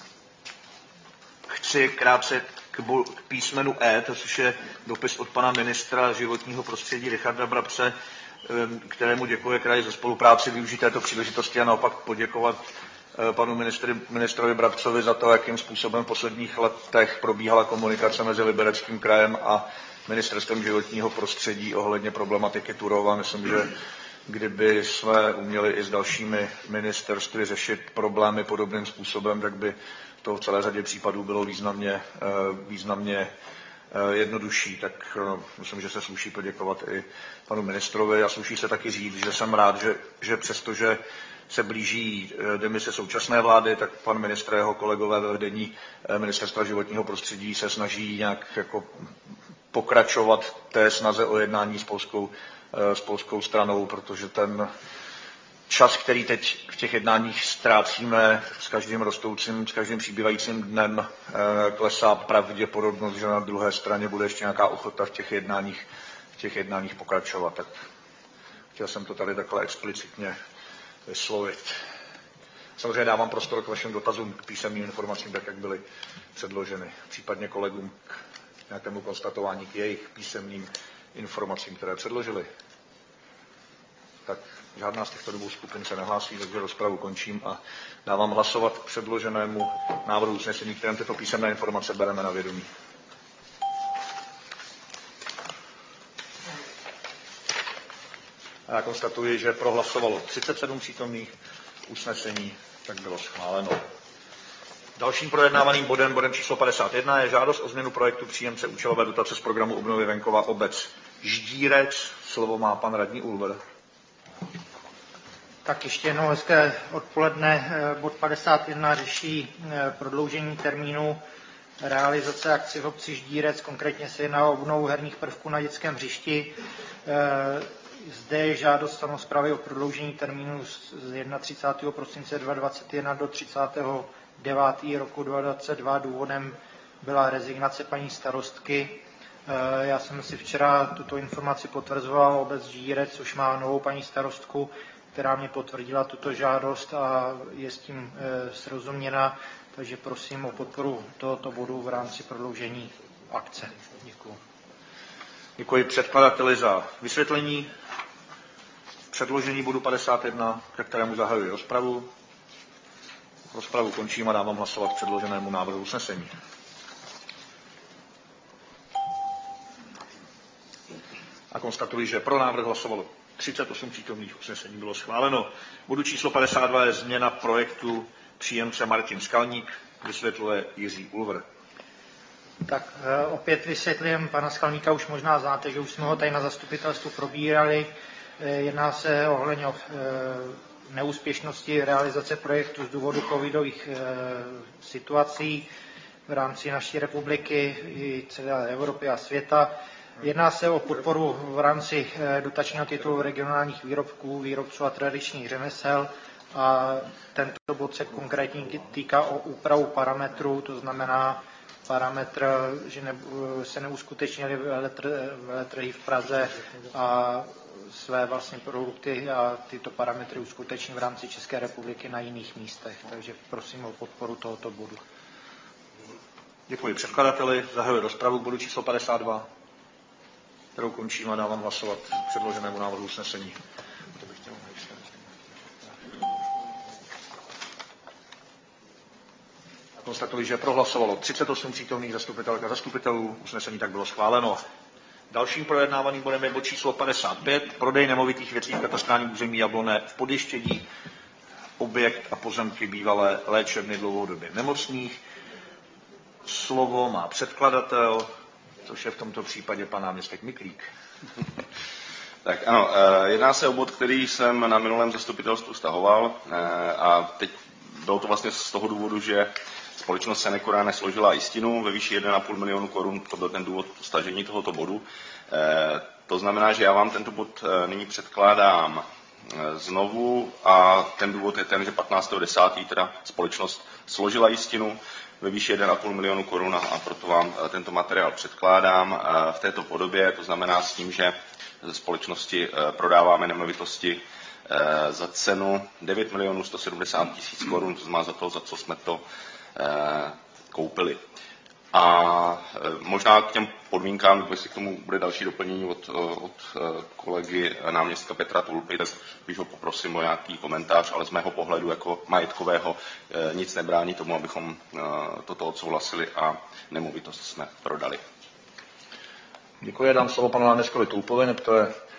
chci krátce k písmenu E, což je dopis od pana ministra životního prostředí Richarda Brabce, kterému děkuje kraj za spolupráci, využít této příležitosti a naopak poděkovat panu ministrovi Brabcovi za to, jakým způsobem v posledních letech probíhala komunikace mezi Libereckým krajem a Ministerstvem životního prostředí ohledně problematiky Turova. Myslím, že kdyby jsme uměli i s dalšími ministerstvy řešit problémy podobným způsobem, tak by to v celé řadě případů bylo významně jednodušší. Tak myslím, že se sluší poděkovat i panu ministrovi a sluší se taky říct, že jsem rád, že přestože se blíží demise současné vlády, tak pan ministr a jeho kolegové ve vedení Ministerstva životního prostředí se snaží nějak jako pokračovat té snaze o jednání s polskou stranou, protože ten čas, který teď v těch jednáních ztrácíme s každým přibývajícím dnem, klesá pravděpodobnost, že na druhé straně bude ještě nějaká ochota v těch jednáních pokračovat. Tak chtěl jsem to tady takhle explicitně vyslovit. Samozřejmě dávám prostor k vašim dotazům, k písemným informacím, tak jak byly předloženy, případně kolegům k nějakému konstatování k jejich písemným informacím, které předložili. Tak žádná z těchto dvou skupin se nehlásí, takže rozpravu končím a dávám hlasovat k předloženému návrhu usnesení, kterém tyto písemné informace bereme na vědomí. A já konstatuji, že prohlasovalo 37 přítomných, usnesení tak bylo schváleno. Dalším projednávaným bodem číslo 51 je žádost o změnu projektu příjemce účelové dotace z programu obnovy venkova obec Ždírec. Slovo má pan radní Ulver. Tak ještě jednou hezké odpoledne. Bod 51 řeší prodloužení termínu realizace akci v obci Ždírec. Konkrétně se jedná o obnovu herních prvků na dětském hřišti. Zde je žádost samosprávy o prodloužení termínu z 31. prosince 2021 do 30.9. roku 2022. Důvodem byla rezignace paní starostky. Já jsem si včera tuto informaci potvrzoval. Obec Ždírec už má novou paní starostku, která mě potvrdila tuto žádost a je s tím srozuměna, takže prosím o podporu tohoto bodu v rámci prodloužení akce. Děkuji. Děkuji předkladateli za vysvětlení. Předložení bodu 51, ke kterému zahajuji rozpravu. Rozpravu končím a dávám hlasovat k předloženému návrhu usnesení. A konstatuji, že pro návrh hlasovalo 38 přítomných, usnesení bylo schváleno. Bodu číslo 52 je změna projektu příjemce Martin Skalník, vysvětluje Jiří Ulver. Tak opět vysvětlím, pana Skalníka už možná znáte, že už jsme ho tady na zastupitelstvu probírali. Jedná se ohledně neúspěšnosti realizace projektu z důvodu covidových situací v rámci naší republiky i celé Evropy a světa. Jedná se o podporu v rámci dotačního titulu regionálních výrobků, výrobců a tradičních řemesel a tento bod se konkrétně týká o úpravu parametrů, to znamená parametr, že se neuskutečnily veletrhy v Praze a své vlastně produkty a tyto parametry uskuteční v rámci České republiky na jiných místech. Takže prosím o podporu tohoto bodu. Děkuji předkladateli. Zahajuji rozpravu k bodu číslo 52, kterou končím a dávám hlasovat k předloženému návrhu usnesení. Konstatuji, že prohlasovalo 38 přítomných zastupitelek a zastupitelů. Usnesení tak bylo schváleno. Dalším projednávaným bodem je bod číslo 55. Prodej nemovitých věcí v katastrálním území Jablonné v Podještědí. Objekt a pozemky bývalé léčebny dlouhodobě nemocných. Slovo má předkladatel, což je v tomto případě pan náměstek Miklík. Tak ano, jedná se o bod, který jsem na minulém zastupitelstvu stahoval a teď bylo to vlastně z toho důvodu, že společnost Senecora nesložila jistinu ve výši 1,5 milionu korun, to byl ten důvod stažení tohoto bodu. To znamená, že já vám tento bod nyní předkládám znovu a ten důvod je ten, že 15.10. teda společnost složila jistinu ve výši 1,5 milionu korun a proto vám tento materiál předkládám v této podobě, to znamená s tím, že ze společnosti prodáváme nemovitosti za cenu 9 170 000 korun, to znamená za to, za co jsme to koupili. A možná k těm podmínkám, jestli k tomu bude další doplnění od kolegy náměstka Petra Tulpy, tak bych ho poprosím o nějaký komentář, ale z mého pohledu jako majetkového nic nebrání tomu, abychom toto odsouhlasili a nemovitost jsme prodali. Děkuji, dám slovo panu náměstkovi Tulpovi, to je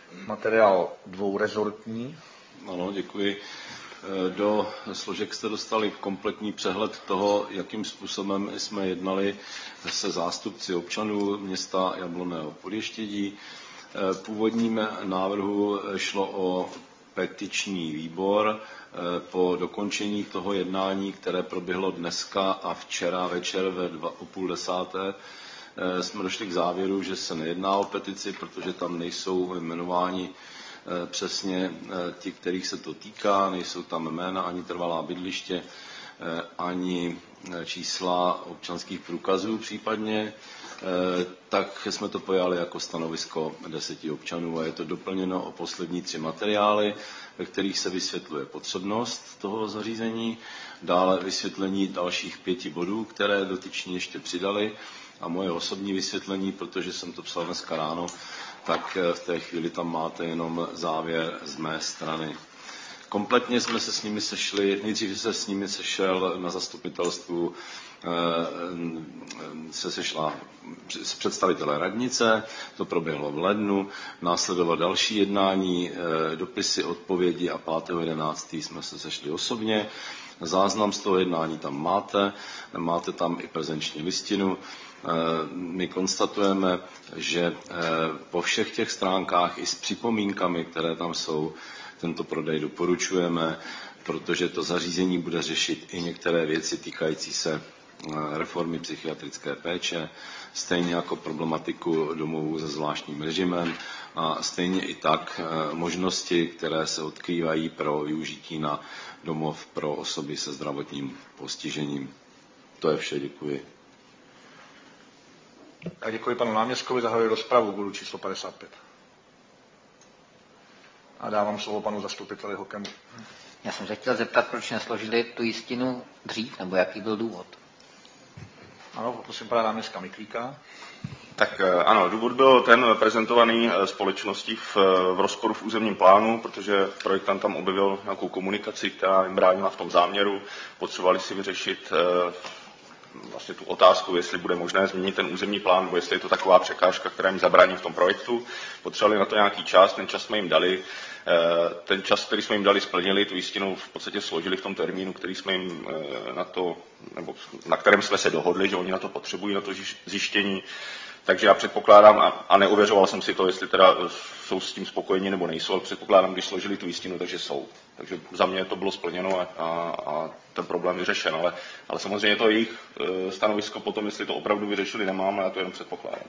materiál dvourezortní. Ano, děkuji. Do složek jste dostali kompletní přehled toho, jakým způsobem jsme jednali se zástupci občanů města Jablonného Podještědí. V původním návrhu šlo o petiční výbor. Po dokončení toho jednání, které proběhlo dneska a včera večer ve 9:30, jsme došli k závěru, že se nejedná o petici, protože tam nejsou jmenováni přesně ti, kterých se to týká, nejsou tam jména ani trvalá bydliště, ani čísla občanských průkazů případně, tak jsme to pojali jako stanovisko 10 občanů a je to doplněno o poslední 3 materiály, ve kterých se vysvětluje potřebnost toho zařízení, dále vysvětlení dalších 5 bodů, které dotyční ještě přidali a moje osobní vysvětlení, protože jsem to psal dneska ráno, tak v té chvíli tam máte jenom závěr z mé strany. Kompletně jsme se s nimi sešli, nejdřív se s nimi sešel na zastupitelstvu, se sešla představitelé radnice, to proběhlo v lednu, následovalo další jednání, dopisy, odpovědi a 5.11. jsme se sešli osobně. Záznam z toho jednání tam máte tam i prezenční listinu. My konstatujeme, že po všech těch stránkách i s připomínkami, které tam jsou, tento prodej doporučujeme, protože to zařízení bude řešit i některé věci týkající se reformy psychiatrické péče, stejně jako problematiku domovů se zvláštním režimem a stejně i tak možnosti, které se odkrývají pro využití na domov pro osoby se zdravotním postižením. To je vše, děkuji. A děkuji panu náměstkovi, zahajuji rozpravu, bodu číslo 55. A dávám slovo panu zastupiteli Hokemu. Já jsem se chtěl zeptat, proč nesložili tu jistinu dřív, nebo jaký byl důvod? Ano, poprosím pana náměstka Miklíka. Tak ano, důvod byl ten prezentovaný společností v rozporu v územním plánu, protože projektant tam objevil nějakou komunikaci, která jim bránila v tom záměru. Potřebovali si vyřešit vlastně tu otázku, jestli bude možné změnit ten územní plán, nebo jestli je to taková překážka, která jim zabrání v tom projektu. Potřebovali na to nějaký čas, ten čas jsme jim dali. Ten čas, který jsme jim dali, splnili, tu jistinu v podstatě složili v tom termínu, který jsme jim na kterém jsme se dohodli, že oni na to potřebují, na to zjištění. Takže já předpokládám, a neověřoval jsem si to, jestli teda jsou s tím spokojeni nebo nejsou, ale předpokládám, když složili tu jistinu, takže jsou. Takže za mě to bylo splněno a ten problém vyřešen. Ale samozřejmě to jejich stanovisko potom, jestli to opravdu vyřešili, nemáme, já to jenom předpokládám.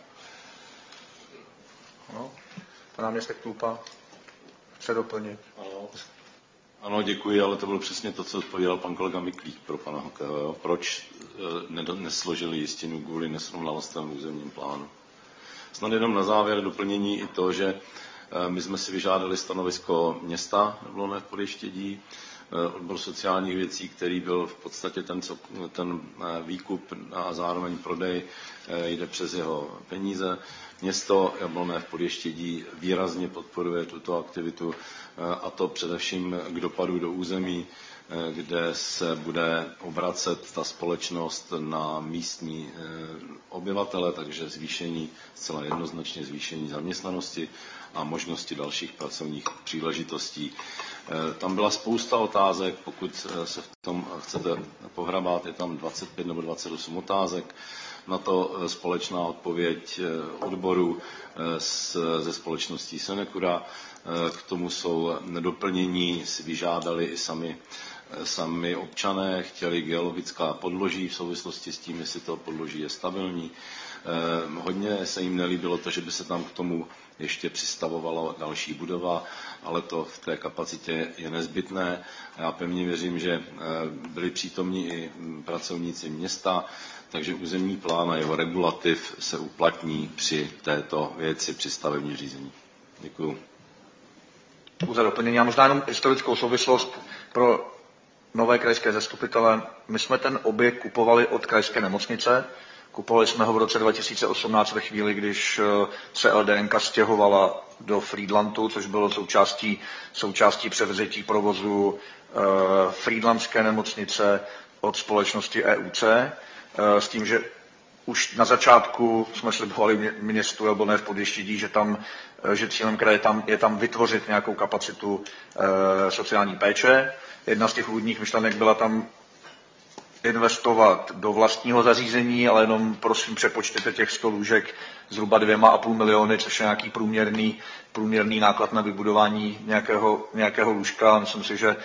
Ano. Pan náměstek Klupa chce doplnit. Ano, děkuji, ale to bylo přesně to, co odpověděl pan kolega Miklík pro pana Hokého. Proč nesložili jistinu kvůli nesrovnalostem v územním plánu? Snad jenom na závěr doplnění i to, že my jsme si vyžádali stanovisko města Jablonné Podještědí, odbor sociálních věcí, který byl v podstatě ten výkup a zároveň prodej jde přes jeho peníze. Město Jablonné Podještědí výrazně podporuje tuto aktivitu a to především k dopadu do území, kde se bude obracet ta společnost na místní obyvatele, takže zcela jednoznačně zvýšení zaměstnanosti a možnosti dalších pracovních příležitostí. Tam byla spousta otázek, pokud se v tom chcete pohrabat, je tam 25 nebo 28 otázek. Na to společná odpověď odboru ze společností Senecura. K tomu jsou doplnění, si vyžádali i sami občané, chtěli geologická podloží v souvislosti s tím, jestli to podloží je stabilní. Hodně se jim nelíbilo to, že by se tam k tomu ještě přistavovala další budova, ale to v té kapacitě je nezbytné. Já pevně věřím, že byli přítomní i pracovníci města, takže územní plán a jeho regulativ se uplatní při této věci, při stavebním řízení. Děkuju. Za doplnění a možná jenom historickou souvislost pro nové krajské zastupitele. My jsme ten objekt kupovali od krajské nemocnice. Kupovali jsme ho v roce 2018 ve chvíli, když se LDNK stěhovala do Frýdlantu, což bylo součástí převzetí provozu Frýdlantské nemocnice od společnosti EUC, s tím, že už na začátku jsme slibovali městu Jablonné v Podještědí, že cílem kraje je tam vytvořit nějakou kapacitu sociální péče. Jedna z těch úvodních myšlenek byla tam investovat do vlastního zařízení, ale jenom prosím přepočtěte těch 100 lůžek zhruba 2,5 miliony, což je nějaký průměrný náklad na vybudování nějakého lůžka. Myslím si, že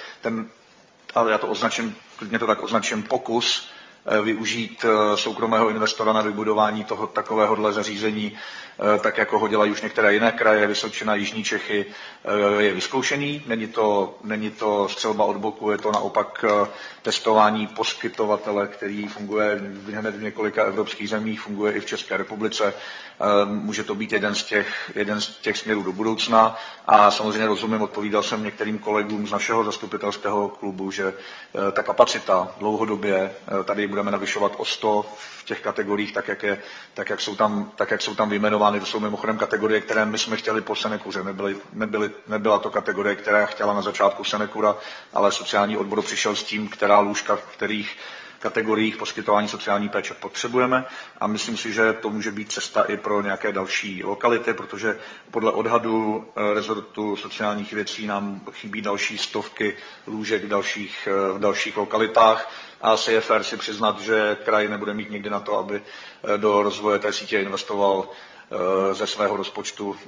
ale já to klidně to tak označím, pokus využít soukromého investora na vybudování takovéhohle zařízení, tak jako ho dělají už některé jiné kraje, Vysočina, Jižní Čechy, je vyzkoušený. Není to střelba od boku, je to naopak testování poskytovatele, který funguje hned v několika evropských zemích, funguje i v České republice. Může to být jeden z těch směrů do budoucna a samozřejmě rozumím, odpovídal jsem některým kolegům z našeho zastupitelského klubu, že ta kapacita dlouhodobě tady budeme navyšovat o 100 v těch kategoriích, tak jak jsou tam vyjmenovány. To jsou mimochodem kategorie, které my jsme chtěli po Senekuře. Nebyla to kategorie, která chtěla na začátku Senekura, ale sociální odbor přišel s tím, která lůžka v kterých kategoriích poskytování sociální péče potřebujeme a myslím si, že to může být cesta i pro nějaké další lokality, protože podle rezortu sociálních věcí nám chybí další stovky lůžek v dalších lokalitách a asi je fér si přiznat, že kraj nebude mít nikdy na to, aby do rozvoje té sítě investoval ze svého rozpočtu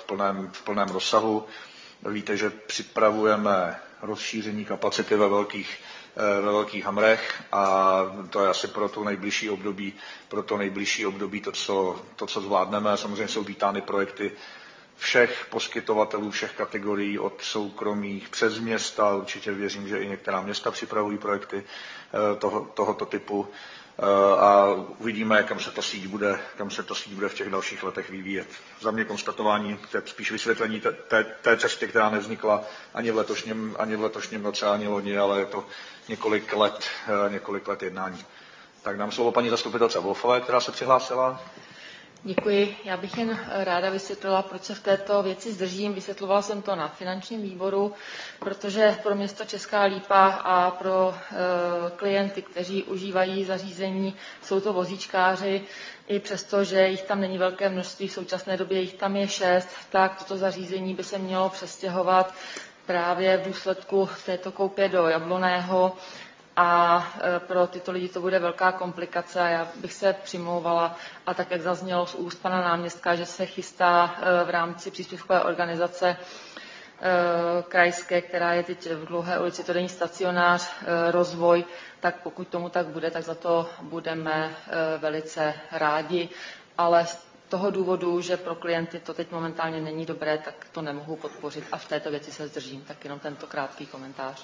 v plném rozsahu. Víte, že připravujeme rozšíření kapacity ve velkých hamrech a to je asi pro to nejbližší období to, co zvládneme. Samozřejmě jsou vítány projekty všech poskytovatelů, všech kategorií od soukromých přes města. Určitě věřím, že i některá města připravují projekty tohoto typu a uvidíme, kam se ta síť bude v těch dalších letech vyvíjet. Za mě konstatování, to je spíš vysvětlení té cesty, která nevznikla ani v letošním roce, ani loni, ale je to několik let jednání. Tak dám slovo paní zastupitelce Wolfové, která se přihlásila. Děkuji. Já bych jen ráda vysvětlila, proč se v této věci zdržím. Vysvětlovala jsem to na finančním výboru, protože pro město Česká Lípa a pro klienty, kteří užívají zařízení, jsou to vozíčkáři, i přesto, že jich tam není velké množství, v současné době jich tam je 6, tak toto zařízení by se mělo přestěhovat právě v důsledku této koupě do Jablonného. A pro tyto lidi to bude velká komplikace a já bych se přimlouvala a tak, jak zaznělo z úst pana náměstka, že se chystá v rámci příspěvkové organizace krajské, která je teď v Dlouhé ulici, to není stacionář, rozvoj, tak pokud tomu tak bude, tak za to budeme velice rádi, ale z toho důvodu, že pro klienty to teď momentálně není dobré, tak to nemohu podpořit a v této věci se zdržím, tak jenom tento krátký komentář.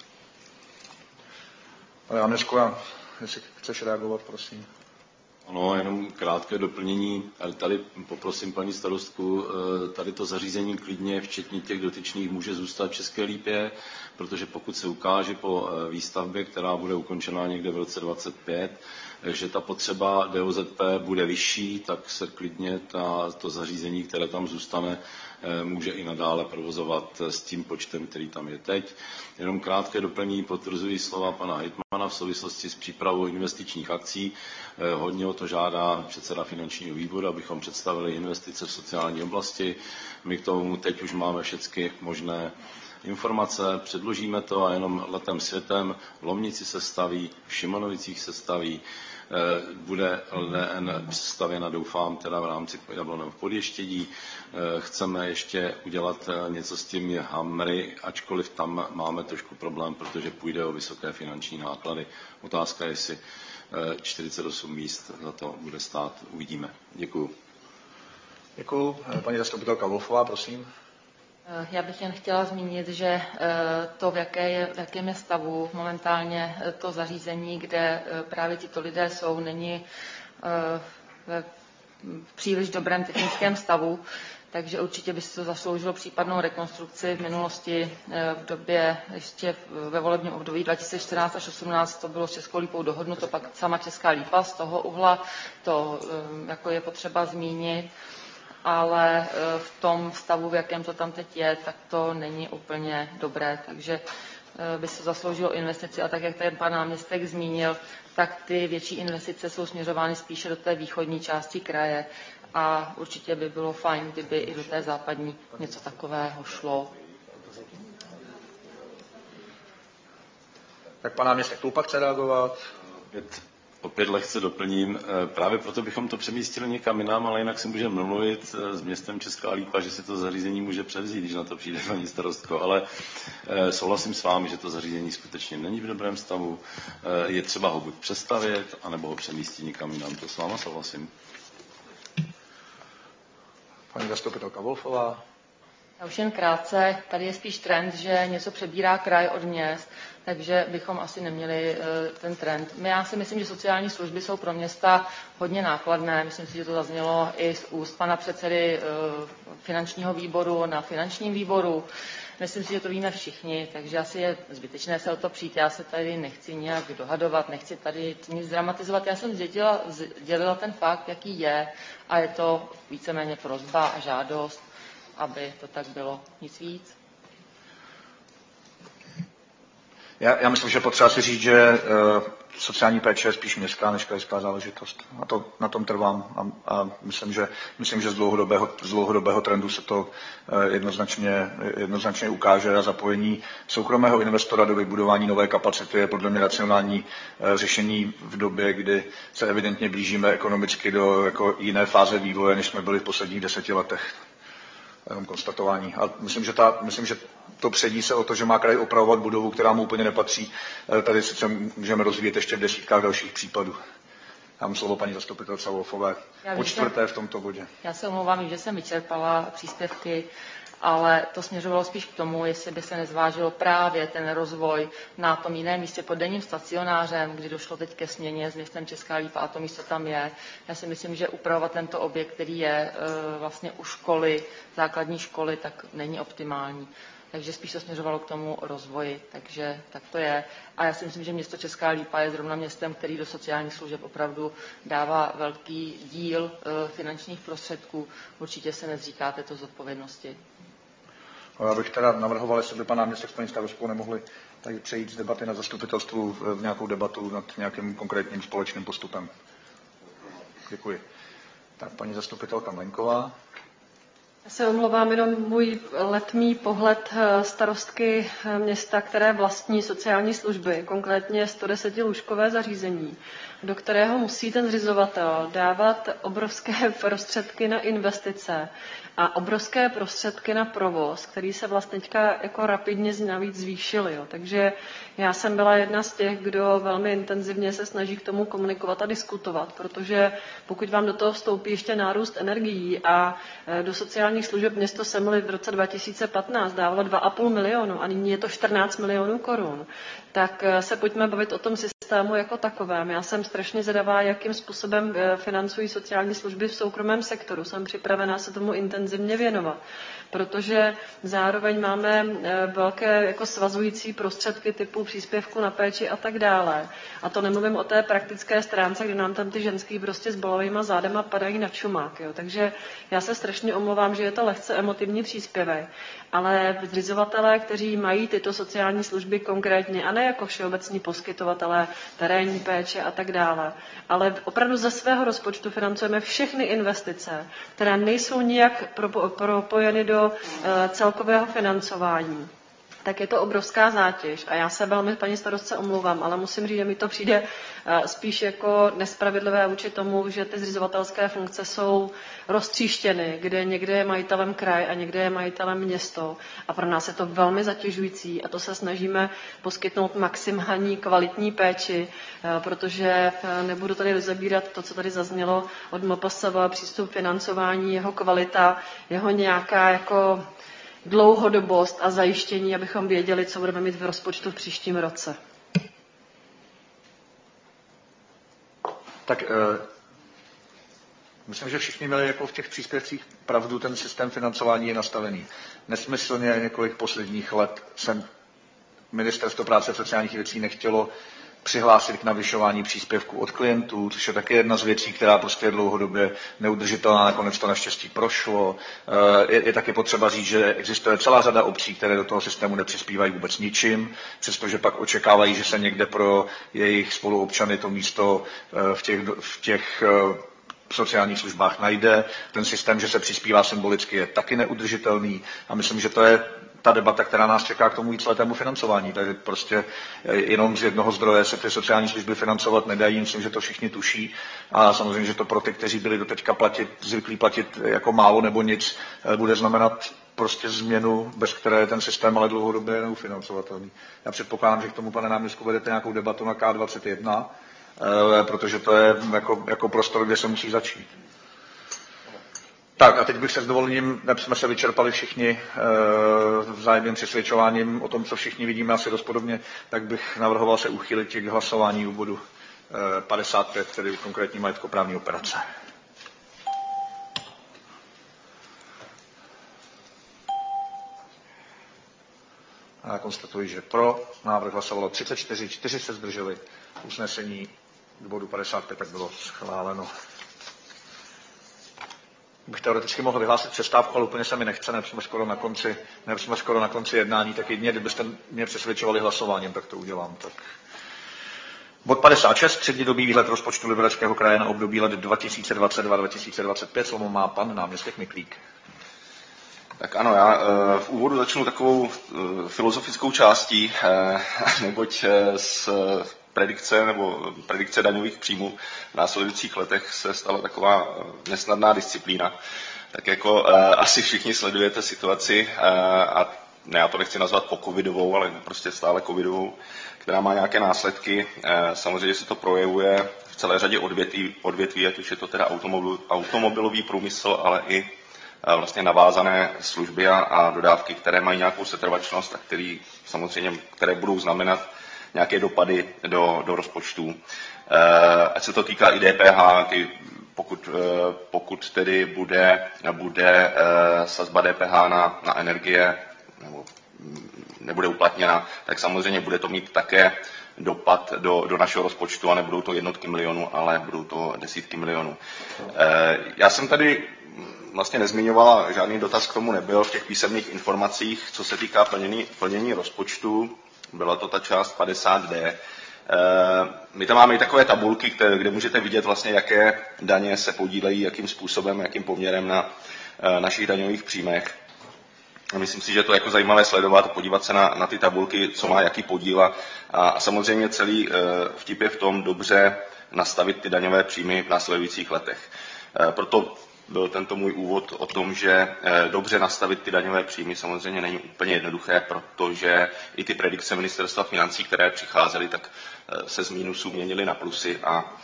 Ale Anežko, jestli chceš reagovat, prosím. Ano, jenom krátké doplnění. Tady poprosím paní starostku, tady to zařízení klidně, včetně těch dotyčných, může zůstat v České Lípě, protože pokud se ukáže po výstavbě, která bude ukončena někde v roce 2025, že ta potřeba DOZP bude vyšší, tak se klidně to zařízení, které tam zůstane, může i nadále provozovat s tím počtem, který tam je teď. Jenom krátké doplnění, potvrzují slova pana hejtmana v souvislosti s přípravou investičních akcí. Hodně o to žádá předseda finančního výboru, abychom představili investice v sociální oblasti. My k tomu teď už máme všechny možné informace, předložíme to a jenom letem světem v Lomnici se staví, v Šimonovicích se staví, bude LDN stavěna, doufám, teda v rámci Jablonného Podještědí. Chceme ještě udělat něco s těmi hamry, ačkoliv tam máme trošku problém, protože půjde o vysoké finanční náklady. Otázka je, jestli 48 míst za to bude stát, uvidíme. Děkuju. Děkuju. Paní zastupitelka Wolfová, prosím. Já bych jen chtěla zmínit, že to, v jakém je stavu momentálně to zařízení, kde právě tito lidé jsou, není v příliš dobrém technickém stavu, takže určitě by se to zasloužilo případnou rekonstrukci. V minulosti v době ještě ve volebním období 2014 až 2018 to bylo s Českou Lípou dohodnuto, pak sama Česká Lípa z toho uhla to jako je potřeba zmínit, ale v tom stavu, v jakém to tam teď je, tak to není úplně dobré. Takže by se zasloužilo investici a tak, jak tady pan náměstek zmínil, tak ty větší investice jsou směřovány spíše do té východní části kraje a určitě by bylo fajn, kdyby i do té západní něco takového šlo. Tak pan náměstek Tlupa chce reagovat. Opět lehce doplním. Právě proto bychom to přemístili někam jinam, ale jinak si můžeme domluvit s městem Česká Lípa, že si to zařízení může převzít, když na to přijde paní starostko. Ale souhlasím s vámi, že to zařízení skutečně není v dobrém stavu. Je třeba ho buď přestavět, anebo ho přemístit někam jinam. To s váma souhlasím. Paní zastupitelka Wolfová. Já už jen krátce, tady je spíš trend, že něco přebírá kraj od měst, takže bychom asi neměli ten trend. Já si myslím, že sociální služby jsou pro města hodně nákladné. Myslím si, že to zaznělo i z úst pana předsedy finančního výboru na finančním výboru. Myslím si, že to víme všichni, takže asi je zbytečné se o to přijít. Já se tady nechci nějak dohadovat, nechci tady nic dramatizovat. Já jsem sdělila ten fakt, jaký je, a je to víceméně prosba a žádost, aby to tak bylo, nic víc. Já myslím, že potřeba si říct, že sociální péče je spíš městská než krajská záležitost. Na tom trvám a myslím, že z dlouhodobého trendu se to jednoznačně ukáže a zapojení soukromého investora do vybudování nové kapacity je podle mě racionální řešení v době, kdy se evidentně blížíme ekonomicky do jako jiné fáze vývoje, než jsme byli v posledních 10 letech. Jenom konstatování. A myslím, že to předí se o to, že má kraj opravovat budovu, která mu úplně nepatří. Tady se můžeme rozvíjet ještě v desítkách dalších případů. Dám slovo paní zastupitelce Wolfové. Po čtvrté v tomto bodě. Já se omlouvám, že jsem vyčerpala příspěvky, ale to směřovalo spíš k tomu, jestli by se nezvážilo právě ten rozvoj na tom jiném místě pod denním stacionářem, kdy došlo teď ke směně s městem Česká Lípa a to místo tam je. Já si myslím, že upravovat tento objekt, který je vlastně u školy, základní školy, tak není optimální. Takže spíš to směřovalo k tomu rozvoji, takže tak to je. A já si myslím, že město Česká Lípa je zrovna městem, který do sociálních služeb opravdu dává velký díl finančních prostředků. Určitě se nezříká této zodpovědnosti. Já bych teda navrhoval, jestli by pan náměstek s paní starostkou nemohli tady přejít z debaty na zastupitelstvu v nějakou debatu nad nějakým konkrétním společným postupem. Děkuji. Tak paní zastupitelka Mlenková. Já se omlouvám, jenom můj letmý pohled starostky města, které vlastní sociální služby, konkrétně 110 lůžkové zařízení, do kterého musí ten zřizovatel dávat obrovské prostředky na investice a obrovské prostředky na provoz, který se vlastně teďka jako rapidně navíc zvýšil. Jo. Takže já jsem byla jedna z těch, kdo velmi intenzivně se snaží k tomu komunikovat a diskutovat, protože pokud vám do toho vstoupí ještě nárůst energií a do sociálních služeb město Semily v roce 2015 dávalo 2,5 milionu a nyní je to 14 milionů korun, tak se pojďme bavit o tom systému jako takovém. Já jsem strašně zvědavá, jakým způsobem financují sociální služby v soukromém sektoru. Jsem připravená se tomu intenzivně věnovat, protože zároveň máme velké jako svazující prostředky typu příspěvku na péči a tak dále. A to nemluvím o té praktické stránce, kdy nám tam ty ženský prostě s bolavýma zádema padají na čumák. Jo. Takže já se strašně omlouvám, že je to lehce emotivní příspěvek, ale zřizovatelé, kteří mají tyto sociální služby konkrétně, a ne jako všeobecní poskytovatelé terénní péče a tak dále, ale opravdu ze svého rozpočtu financujeme všechny investice, které nejsou nijak propojeny do celkového financování, tak je to obrovská zátěž. A já se velmi paní starostce omlouvám, ale musím říct, že mi to přijde spíš jako nespravedlivé vůči tomu, že ty zřizovatelské funkce jsou roztříštěny, kde někde je majitelem kraj a někde je majitelem město. A pro nás je to velmi zatěžující a to se snažíme poskytnout maximální kvalitní péči, protože nebudu tady rozebírat to, co tady zaznělo od MPSV, přístup financování, jeho kvalita, jeho nějaká jako dlouhodobost a zajištění, abychom věděli, co budeme mít v rozpočtu v příštím roce. Tak myslím, že všichni měli jako v těch příspěvcích pravdu, ten systém financování je nastavený. Nesmyslně několik posledních let Ministerstvo práce a sociálních věcí nechtělo přihlásit k navyšování příspěvků od klientů, což je také jedna z věcí, která prostě je dlouhodobě neudržitelná, nakonec to naštěstí prošlo. Je taky potřeba říct, že existuje celá řada obcí, které do toho systému nepřispívají vůbec ničím, přestože pak očekávají, že se někde pro jejich spoluobčany to místo v těch sociálních službách najde. Ten systém, že se přispívá symbolicky, je taky neudržitelný a myslím, že to je ta debata, která nás čeká k tomu víceletému financování. Takže prostě jenom z jednoho zdroje se ty sociální služby financovat nedají, myslím, že to všichni tuší. A samozřejmě, že to pro ty, kteří byli doteďka zvyklí platit jako málo nebo nic, bude znamenat prostě změnu, bez které je ten systém ale dlouhodobě neufinancovatelný. Já předpokládám, že k tomu, pane náměstku, vedete nějakou debatu na K21, protože to je jako prostor, kde se musí začít. Tak a teď bych se s dovolením, neb jsme se vyčerpali všichni vzájemným přesvědčováním o tom, co všichni vidíme asi dost podobně, tak bych navrhoval se uchýlit k hlasování u bodu 55, tedy konkrétní majetkoprávní operace. A já konstatuji, že pro návrh hlasovalo 34, 4 se zdrželi. Usnesení k bodu 55 tak bylo schváleno. Bych teoreticky mohl vyhlásit přestávku, ale úplně se mi nechce, jsme skoro na konci jednání, tak jedině, kdybyste mě přesvědčovali hlasováním, tak to udělám. Tak. Bod 56, střednědobý výhled rozpočtu Libereckého kraje na období let 2022-2025, slovo má pan náměstek Miklík. Tak ano, já v úvodu začnu takovou filozofickou částí, neboť z predikce daňových příjmů v následujících letech se stala taková nesnadná disciplína. Tak jako asi všichni sledujete situaci, a ne, já to nechci nazvat pocovidovou, ale prostě stále covidovou, která má nějaké následky. Samozřejmě se to projevuje v celé řadě odvětví, ať už je to teda automobilový průmysl, ale i vlastně navázané služby a dodávky, které mají nějakou setrvačnost a které budou znamenat nějaké dopady do rozpočtů. Ať se to týká i DPH, pokud tedy bude sazba DPH na energie nebo nebude uplatněna, tak samozřejmě bude to mít také dopad do našeho rozpočtu a nebudou to jednotky milionů, ale budou to desítky milionů. Já jsem tady vlastně nezmiňovala, žádný dotaz k tomu nebyl v těch písemných informacích, co se týká plnění rozpočtu. Byla to ta část 50D. My tam máme i takové tabulky, kde můžete vidět vlastně, jaké daně se podílejí, jakým způsobem, jakým poměrem na našich daňových příjmech. A myslím si, že to je jako zajímavé sledovat, podívat se na ty tabulky, co má jaký podíl. A samozřejmě celý vtip je v tom dobře nastavit ty daňové příjmy v následujících letech. Proto byl tento můj úvod o tom, že dobře nastavit ty daňové příjmy samozřejmě není úplně jednoduché, protože i ty predikce ministerstva financí, které přicházely, tak se z mínusů měnily na plusy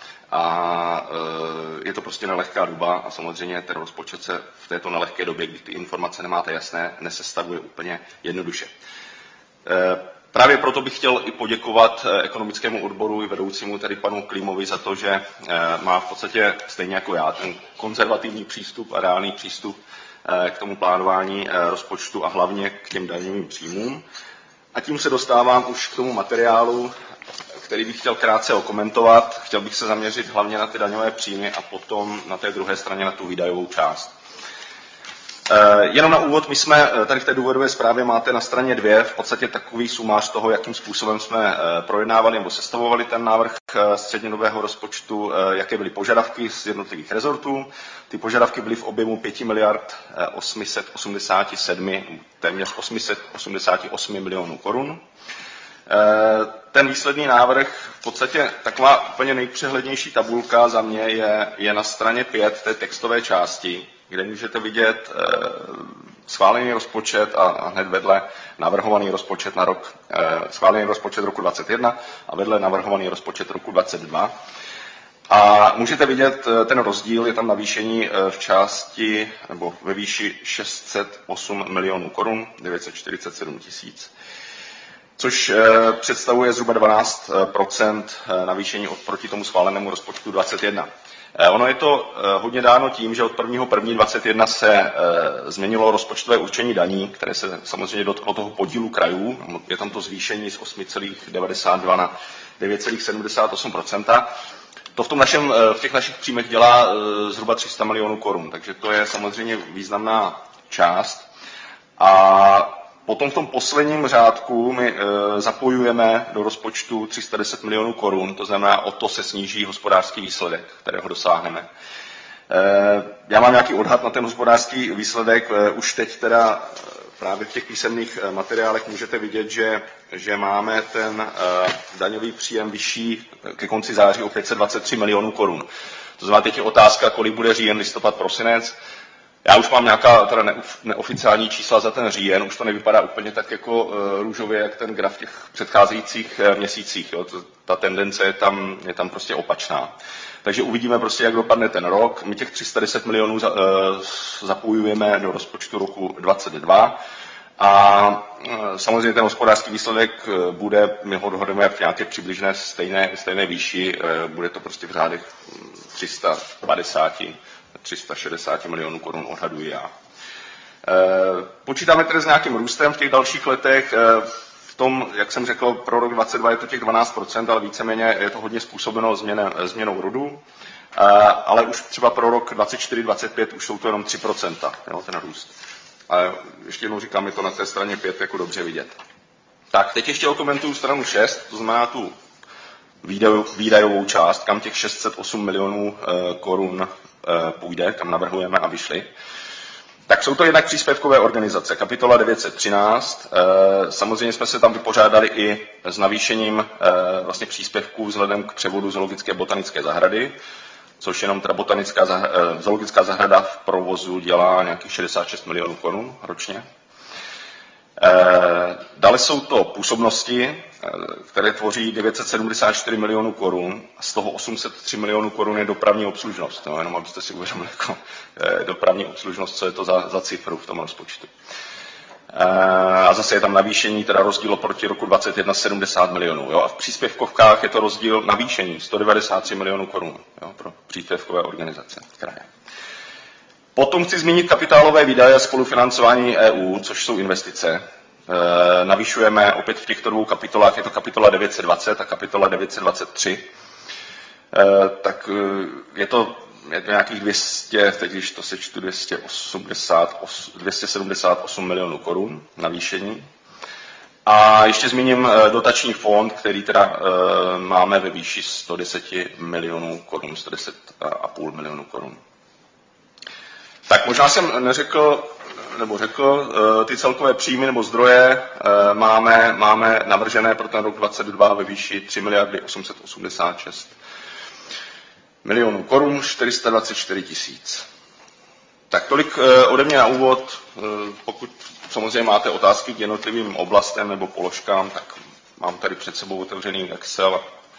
a je to prostě nelehká doba a samozřejmě ten rozpočet se v této nelehké době, kdy ty informace nemáte jasné, nesestavuje úplně jednoduše. Právě proto bych chtěl i poděkovat ekonomickému odboru i vedoucímu, tedy panu Klímovi, za to, že má v podstatě stejně jako já ten konzervativní přístup a reálný přístup k tomu plánování rozpočtu a hlavně k těm daňovým příjmům. A tím se dostávám už k tomu materiálu, který bych chtěl krátce okomentovat. Chtěl bych se zaměřit hlavně na ty daňové příjmy a potom na té druhé straně na tu výdajovou část. Jenom na úvod, my jsme tady v té důvodové zprávě máte na straně 2 v podstatě takový sumář toho, jakým způsobem jsme projednávali nebo sestavovali ten návrh střednědobého rozpočtu, jaké byly požadavky z jednotlivých rezortů. Ty požadavky byly v objemu 5 miliard 887, téměř 888 milionů korun. Ten výsledný návrh, v podstatě taková úplně nejpřehlednější tabulka za mě je na straně 5 té textové části, kde můžete vidět schválený rozpočet a hned vedle navrhovaný rozpočet na rok, schválený rozpočet roku 2021 a vedle navrhovaný rozpočet roku 2022. A můžete vidět ten rozdíl, je tam navýšení v části nebo ve výši 608 milionů korun, 947 tisíc, což představuje zhruba 12% navýšení oproti tomu schválenému rozpočtu 2021. Ono je to hodně dáno tím, že od 1.1.2021 se změnilo rozpočtové určení daní, které se samozřejmě dotklo toho podílu krajů. Je tam to zvýšení z 8,92 na 9,78%. To v těch našich příjmech dělá zhruba 300 milionů korun, takže to je samozřejmě významná část. A potom v tom posledním řádku my zapojujeme do rozpočtu 310 milionů korun, to znamená, o to se sníží hospodářský výsledek, kterého dosáhneme. Já mám nějaký odhad na ten hospodářský výsledek, už teď teda právě v těch písemných materiálech můžete vidět, že máme ten daňový příjem vyšší ke konci září o 523 milionů korun. To znamená, teď je otázka, kolik bude říjen, listopad, prosinec. Já už mám nějaká teda neoficiální čísla za ten říjen, už to nevypadá úplně tak jako růžově, jak ten graf v těch předcházejících měsících. Jo. Ta tendence je tam prostě opačná. Takže uvidíme prostě, jak dopadne ten rok. My těch 310 milionů zapojujeme do rozpočtu roku 2022 a samozřejmě ten hospodářský výsledek bude, my ho dohodneme v nějaké přibližné stejné výši, bude to prostě v řádech 360 milionů korun, odhaduji já. Počítáme tedy s nějakým růstem v těch dalších letech. V tom, jak jsem řekl, pro rok 2022 je to těch 12%, ale víceméně je to hodně způsobeno změnou RUDu. Ale už třeba pro rok 2024-2025 už jsou to jenom 3%, jo, ten růst. A ještě jednou říkám, je to na té straně 5 jako dobře vidět. Tak, teď ještě okomentuju stranu 6, to znamená tu výdajovou část, kam těch 608 milionů korun půjde, kam navrhujeme, aby šli. Tak jsou to jednak příspěvkové organizace, kapitola 913. Samozřejmě jsme se tam vypořádali i s navýšením vlastně příspěvků vzhledem k převodu zoologické botanické zahrady, což jenom ta zoologická zahrada v provozu dělá nějakých 66 milionů korun ročně. Dále jsou to působnosti, které tvoří 974 milionů korun, a z toho 803 milionů korun je dopravní obslužnost. No, jenom abyste si uvědomili jako dopravní obslužnost, co je to za cifru v tom rozpočtu. A zase je tam navýšení, teda rozdíl oproti roku 2021 70 milionů. Jo? A v příspěvkovkách je to rozdíl navýšení 193 milionů korun, jo? Pro příspěvkové organizace kraje. Potom chci zmínit kapitálové výdaje a spolufinancování EU, což jsou investice. Navyšujeme opět v těchto dvou kapitolách, je to kapitola 920 a kapitola 923. Tak je to nějakých 200, teď když to sečtu, 278 milionů korun navýšení. A ještě zmíním dotační fond, který teda máme ve výši 110 milionů korun, 110,5 milionů korun. Tak možná jsem neřekl, nebo řekl, ty celkové příjmy nebo zdroje máme navržené pro ten rok 2022 ve výši 3 miliardy 886 milionů korun, 424 tisíc. Tak tolik ode mě na úvod. Pokud samozřejmě máte otázky k jednotlivým oblastem nebo položkám, tak mám tady před sebou otevřený Excel a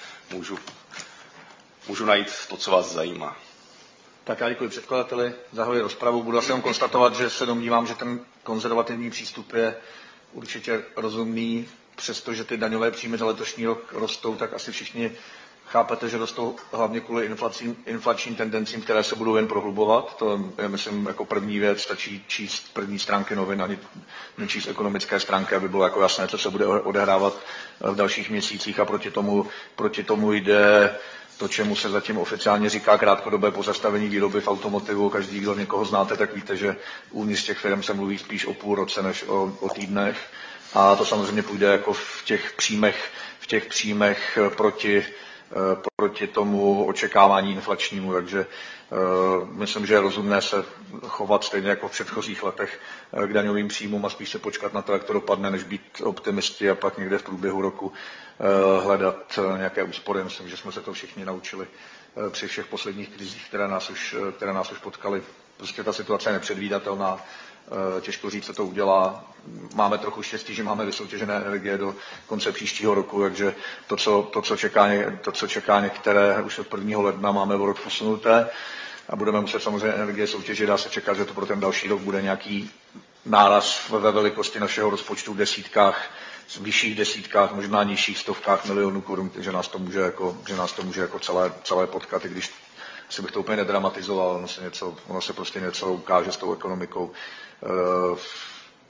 můžu najít to, co vás zajímá. Tak já děkuji předkladateli, zahajuji rozpravu. Budu asi jenom konstatovat, že se domnívám, že ten konzervativní přístup je určitě rozumný, přestože ty daňové příjmy za letošní rok rostou, tak asi všichni chápete, že rostou hlavně kvůli inflačním tendencím, které se budou jen prohlubovat. To je, myslím, jako první věc, stačí číst první stránky novin, ani nečíst ekonomické stránky, aby bylo jako jasné, co se bude odehrávat v dalších měsících, a proti tomu jde to, čemu se zatím oficiálně říká krátkodobé pozastavení výroby v automotivu. Každý, kdo někoho znáte, tak víte, že uvnitř těch firm se mluví spíš o půl roce než o týdnech. A to samozřejmě půjde jako v těch příjmech proti tomu očekávání inflačnímu, takže myslím, že je rozumné se chovat stejně jako v předchozích letech k daňovým příjmům a spíš se počkat na to, jak to dopadne, než být optimisti a pak někde v průběhu roku hledat nějaké úspory. Myslím, že jsme se to všichni naučili při všech posledních krizích, které nás už potkaly. Prostě ta situace je nepředvídatelná, těžko říct, co to udělá. Máme trochu štěstí, že máme vysoutěžené energie do konce příštího roku, takže to, co čeká některé, už od 1. ledna máme o rok posunuté a budeme muset samozřejmě energie soutěžit. Dá se čekat, že to pro ten další rok bude nějaký náraz ve velikosti našeho rozpočtu v vyšších desítkách, možná nižších stovkách milionů korun, takže nás to může jako celé potkat, i když asi bych to úplně nedramatizoval, ono se prostě něco ukáže s tou ekonomikou.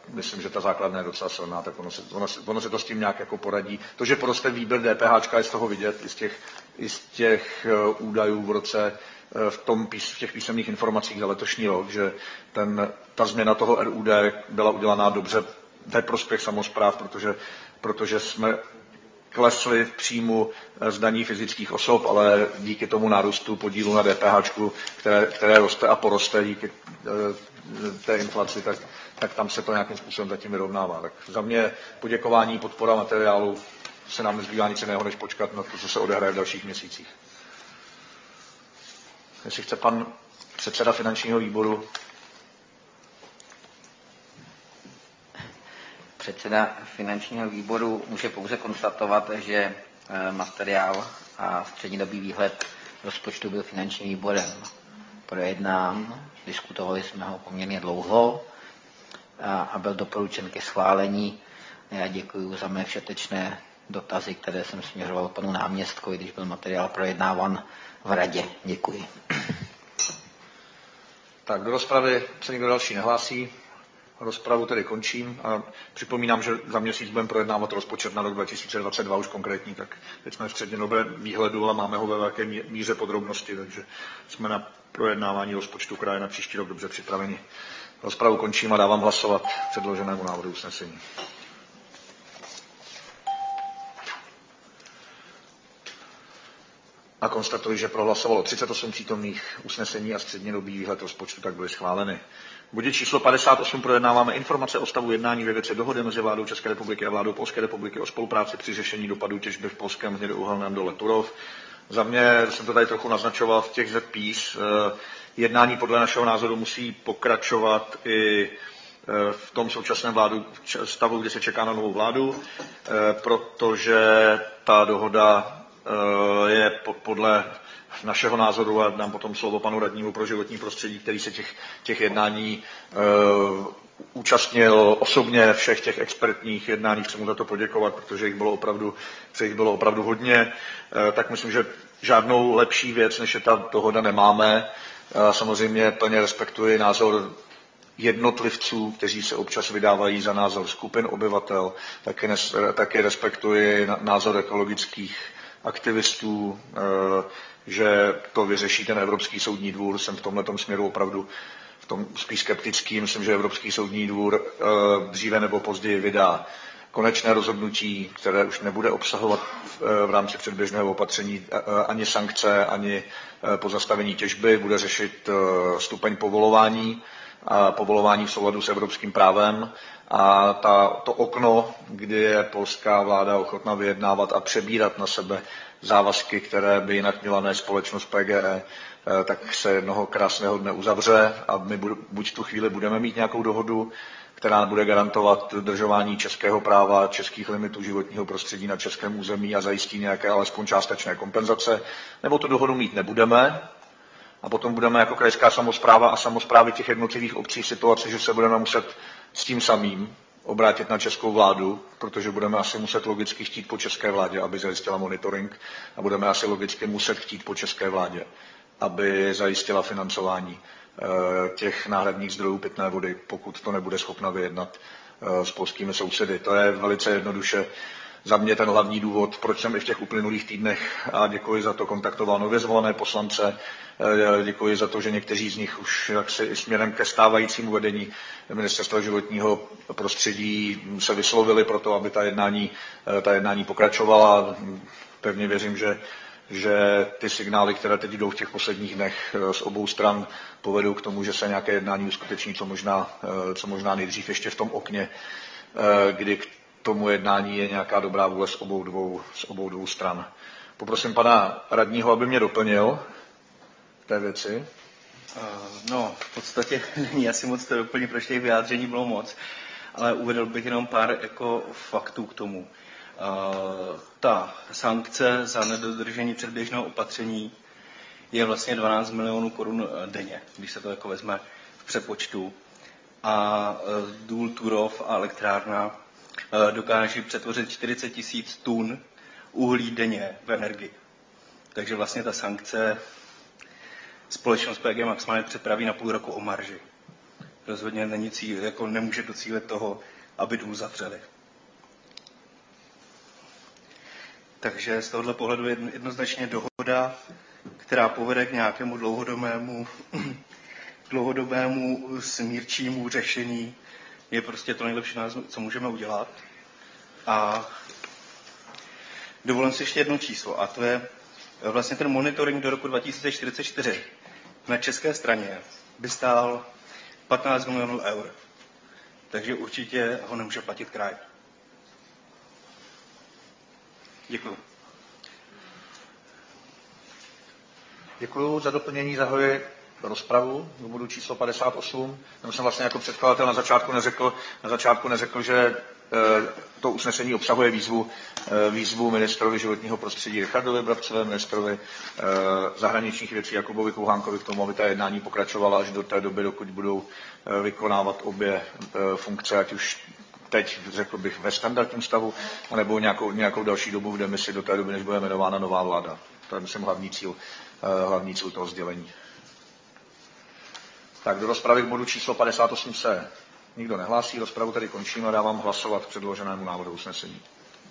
myslím, že ta základna je docela silná, tak ono se to s tím nějak jako poradí. To, že poroste výběr DPH, je z toho vidět, i z těch údajů v roce, v těch písemných informacích za letošní rok, že ta změna toho RUD byla udělaná dobře ve prospěch samospráv, protože jsme klesli v příjmu z daní fyzických osob, ale díky tomu nárůstu podílu na DPH, které roste a poroste díky té inflaci, tak tam se to nějakým způsobem zatím vyrovnává. Tak za mě poděkování, podpora materiálu, se nám nezbývá nic jiného, než počkat na to, co se odehraje v dalších měsících. Jestli chce pan předseda finančního výboru. Předseda finančního výboru může pouze konstatovat, že materiál a střednědobý výhled rozpočtu byl finančním výborem projednán. Diskutovali jsme ho poměrně dlouho a byl doporučen ke schválení. Já děkuji za mé všetečné dotazy, které jsem směřoval panu náměstkovi, když byl materiál projednáván v radě. Děkuji. Tak do rozpravy se nikdo další nehlásí. Rozpravu tedy končím a připomínám, že za měsíc budeme projednávat rozpočet na rok 2022 už konkrétní, tak teď jsme v střednědobém výhledu, ale máme ho ve velké míře podrobnosti, takže jsme na projednávání rozpočtu kraje na příští rok dobře připraveni. Rozpravu končím a dávám hlasovat předloženému návrhu usnesení. A konstatuji, že prohlasovalo 38 přítomných, usnesení a střednědobý výhled rozpočtu tak byly schváleny. V bodě číslo 58 projednáváme informace o stavu jednání ve věci dohody mezi vládou České republiky a vládou Polské republiky o spolupráci při řešení dopadů těžby v polském hnědouhelném dole Turów. Za mě, jsem to tady trochu naznačoval v těch ZPIS, jednání podle našeho názoru musí pokračovat i v tom současném stavu, kdy se čeká na novou vládu, protože ta dohoda je podle našeho názoru, a dám potom slovo panu radnímu pro životní prostředí, který se těch jednání účastnil osobně všech těch expertních jednání, chci mu za to poděkovat, protože jich bylo opravdu hodně, tak myslím, že žádnou lepší věc, než je ta dohoda, nemáme. Samozřejmě plně respektuji názor jednotlivců, kteří se občas vydávají za názor skupin obyvatel, taky respektuji názor ekologických aktivistů, že to vyřeší ten Evropský soudní dvůr. Jsem v tomhletom směru opravdu spíš skeptický. Myslím, že Evropský soudní dvůr dříve nebo později vydá konečné rozhodnutí, které už nebude obsahovat v rámci předběžného opatření ani sankce, ani pozastavení těžby, bude řešit stupeň povolování a povolování v souladu s evropským právem. A to okno, kdy je polská vláda ochotna vyjednávat a přebírat na sebe závazky, které by jinak měla nést společnost PGE, tak se jednoho krásného dne uzavře a my buď v tu chvíli budeme mít nějakou dohodu, která bude garantovat dodržování českého práva, českých limitů životního prostředí na českém území a zajistí nějaké alespoň částečné kompenzace, nebo tu dohodu mít nebudeme. A potom budeme jako krajská samospráva a samosprávy těch jednotlivých obcí v situaci, že se budeme muset s tím samým obrátit na českou vládu, protože budeme asi muset logicky chtít po české vládě, aby zajistila monitoring, a budeme asi logicky muset chtít po české vládě, aby zajistila financování těch náhradních zdrojů pitné vody, pokud to nebude schopna vyjednat s polskými sousedy. To je velice jednoduše za mě ten hlavní důvod, proč jsem i v těch uplynulých týdnech, a děkuji za to, kontaktoval nově zvolené poslance. Děkuji za to, že někteří z nich už jaksi i směrem ke stávajícímu vedení Ministerstva životního prostředí se vyslovili pro to, aby ta jednání pokračovala. Pevně věřím, že ty signály, které teď jdou v těch posledních dnech z obou stran, povedou k tomu, že se nějaké jednání uskuteční co možná nejdřív ještě v tom okně, kdy k tomu jednání je nějaká dobrá vůle z obou dvou stran. Poprosím pana radního, aby mě doplnil v té věci. No, v podstatě není asi moc to doplnit, protože těch vyjádření bylo moc, ale uvedl bych jenom pár faktů k tomu. Ta sankce za nedodržení předběžného opatření je vlastně 12 milionů korun denně, když se to vezme v přepočtu. A důl Turów a elektrárna dokáží přetvořit 40 000 tun uhlí denně v energii. Takže vlastně ta sankce společnost PG maximálně přepraví na půl roku o marži. rozhodně není jako nemůže docílit toho, aby důl zavřeli. Takže z tohohle pohledu je jednoznačně dohoda, která povede k nějakému dlouhodobému smírčímu řešení, je prostě to nejlepší, co můžeme udělat. A dovolím si ještě jedno číslo, a to je vlastně ten monitoring do roku 2044 na české straně by stál 15 milionů eur. Takže určitě ho nemůže platit kraj. Děkuji. Děkuji za doplnění, zahajuji rozpravu do bodu číslo 58. Já jsem vlastně jako předkladatel na začátku neřekl, že to usnesení obsahuje výzvu ministrovi životního prostředí Richardovi Brabcovi, ministrovi zahraničních věcí Jakubovi Kulhánkovi k tomu, aby ta jednání pokračovala až do té doby, dokud budou vykonávat obě funkce, ať už teď, řekl bych, ve standardním stavu, anebo nějakou další dobu v demisi do té doby, než bude jmenována nová vláda. To je, myslím, hlavní cíl toho sdělení. Tak do rozpravy k bodu číslo 58 se nikdo nehlásí, rozpravu tedy končím a dávám hlasovat k předloženému návrhu usnesení.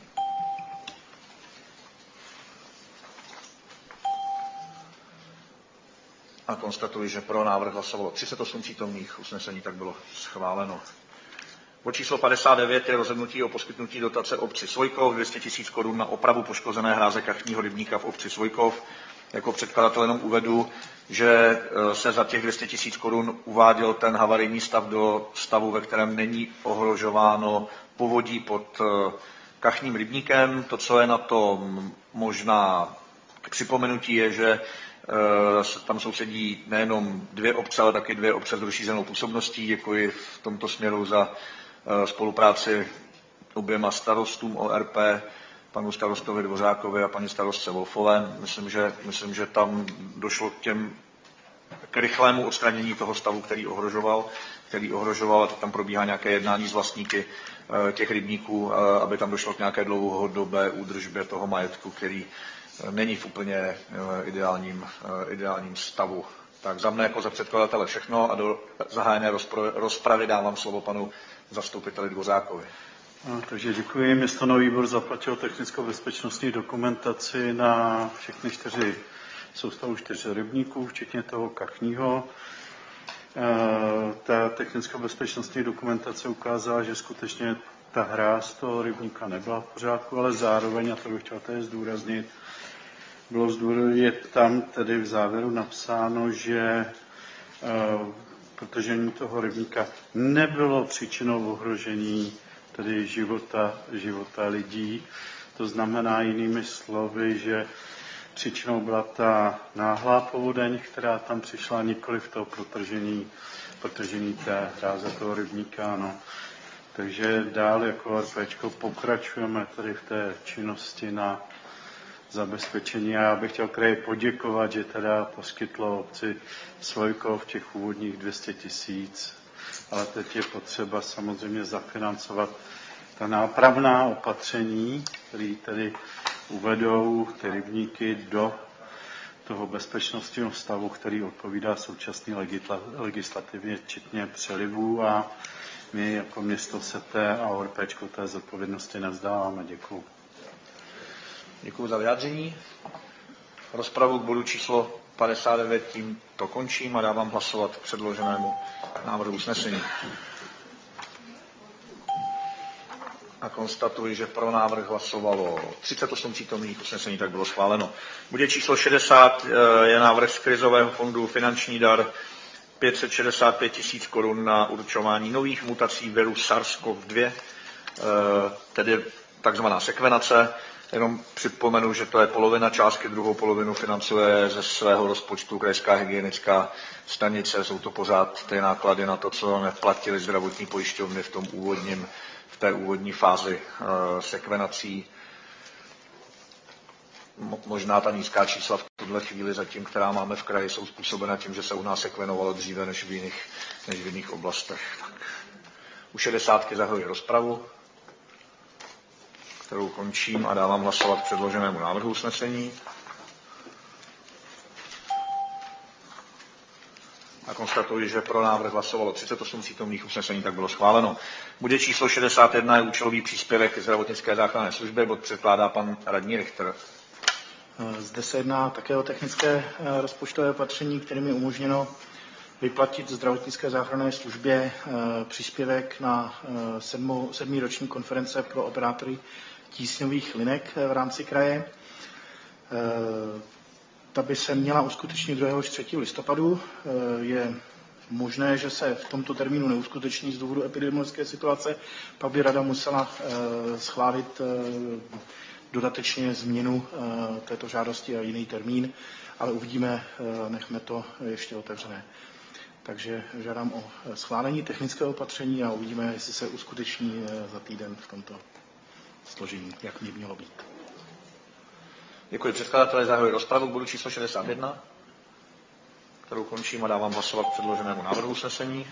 A konstatuji, že pro návrh hlasovalo 38 přítomných, usnesení tak bylo schváleno. Bod číslo 59 je rozhodnutí o poskytnutí dotace obci Svojkov 200 000 korun na opravu poškozené hráze kachního rybníka v obci Svojkov. Jako předkladatel jenom uvedu, že se za těch 200 000 korun uváděl ten havarijní stav do stavu, ve kterém není ohrožováno povodí pod kachním rybníkem. To, co je na tom možná k připomenutí, je, že tam sousedí nejenom 2 obce, ale taky 2 obce s rozšířenou působností. Děkuji v tomto směru za spolupráci oběma starostům ORP, panu starostovi Dvořákovi a paní starostce Wolfové. Myslím, že tam došlo k rychlému odstranění toho stavu, který ohrožoval, a tam probíhá nějaké jednání s vlastníky těch rybníků, aby tam došlo k nějaké dlouhodobé údržbě toho majetku, který není v úplně ideálním stavu. Tak za mne jako za předkladatele všechno a do zahájené rozpravy dávám slovo panu zastupiteli Dvořákovi. Takže děkuji. Město výbor zaplatilo technickou bezpečnostní dokumentaci na všechny 4 soustavu 4 rybníků, včetně toho kachního. Ta technická bezpečnostní dokumentace ukázala, že skutečně ta hráz toho rybníka nebyla v pořádku, ale zároveň, a to bych chtěl tady zdůraznit, je tam tedy v závěru napsáno, že protože toho rybníka nebylo příčinou ohrožení tedy života lidí. To znamená jinými slovy, že příčinou byla ta náhlá povodeň, která tam přišla, nikoli v toho protržení té hráze toho rybníka. No. Takže dál jako RPčko pokračujeme tady v té činnosti na zabezpečení. A já bych chtěl kraji poděkovat, že teda poskytlo obci Svojkov těch úvodních 200 000, ale teď je potřeba samozřejmě zafinancovat ta nápravná opatření, které tedy uvedou ty rybníky do toho bezpečnostního stavu, který odpovídá současné legislativě, včetně přelivů, a my jako město se té a ORPčko té zodpovědnosti nevzdáváme. Děkuju. Děkuji za vyjádření. Rozpravu k bodu číslo 59 tímto končím a dávám hlasovat k předloženému návrhu usnesení. A konstatuji, že pro návrh hlasovalo 38 přítomných, usnesení tak bylo schváleno. V bodě číslo 60 je návrh z krizového fondu finanční dar 565 000 korun na určování nových mutací viru SARS-CoV-2, tedy takzvaná sekvenace. Jenom připomenu, že to je polovina částky, druhou polovinu financuje ze svého rozpočtu krajská hygienická stanice. Jsou to pořád ty náklady na to, co neplatili zdravotní pojišťovny v té úvodní fázi sekvenací. Možná ta nízká čísla v tuhle chvíli zatím, která máme v kraji, jsou způsobena tím, že se u nás sekvenovalo dříve než v jiných oblastech. Tak. U 60 zahajuji rozpravu, kterou končím a dávám hlasovat k předloženému návrhu usnesení. A Konstatuji, že pro návrh hlasovalo 38 přítomných, usnesení tak bylo schváleno. V bodě číslo 61 je účelový příspěvek ke zdravotnické záchranné službě, bod předkládá pan radní Richter. Zde se jedná také o technické rozpočtové opatření, kterým je umožněno vyplatit zdravotnické záchranné službě příspěvek na 7. roční konference pro operátory tísňových linek v rámci kraje. Ta by se měla uskutečnit 2. až 3. listopadu. Je možné, že se v tomto termínu neuskuteční z důvodu epidemiologické situace, pak by rada musela schválit dodatečně změnu této žádosti a jiný termín, ale uvidíme, nechme to ještě otevřené. Takže žádám o schválení technického opatření a uvidíme, jestli se uskuteční za týden v tomto složení, jak by mělo být. Děkuji. Předkladatelé zahajují rozpravu k bodu číslo 61, kterou končím a dávám hlasovat k předloženému návrhu usnesení.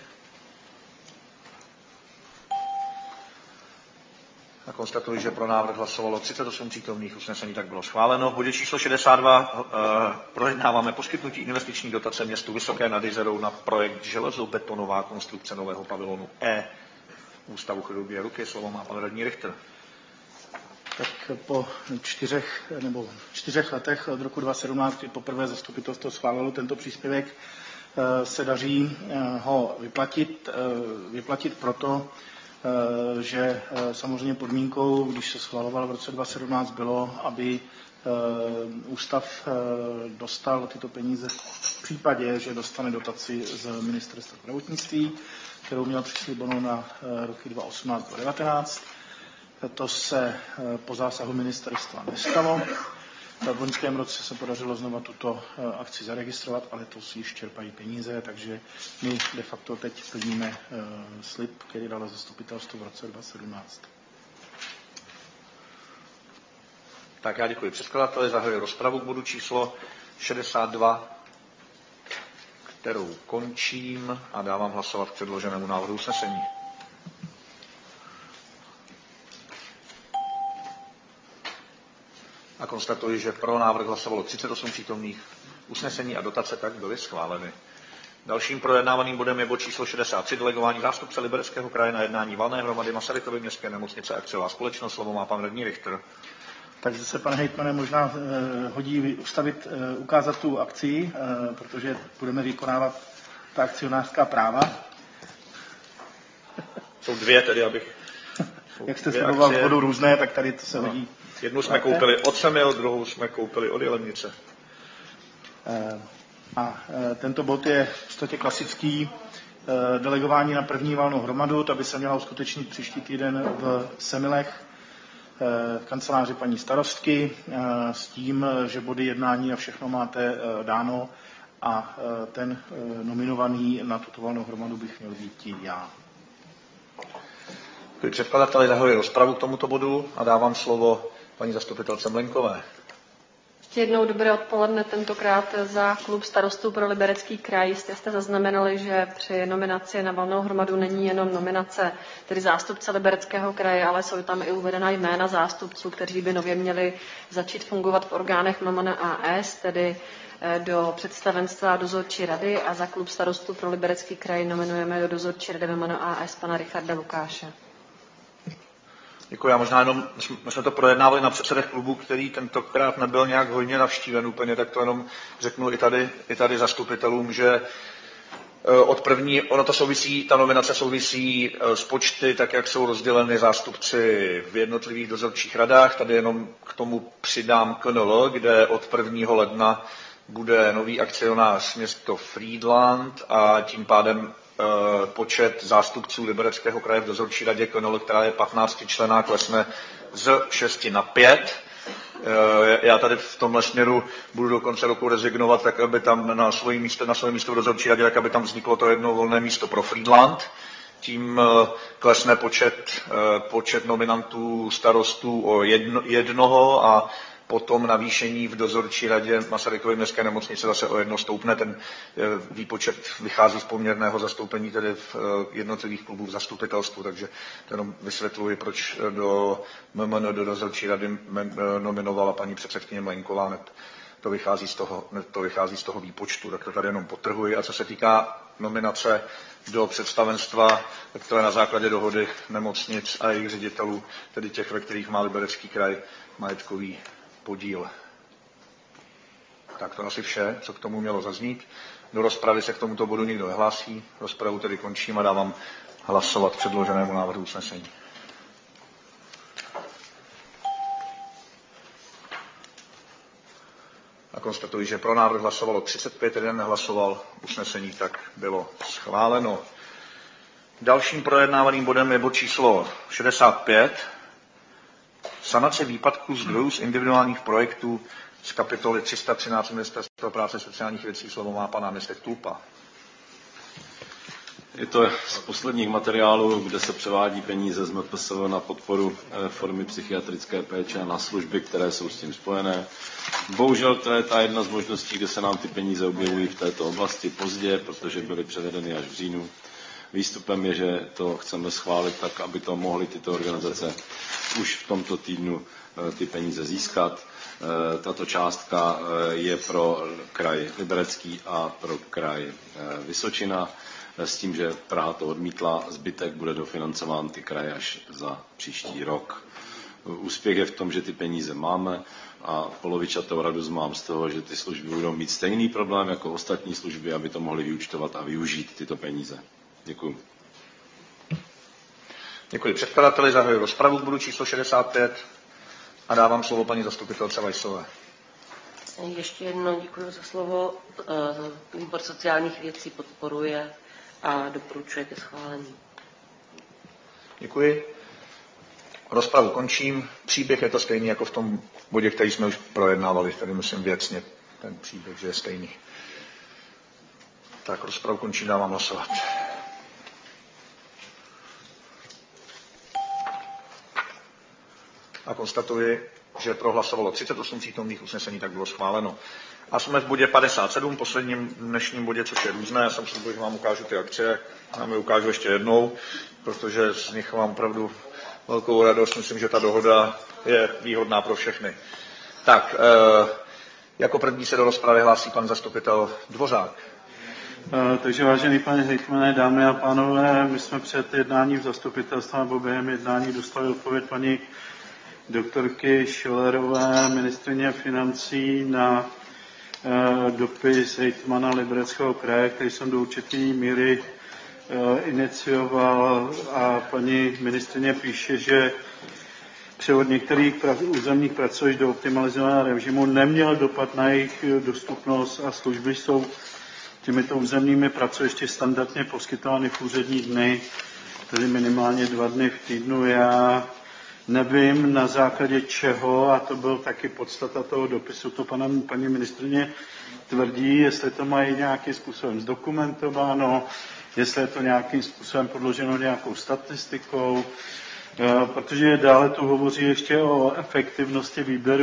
A konstatuji, že pro návrh hlasovalo 38 přítomných, usnesení tak bylo schváleno. V bodě číslo 62 projednáváme poskytnutí investiční dotace městu Vysoké nad Jizerou na projekt železobetonová konstrukce nového pavilonu E Ústavu chirurgie ruky. Slovo má pan radní Richter. Tak po 4 letech od roku 2017, kdy poprvé zastupitelstvo schválilo tento příspěvek, se daří ho vyplatit proto, že samozřejmě podmínkou, když se schvaloval v roce 2017, bylo, aby ústav dostal tyto peníze v případě, že dostane dotaci z ministerstva zdravotnictví, kterou měl přislíbenou na roky 2018-2019. To se po zásahu ministerstva nestalo. V loňském roce se podařilo znova tuto akci zaregistrovat, ale to si již čerpají peníze, takže my de facto teď plníme slib, který dalo zastupitelstvo v roce 2017. Tak já děkuji předkladateli, zahajuji rozpravu k bodu číslo 62, kterou končím a dávám hlasovat k předloženému návrhu usnesení. A konstatuji, že pro návrh hlasovalo 38 přítomných, usnesení a dotace tak byly schváleny. Dalším projednávaným bodem je bod číslo 63, delegování zástupce Libereckého kraje na jednání valné hromady Masarykovy městské nemocnice akciová společnost. Slovo má pan radní Richter. Takže se, pane hejtmane, možná hodí ukázat tu akci, protože budeme vykonávat ta akcionářská práva. Jsou dvě tedy, abych... Jak jste sliboval, budou různé, tak tady to se hodí. Jednu jsme koupili od Semil, druhou jsme koupili od Jelemnice. A tento bod je v podstatě klasický delegování na první valnou hromadu. Ta by se měla uskutečnit příští týden v Semilech v kanceláři paní starostky s tím, že body jednání a všechno máte dáno a ten nominovaný na tuto valnou hromadu bych měl být já. Předkladateli zahajuji rozpravu k tomuto bodu a dávám slovo paní zastupitelce Mlenkové. Ještě jednou dobré odpoledne, tentokrát za klub Starostů pro Liberecký kraj. Jste zaznamenali, že při nominaci na valnou hromadu není jenom nominace, tedy zástupce Libereckého kraje, ale jsou tam i uvedena jména zástupců, kteří by nově měli začít fungovat v orgánech MMNAS, tedy do představenstva dozorčí rady, a za klub Starostů pro Liberecký kraj nominujeme do dozorčí rady MMNAS pana Richarda Lukáše. Děkuji. Já možná jenom, my jsme to projednávali na předsedech klubu, který tentokrát nebyl nějak hojně navštíven úplně, tak to jenom řeknu i tady zastupitelům, že od první, ta nominace souvisí s počty, tak jak jsou rozděleny zástupci v jednotlivých dozorčích radách. Tady jenom k tomu přidám KNL, kde od 1. ledna bude nový akcionář město Frýdlant a tím pádem počet zástupců Libereckého kraje v dozorčí radě KNL, která je 15 členná, klesne z 6 na 5. Já tady v tomhle směru budu do konce roku rezignovat, tak aby tam na svoje místo v dozorčí radě, tak aby tam vzniklo to jedno volné místo pro Frýdlant. Tím klesne počet nominantů starostů o jednoho a potom navýšení v dozorčí radě Masarykovy městské nemocnice zase o 1 stoupne. Ten výpočet vychází z poměrného zastoupení tedy v jednotlivých klubů v zastupitelstvu, takže to jenom vysvětluji, proč do MMN, do dozorčí rady nominovala paní předsedkyně Mlejnková to vychází z toho výpočtu, tak to tady jenom podtrhuji. A co se týká nominace do představenstva, tak to je na základě dohody nemocnic a jejich ředitelů, tedy těch, ve kterých má Liberecký kraj majetkový podíl. Tak to asi vše, co k tomu mělo zaznít. Do rozpravy se k tomuto bodu nikdo nehlásí. Rozpravu tedy končím a dávám hlasovat předloženému návrhu usnesení. A konstatuji, že pro návrh hlasovalo 35, jeden nehlasoval, usnesení tak bylo schváleno. Dalším projednávaným bodem je bod číslo 65. Sanace výpadků zdrojů z individuálních projektů z kapitoly 313 Ministerstva práce a sociálních věcí. Slovo má pan náměstek Tulpa. Je to z posledních materiálů, kde se převádí peníze z MPSV na podporu formy psychiatrické péče a na služby, které jsou s tím spojené. Bohužel to je ta jedna z možností, kde se nám ty peníze objevují v této oblasti pozdě, protože byly převedeny až v říjnu. Výstupem je, že to chceme schválit tak, aby to mohly tyto organizace už v tomto týdnu ty peníze získat. Tato částka je pro kraj Liberecký a pro kraj Vysočina, s tím, že Praha to odmítla, zbytek bude dofinancován ty kraje až za příští rok. Úspěch je v tom, že ty peníze máme a polovičatou radost mám z toho, že ty služby budou mít stejný problém jako ostatní služby, aby to mohly vyúčtovat a využít tyto peníze. Děkuji. Děkuji předkladateli, zahajuji rozpravu k bodu číslo 65 a dávám slovo paní zastupitelce Weissové. Ještě jednou děkuji za slovo. Výbor sociálních věcí podporuje a doporučuje ke schválení. Děkuji. Rozpravu končím. Příběh je to stejný jako v tom bodě, který jsme už projednávali. Tady myslím věcně ten příběh, že je stejný. Tak rozpravu končím, dávám hlasovat. A konstatuji, že prohlasovalo 38 přítomných, usnesení tak bylo schváleno. A jsme v bodě 57, posledním dnešním bodě, což je různé. Já jsem slíbil, že vám ukážu ty akcie. Já mi ukážu ještě jednou, protože z nich mám opravdu velkou radost. Myslím, že ta dohoda je výhodná pro všechny. Tak, jako první se do rozpravy hlásí pan zastupitel Dvořák. Takže vážený pane hejtmane, dámy a pánové, my jsme před jednáním zastupitelstva nebo během jednání dostali odpověď paní doktorky Schillerové, ministryně financí, na dopis hejtmana Libereckého kraje, který jsem do určité míry inicioval, a paní ministryně píše, že převod některých územních pracovišť do optimalizovaného režimu neměl dopad na jejich dostupnost a služby jsou těmito územními pracovišti standardně poskytovány v úřední dny, tedy minimálně 2 dny v týdnu. Já nevím, na základě čeho, a to byl taky podstata toho dopisu, to paní ministryně tvrdí, jestli to mají nějakým způsobem zdokumentováno, jestli je to nějakým způsobem podloženo nějakou statistikou, protože dále tu hovoří ještě o efektivnosti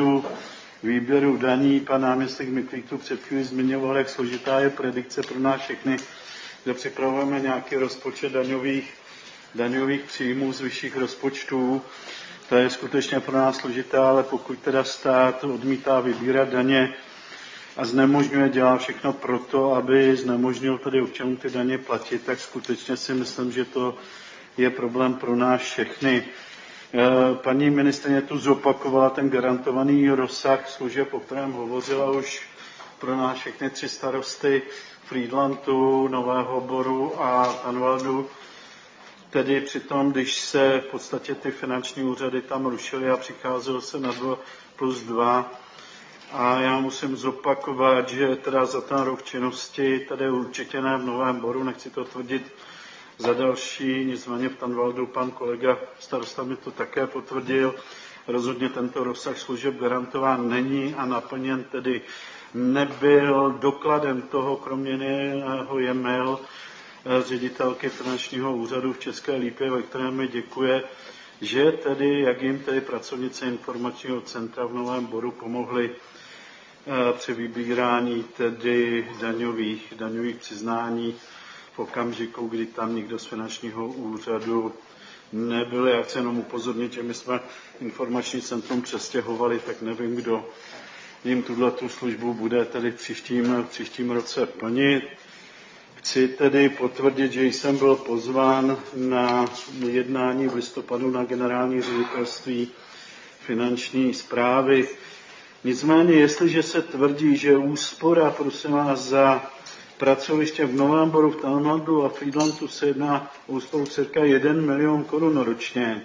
výběru daní. Pan náměstek Miklík tu před chvílí zmiňoval, jak složitá je predikce pro nás všechny, že připravujeme nějaký rozpočet daňových příjmů z vyšších rozpočtů. To je skutečně pro nás složité, ale pokud teda stát odmítá vybírat daně a znemožňuje, dělá všechno proto, aby znemožnil tedy občanům ty daně platit, tak skutečně si myslím, že to je problém pro nás všechny. Paní ministryně tu zopakovala ten garantovaný rozsah služeb, o kterém hovořila už pro nás všechny 3 starosty Frýdlantu, Nového Boru a Tanvaldu. Tedy přitom, když se v podstatě ty finanční úřady tam rušily a přicházelo se na 2+2. A já musím zopakovat, že teda za ten rok činnosti, tady určitě ne v Novém Boru, nechci to tvrdit za další, nicméně v Tanvaldu pan kolega starosta mi to také potvrdil. Rozhodně tento rozsah služeb garantován není a naplněn tedy nebyl. Dokladem toho, kromě jiného, je mail ředitelky finančního úřadu v České Lípě, ve kterém mi děkuje, že tedy, jak jim tedy pracovnice informačního centra v Novém Boru pomohli při vybírání tedy daňových přiznání v okamžiku, kdy tam nikdo z finančního úřadu nebyl. Já chci jenom upozornit, že my jsme informační centrum přestěhovali, tak nevím, kdo jim tuhletu službu bude tedy v příštím roce plnit. Chci tedy potvrdit, že jsem byl pozván na jednání v listopadu na generální ředitelství finanční správy. Nicméně, jestliže se tvrdí, že úspora, prosím vás, za pracoviště v Novém Boru, v Talmadu a Friedlandu se jedná o úsporu cirka 1 milion korun ročně,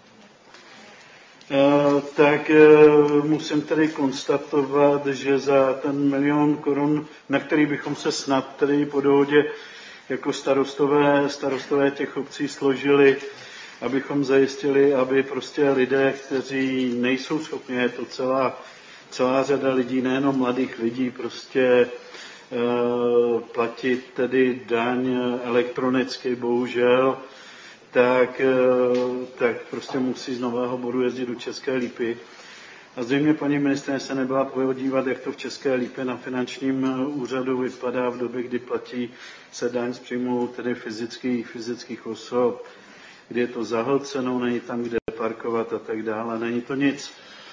tak musím tedy konstatovat, že za ten 1 milion korun, na který bychom se snad tedy po dohodě jako starostové těch obcí složili, abychom zajistili, aby prostě lidé, kteří nejsou schopni, je to celá řada lidí, nejenom mladých lidí, prostě platit tedy daň elektronicky, bohužel, tak prostě musí z Nového Boru jezdit do České Lípy. A zřejmě paní ministryně se nebyla podívat, jak to v České Lípě na finančním úřadu vypadá v době, kdy platí se daň z příjmu tedy fyzických osob, kdy je to zahlceno, není tam kde parkovat a tak dále. Není to nic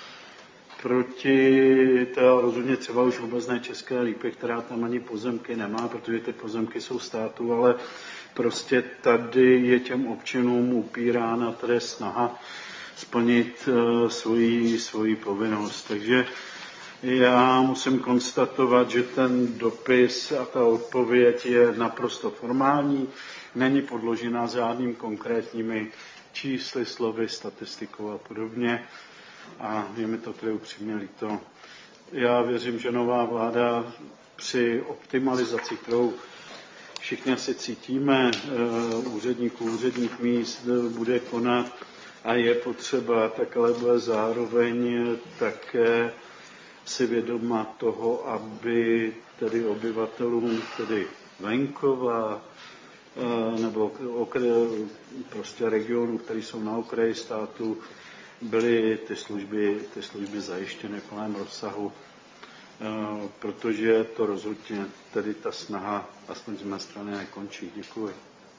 proti té rozhodně třeba už vůbec ne České Lípy, která tam ani pozemky nemá, protože ty pozemky jsou státu, ale prostě tady je těm občanům upírána tedy snaha splnit svoji povinnost. Takže já musím konstatovat, že ten dopis a ta odpověď je naprosto formální, není podložená žádným konkrétními čísly, slovy, statistikou a podobně. A je mi to tedy upřímně líto. Já věřím, že nová vláda při optimalizaci, kterou všichni asi cítíme, úředních míst bude konat a je potřeba, tak ale bude zároveň také si vědoma toho, aby tedy obyvatelům tedy venkova nebo prostě regionů, které jsou na okraji státu, byly ty služby zajištěny v plném rozsahu, protože to rozhodně tedy ta snaha aspoň z mé strany nekončí. Děkuji.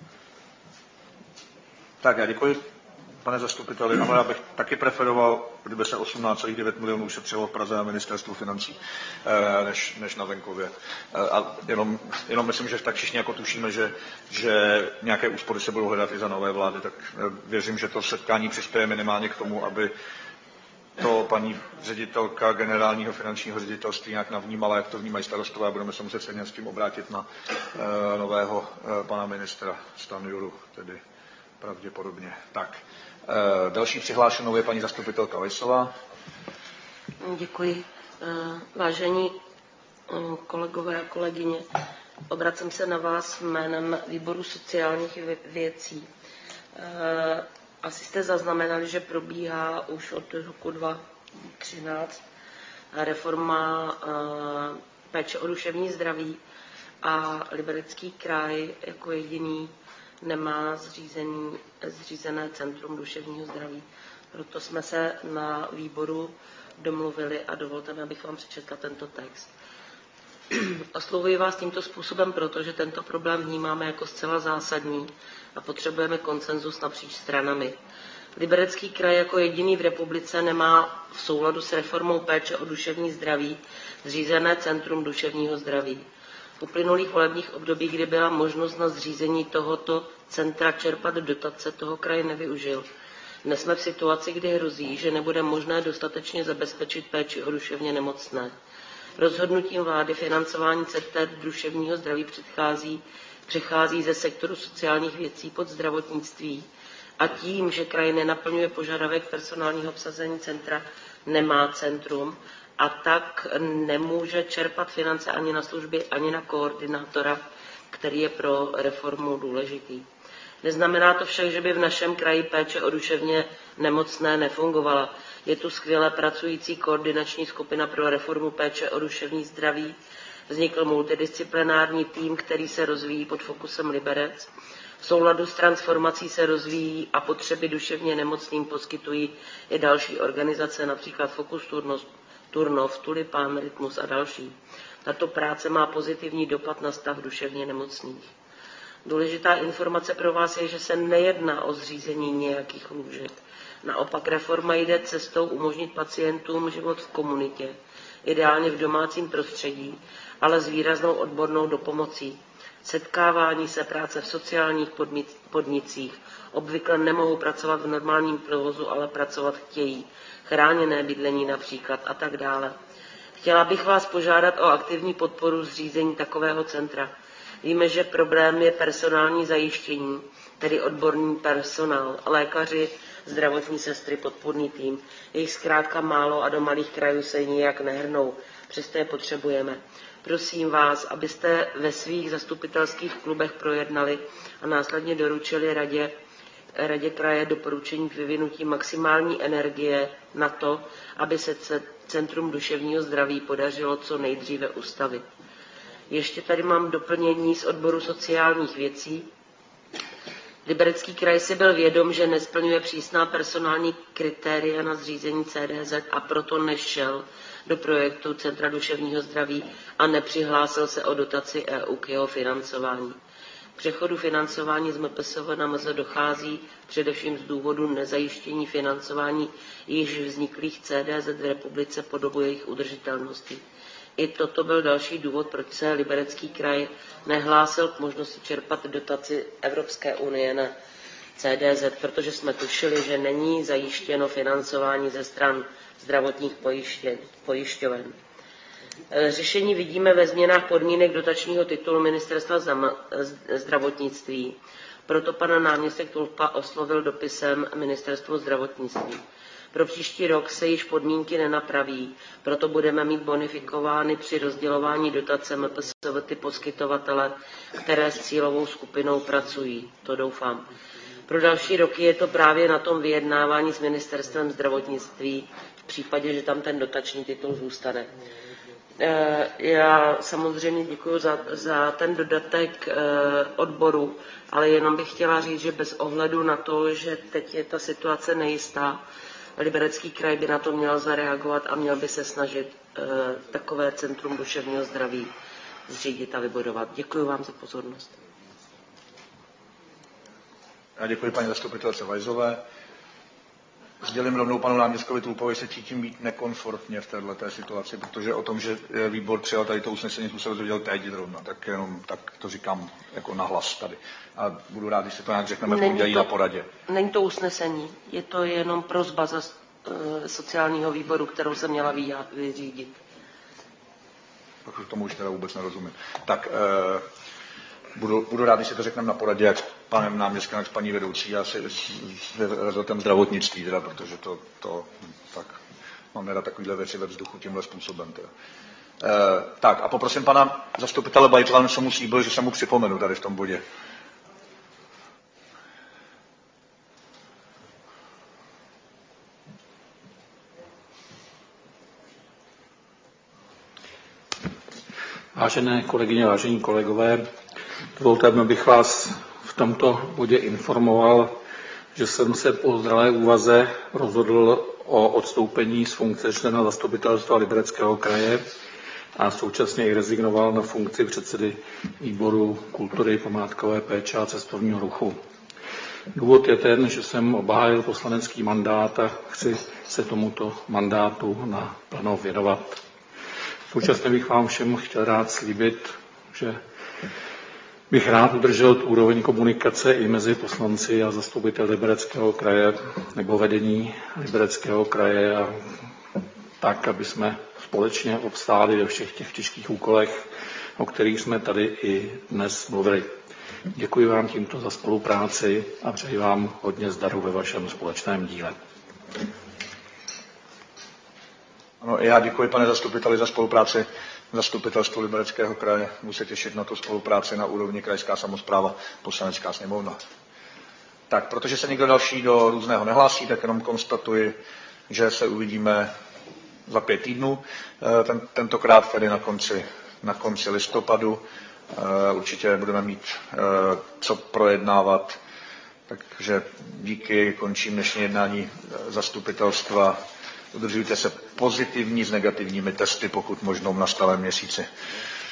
Tak, já děkuji, pane zastupiteli, ale já bych taky preferoval, kdyby se 18,9 milionů ušetřilo v Praze na ministerstvu financí, než na venkově. A jenom myslím, že tak všichni jako tušíme, že nějaké úspory se budou hledat i za nové vlády, tak věřím, že to setkání přispěje minimálně k tomu, aby to paní ředitelka generálního finančního ředitelství nějak navnímala, jak to vnímají starostové, a budeme se muset stejně s tím obrátit na nového pana ministra Stanjuru, tedy pravděpodobně. Tak. Další přihlášenou je paní zastupitelka Vejsová. Děkuji. Vážení kolegové a kolegyně, obracím se na vás jménem Výboru sociálních věcí. Asi jste zaznamenali, že probíhá už od roku 2013 reforma péče o duševní zdraví a Liberecký kraj jako jediný nemá zřízené centrum duševního zdraví. Proto jsme se na výboru domluvili a dovolte mi, abych vám přečetla tento text. Oslovuji vás tímto způsobem proto, že tento problém vnímáme jako zcela zásadní a potřebujeme konsenzus napříč stranami. Liberecký kraj jako jediný v republice nemá v souladu s reformou péče o duševní zdraví zřízené centrum duševního zdraví. V uplynulých volebních obdobích, kdy byla možnost na zřízení tohoto centra čerpat dotace, toho kraj nevyužil. Dnes jsme v situaci, kdy hrozí, že nebude možné dostatečně zabezpečit péči o duševně nemocné. Rozhodnutím vlády financování center duševního zdraví přechází ze sektoru sociálních věcí pod zdravotnictví a tím, že kraj nenaplňuje požadavek personálního obsazení centra, nemá centrum a tak nemůže čerpat finance ani na služby, ani na koordinátora, který je pro reformu důležitý. Neznamená to však, že by v našem kraji péče o duševně nemocné nefungovala. Je tu skvěle pracující koordinační skupina pro reformu péče o duševní zdraví. Vznikl multidisciplinární tým, který se rozvíjí pod fokusem Liberec. V souladu s transformací se rozvíjí a potřeby duševně nemocným poskytují i další organizace, například Fokus Turnov, Tulipán, Rytmus a další. Tato práce má pozitivní dopad na stav duševně nemocných. Důležitá informace pro vás je, že se nejedná o zřízení nějakých lůžek. Naopak reforma jde cestou umožnit pacientům život v komunitě. ideálně v domácím prostředí, ale s výraznou odbornou dopomocí. Setkávání se, práce v sociálních podnicích, obvykle nemohou pracovat v normálním provozu, ale pracovat chtějí. Chráněné bydlení například a tak dále. Chtěla bych vás požádat o aktivní podporu zřízení takového centra. Víme, že problém je personální zajištění, tedy odborný personál, lékaři, zdravotní sestry, podpůrný tým. Je jich zkrátka málo a do malých krajů se nijak nehrnou, přesto je potřebujeme. Prosím vás, abyste ve svých zastupitelských klubech projednali a následně doručili radě kraje doporučení k vyvinutí maximální energie na to, aby se Centrum duševního zdraví podařilo co nejdříve ustavit. Ještě tady mám doplnění z odboru sociálních věcí. Liberecký kraj si byl vědom, že nesplňuje přísná personální kritéria na zřízení CDZ a proto nešel do projektu Centra duševního zdraví a nepřihlásil se o dotaci EU k jeho financování. K přechodu financování z MPSV na MZ dochází především z důvodu nezajištění financování již vzniklých CDZ v republice po dobu jejich udržitelnosti. I toto byl další důvod, proč se Liberecký kraj nehlásil k možnosti čerpat dotaci Evropské unie na CDZ, protože jsme tušili, že není zajištěno financování ze stran zdravotních pojišťoven. Řešení vidíme ve změnách podmínek dotačního titulu Ministerstva zdravotnictví. Proto pana náměstek Tulpa oslovil dopisem Ministerstvo zdravotnictví. Pro příští rok se již podmínky nenapraví, proto budeme mít bonifikovány při rozdělování dotace MPSV ty poskytovatele, které s cílovou skupinou pracují. To doufám. Pro další roky je to právě na tom vyjednávání s Ministerstvem zdravotnictví v případě, že tam ten dotační titul zůstane. Já samozřejmě děkuji za ten dodatek odboru, ale jenom bych chtěla říct, že bez ohledu na to, že teď je ta situace nejistá, Liberecký kraj by na to měl zareagovat a měl by se snažit takové centrum duševního zdraví zřídit a vybudovat. Děkuji vám za pozornost. Já děkuji paní zastupitelce Vajzové. Sdělím rovnou panu náměstkovi Tulpovi, se cítím být nekomfortně v této situaci, protože o tom, že výbor přijal tady to usnesení, jsme se dozvěděl teď zrovna, tak jenom tak to říkám jako nahlas tady. A budu rád, když se to nějak řekneme v pondělí na poradě. Není to usnesení, je to jenom prosba za sociálního výboru, kterou se měla vyřídit. Protože tomu už teda vůbec nerozumím. Tak budu rád, když se to řekneme na poradě, jak s panem náměstkem, jak s paní vedoucí a s rezortem zdravotnictví, teda, protože to tak mám nerad takovýhle věci ve vzduchu tímhle způsobem. Teda. Tak a poprosím pana zastupitele Bajtla, jsem mu slíbil, že se mu připomenu tady v tom bodě. Vážené kolegyně, vážení kolegové, dovolte, abych vás v tomto bodě informoval, že jsem se po zralé úvaze rozhodl o odstoupení z funkce člena zastupitelstva Libereckého kraje a současně i rezignoval na funkci předsedy výboru kultury, památkové péče a cestovního ruchu. Důvod je ten, že jsem obhájil poslanecký mandát a chci se tomuto mandátu naplno věnovat. Současně bych vám všem chtěl rád slíbit, že bych rád udržel tu úroveň komunikace i mezi poslanci a zastupiteli Libereckého kraje nebo vedení Libereckého kraje a tak, aby jsme společně obstáli ve všech těch těžkých úkolech, o kterých jsme tady i dnes mluvili. Děkuji vám tímto za spolupráci a přeji vám hodně zdaru ve vašem společném díle. Ano, já děkuji, pane zastupiteli, za spolupráci zastupitelstvu Libereckého kraje. Budu se těšit na tu spolupráci na úrovni krajská samospráva, poslanecká sněmovna. Tak, protože se někdo další do různého nehlásí, tak jenom konstatuji, že se uvidíme za 5 týdnů. Tentokrát tedy na konci listopadu. Určitě budeme mít co projednávat. Takže díky, končím dnešní jednání zastupitelstva. Udržujte se pozitivní s negativními testy, pokud možno v nastalém měsíci.